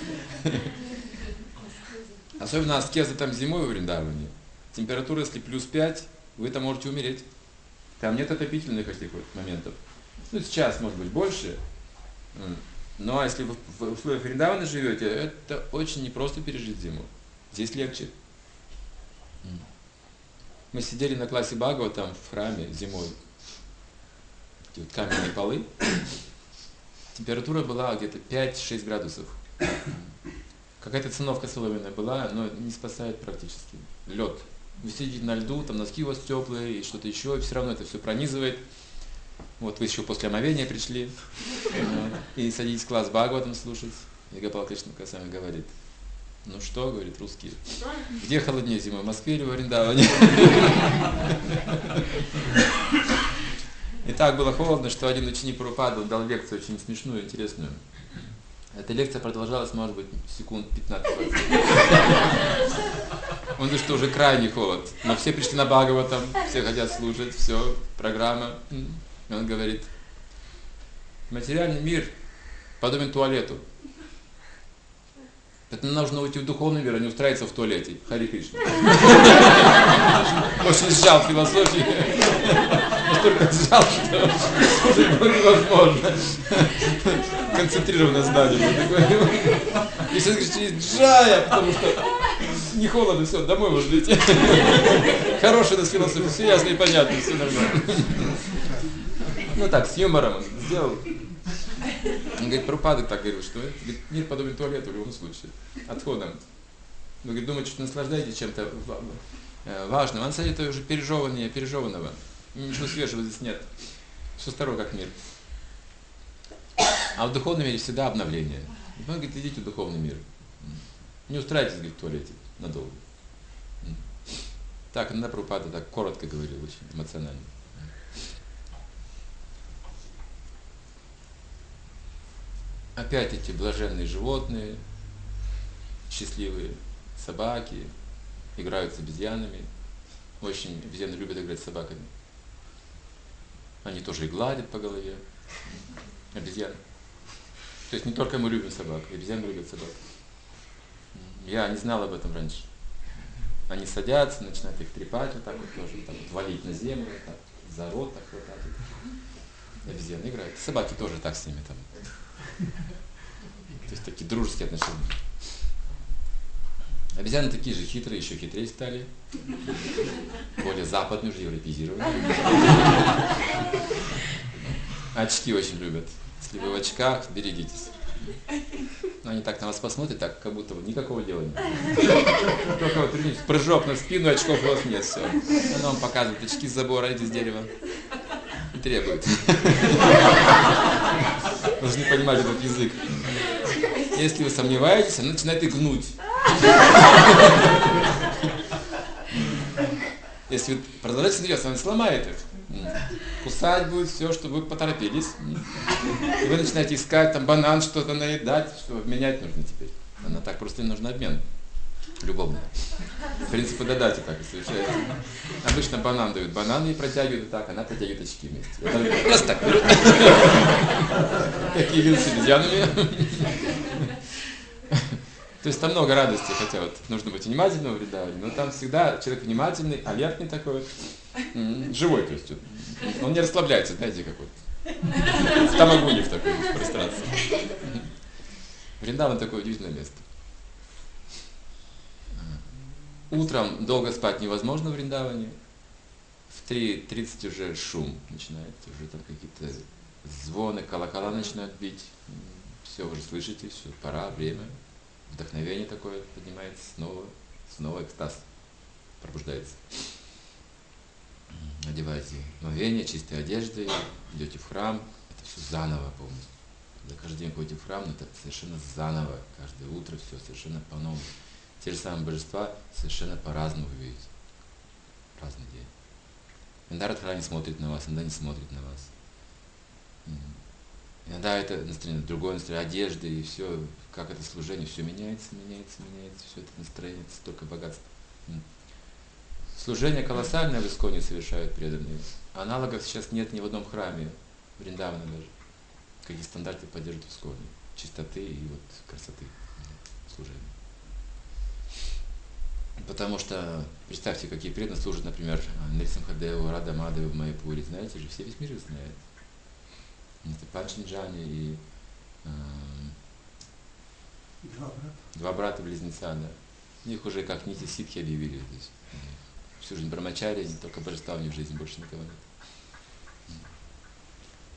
[SPEAKER 1] Особенно аскеза там зимой в Вриндаване. Температура, если +5, вы там можете умереть. Там нет отопительных этих вот моментов. Ну, сейчас, может быть, больше. Но если вы в условиях Вриндавана живете, это очень непросто пережить зиму. Здесь легче. Мы сидели на классе Бхагава там в храме зимой. такие вот каменные полы. Температура была где-то 5-6 градусов. Какая-то циновка соломенная была, но не спасает практически. Лед. Вы сидите на льду, там носки у вас теплые и что-то еще, и все равно это все пронизывает. Вот вы еще после омовения пришли, и садитесь в класс Бхагаватам слушать. И Гопал Кришна Госвами говорит: ну что, говорит, русские, где холоднее зимой, в Москве или в Вриндаване? И так было холодно, что один ученик Прабхупады дал лекцию очень смешную, интересную. Эта лекция продолжалась, может быть, секунд 15-20. Он говорит, что уже крайний холод. Но все пришли на Бхагаватам, все хотят слушать, все, программа. И он говорит: материальный мир подобен туалету. Это нужно уйти в духовный мир, а не устраиваться в туалете. Хари Кришна. Очень сжал философию. Настолько сжал, что уже было невозможно концентрированное знание. И сейчас говорит, Джая, потому что не холодно, все, домой можно идти. Хорошая у нас философия, все ясно и понятно, все нормально. Ну так, с юмором он сделал. Он говорит, Прабхупада так говорил, что мир подобен туалету в любом случае, отходом. Вы говорит, думаете, что наслаждаетесь чем-то важным, а на самом деле это уже пережевывание пережеванного. Ничего свежего здесь нет. Все старое как мир. А в духовном мире всегда обновление. Он говорит, идите в духовный мир. Не устраивайтесь, говорит, в туалете надолго. Так, иногда Прабхупада так коротко говорил, очень эмоционально. Опять эти блаженные животные, счастливые собаки, играют с обезьянами. Очень обезьяны любят играть с собаками. Они тоже и гладят по голове. Обезьяны. То есть не только мы любим собак, обезьяны любят собак. Я не знал об этом раньше. Они садятся, начинают их трепать вот так вот тоже, так вот, валить на землю, вот так, за рот так вот так вот. Обезьяны играют. Собаки тоже так с ними там. То есть такие дружеские отношения. Обезьяны такие же хитрые, еще хитрее стали. Более западные, уже европеизированные. Очки очень любят. Если вы в очках, берегитесь. Но они так на вас посмотрят, так, как будто никакого дела нет. Только вот прыжок на спину, очков у вас нет, все. Она вам показывает очки с забора, из дерева. И требует. Должны понимать этот язык. Если вы сомневаетесь, она начинает их гнуть. Если вы продолжаете смеяться, она сломает их. Кусать будет все, чтобы вы поторопились. И вы начинаете искать там банан, что-то наедать, что обменять нужно теперь. Она так, просто не нужен обмен. Любовный. Принцип пододати так и совершается. Обычно банан дают бананы и протягивают так, она протягивает очки вместе. Просто так. Такие люди с обезьянами. То есть там много радости, хотя вот нужно быть внимательным в Вриндаване, но там всегда человек внимательный, алертный такой, живой, то есть он не расслабляется, знаете, как вот в тамагуне в такой пространстве. Вриндаван такое удивительное место. Утром долго спать невозможно в Вриндаване, в 3:30 уже шум начинается, уже там какие-то звоны, колокола начинают бить, все уже слышите, все, пора, время. Вдохновение такое поднимается, снова экстаз пробуждается. Одеваете омовение, чистые одежды, идете в храм, это все заново полностью. Когда каждый день ходите в храм, но это совершенно заново, каждое утро все совершенно по-новому. Те же самые божества совершенно по-разному вы видите. Разный день. Иногда Радхарани смотрит на вас, иногда не смотрит на вас. Иногда это настроение, другое настроение, одежды и все, как это служение, все меняется, все это настроение, это столько богатства. Служение колоссальное в Исконе совершают преданные. Аналогов сейчас нет ни в одном храме, Вриндавана даже. Какие стандарты поддерживают в Исконе. Чистоты и вот красоты служения. Потому что, представьте, какие преданные служат, например, Нрисимхадеву, Рада Мадеву в Майяпуре, знаете же, все весь мир их знает. Это Панчинджани и два брата-близнеца, да. Их уже как нити ситхи объявили. То есть, всю жизнь брамачари, только божества у них в жизни, больше никого нет.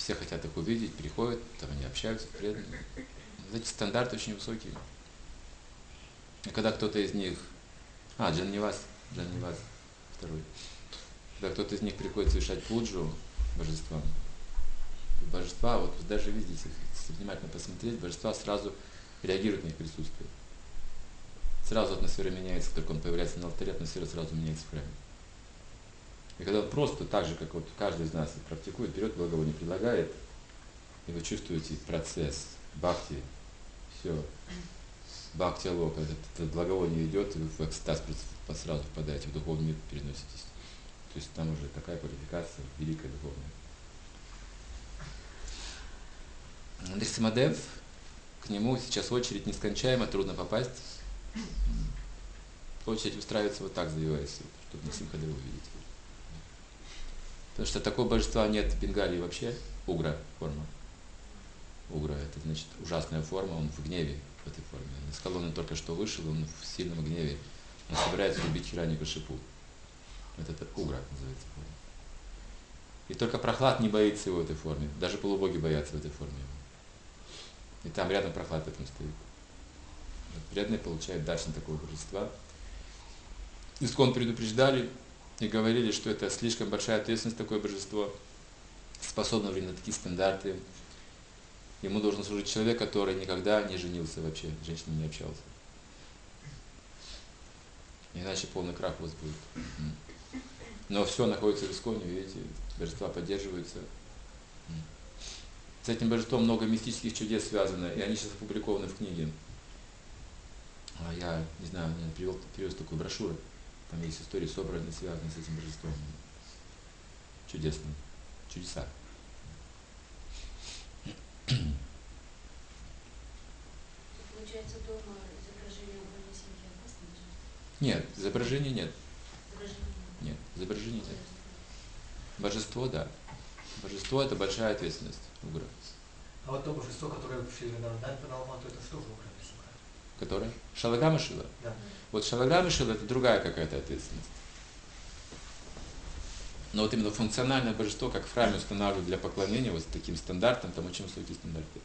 [SPEAKER 1] все хотят их увидеть, приходят, там они общаются, преданные. Эти стандарты очень высокие. И когда кто-то из них... Джаннивас второй. Когда кто-то из них приходит совершать пуджу божествам, божества, вот даже видите, если внимательно посмотреть, божества сразу реагируют на их присутствие. Сразу атмосфера меняется, как только он появляется на алтаре, атмосфера сразу меняется в храме. И когда он просто так же, как вот каждый из нас практикует, берет благовоние, предлагает, и вы чувствуете процесс бхакти, все, бхакти-алока, это благовоние идет, и вы в экстаз сразу впадаете, в духовный мир переноситесь. То есть там уже такая квалификация великая духовная. Нрисимадев, к нему сейчас очередь нескончаема, трудно попасть. Очередь устраивается вот так, завиваясь, чтобы Нрисимхадева увидеть. Потому что такого божества нет в Бенгалии вообще. Угра форма. Угра — это значит ужасная форма, он в гневе в этой форме. Из колонны только что вышел, он в сильном гневе. Он собирается убить Хираньякашипу. Это Угра называется форма. И только Прохлад не боится его в этой форме. Даже полубоги боятся в этой форме его. И там рядом Прохлад в этом стоит. Преданные получают даршан такого божества. Искон предупреждали и говорили, что это слишком большая ответственность, такое божество, способно на такие стандарты. Ему должен служить человек, который никогда не женился вообще, с женщинами не общался. Иначе полный крах у вас будет. Но все находится в Исконе, видите, божества поддерживаются. С этим божеством много мистических чудес связано, и они сейчас опубликованы в книге. Я не знаю, я привез такую брошюру. Там есть истории, собранные, связанные с этим божеством. Чудесные. Чудеса.
[SPEAKER 8] Получается, дома изображение более семьи опасно даже?
[SPEAKER 1] Нет, изображения нет.
[SPEAKER 8] Изображение
[SPEAKER 1] Нет, изображений нет. Божество, да. Божество — это большая ответственность. Угра.
[SPEAKER 2] А вот то божество, которое в Шри-Радардан Паналмату, это что же Угра Нрисимха?
[SPEAKER 1] Которое? Шалаграма Шила?
[SPEAKER 2] Да.
[SPEAKER 1] Вот Шалаграма Шила — это другая какая-то ответственность. Но вот именно функциональное божество, как в храме устанавливают для поклонения, вот с таким стандартом, там очень высокие стандарты.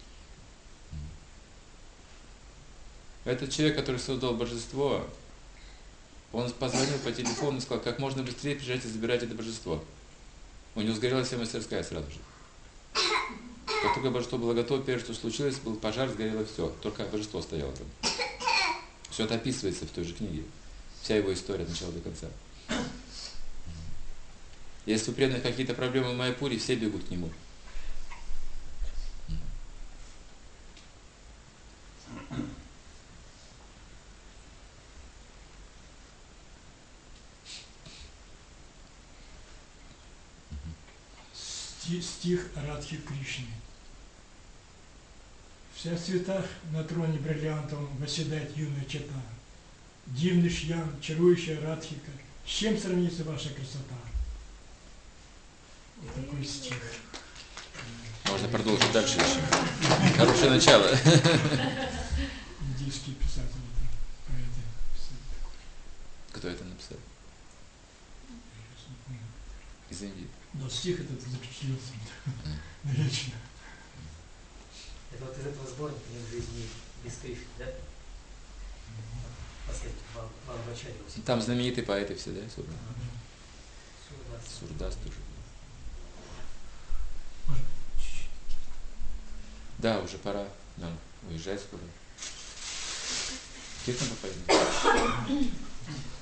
[SPEAKER 1] Этот человек, который создал божество, он позвонил по телефону и сказал, как можно быстрее приезжайте забирать это божество. У него сгорела вся мастерская сразу же. Как только божество было готово, первое, что случилось, был пожар, сгорело все. Только божество стояло там. Все это описывается в той же книге. Вся его история от начала до конца. Если у преданных какие-то проблемы в Майяпуре, все бегут к нему.
[SPEAKER 10] Стих Радхи Кришны. Вся в цветах на троне бриллиантовом восседает юная чета. Дивный шьям, чарующая Радхика. С чем сравнится ваша красота? Вот такой стих.
[SPEAKER 1] Можно продолжить дальше еще. Хорошее начало.
[SPEAKER 10] Индийский писатель, поэты.
[SPEAKER 1] Кто это написал? Из Индии.
[SPEAKER 10] Но стих этот запечатлелся навечно.
[SPEAKER 2] Это вот из этого сборника «Нет жизни без Кришны», да? Последний, Валабачари.
[SPEAKER 1] Там знаменитые поэты все, да, собраны?
[SPEAKER 2] Сурдас.
[SPEAKER 1] Сурдас тоже.
[SPEAKER 10] Может, чуть-чуть.
[SPEAKER 1] Да, уже пора нам уезжать скоро. Киртан попадем.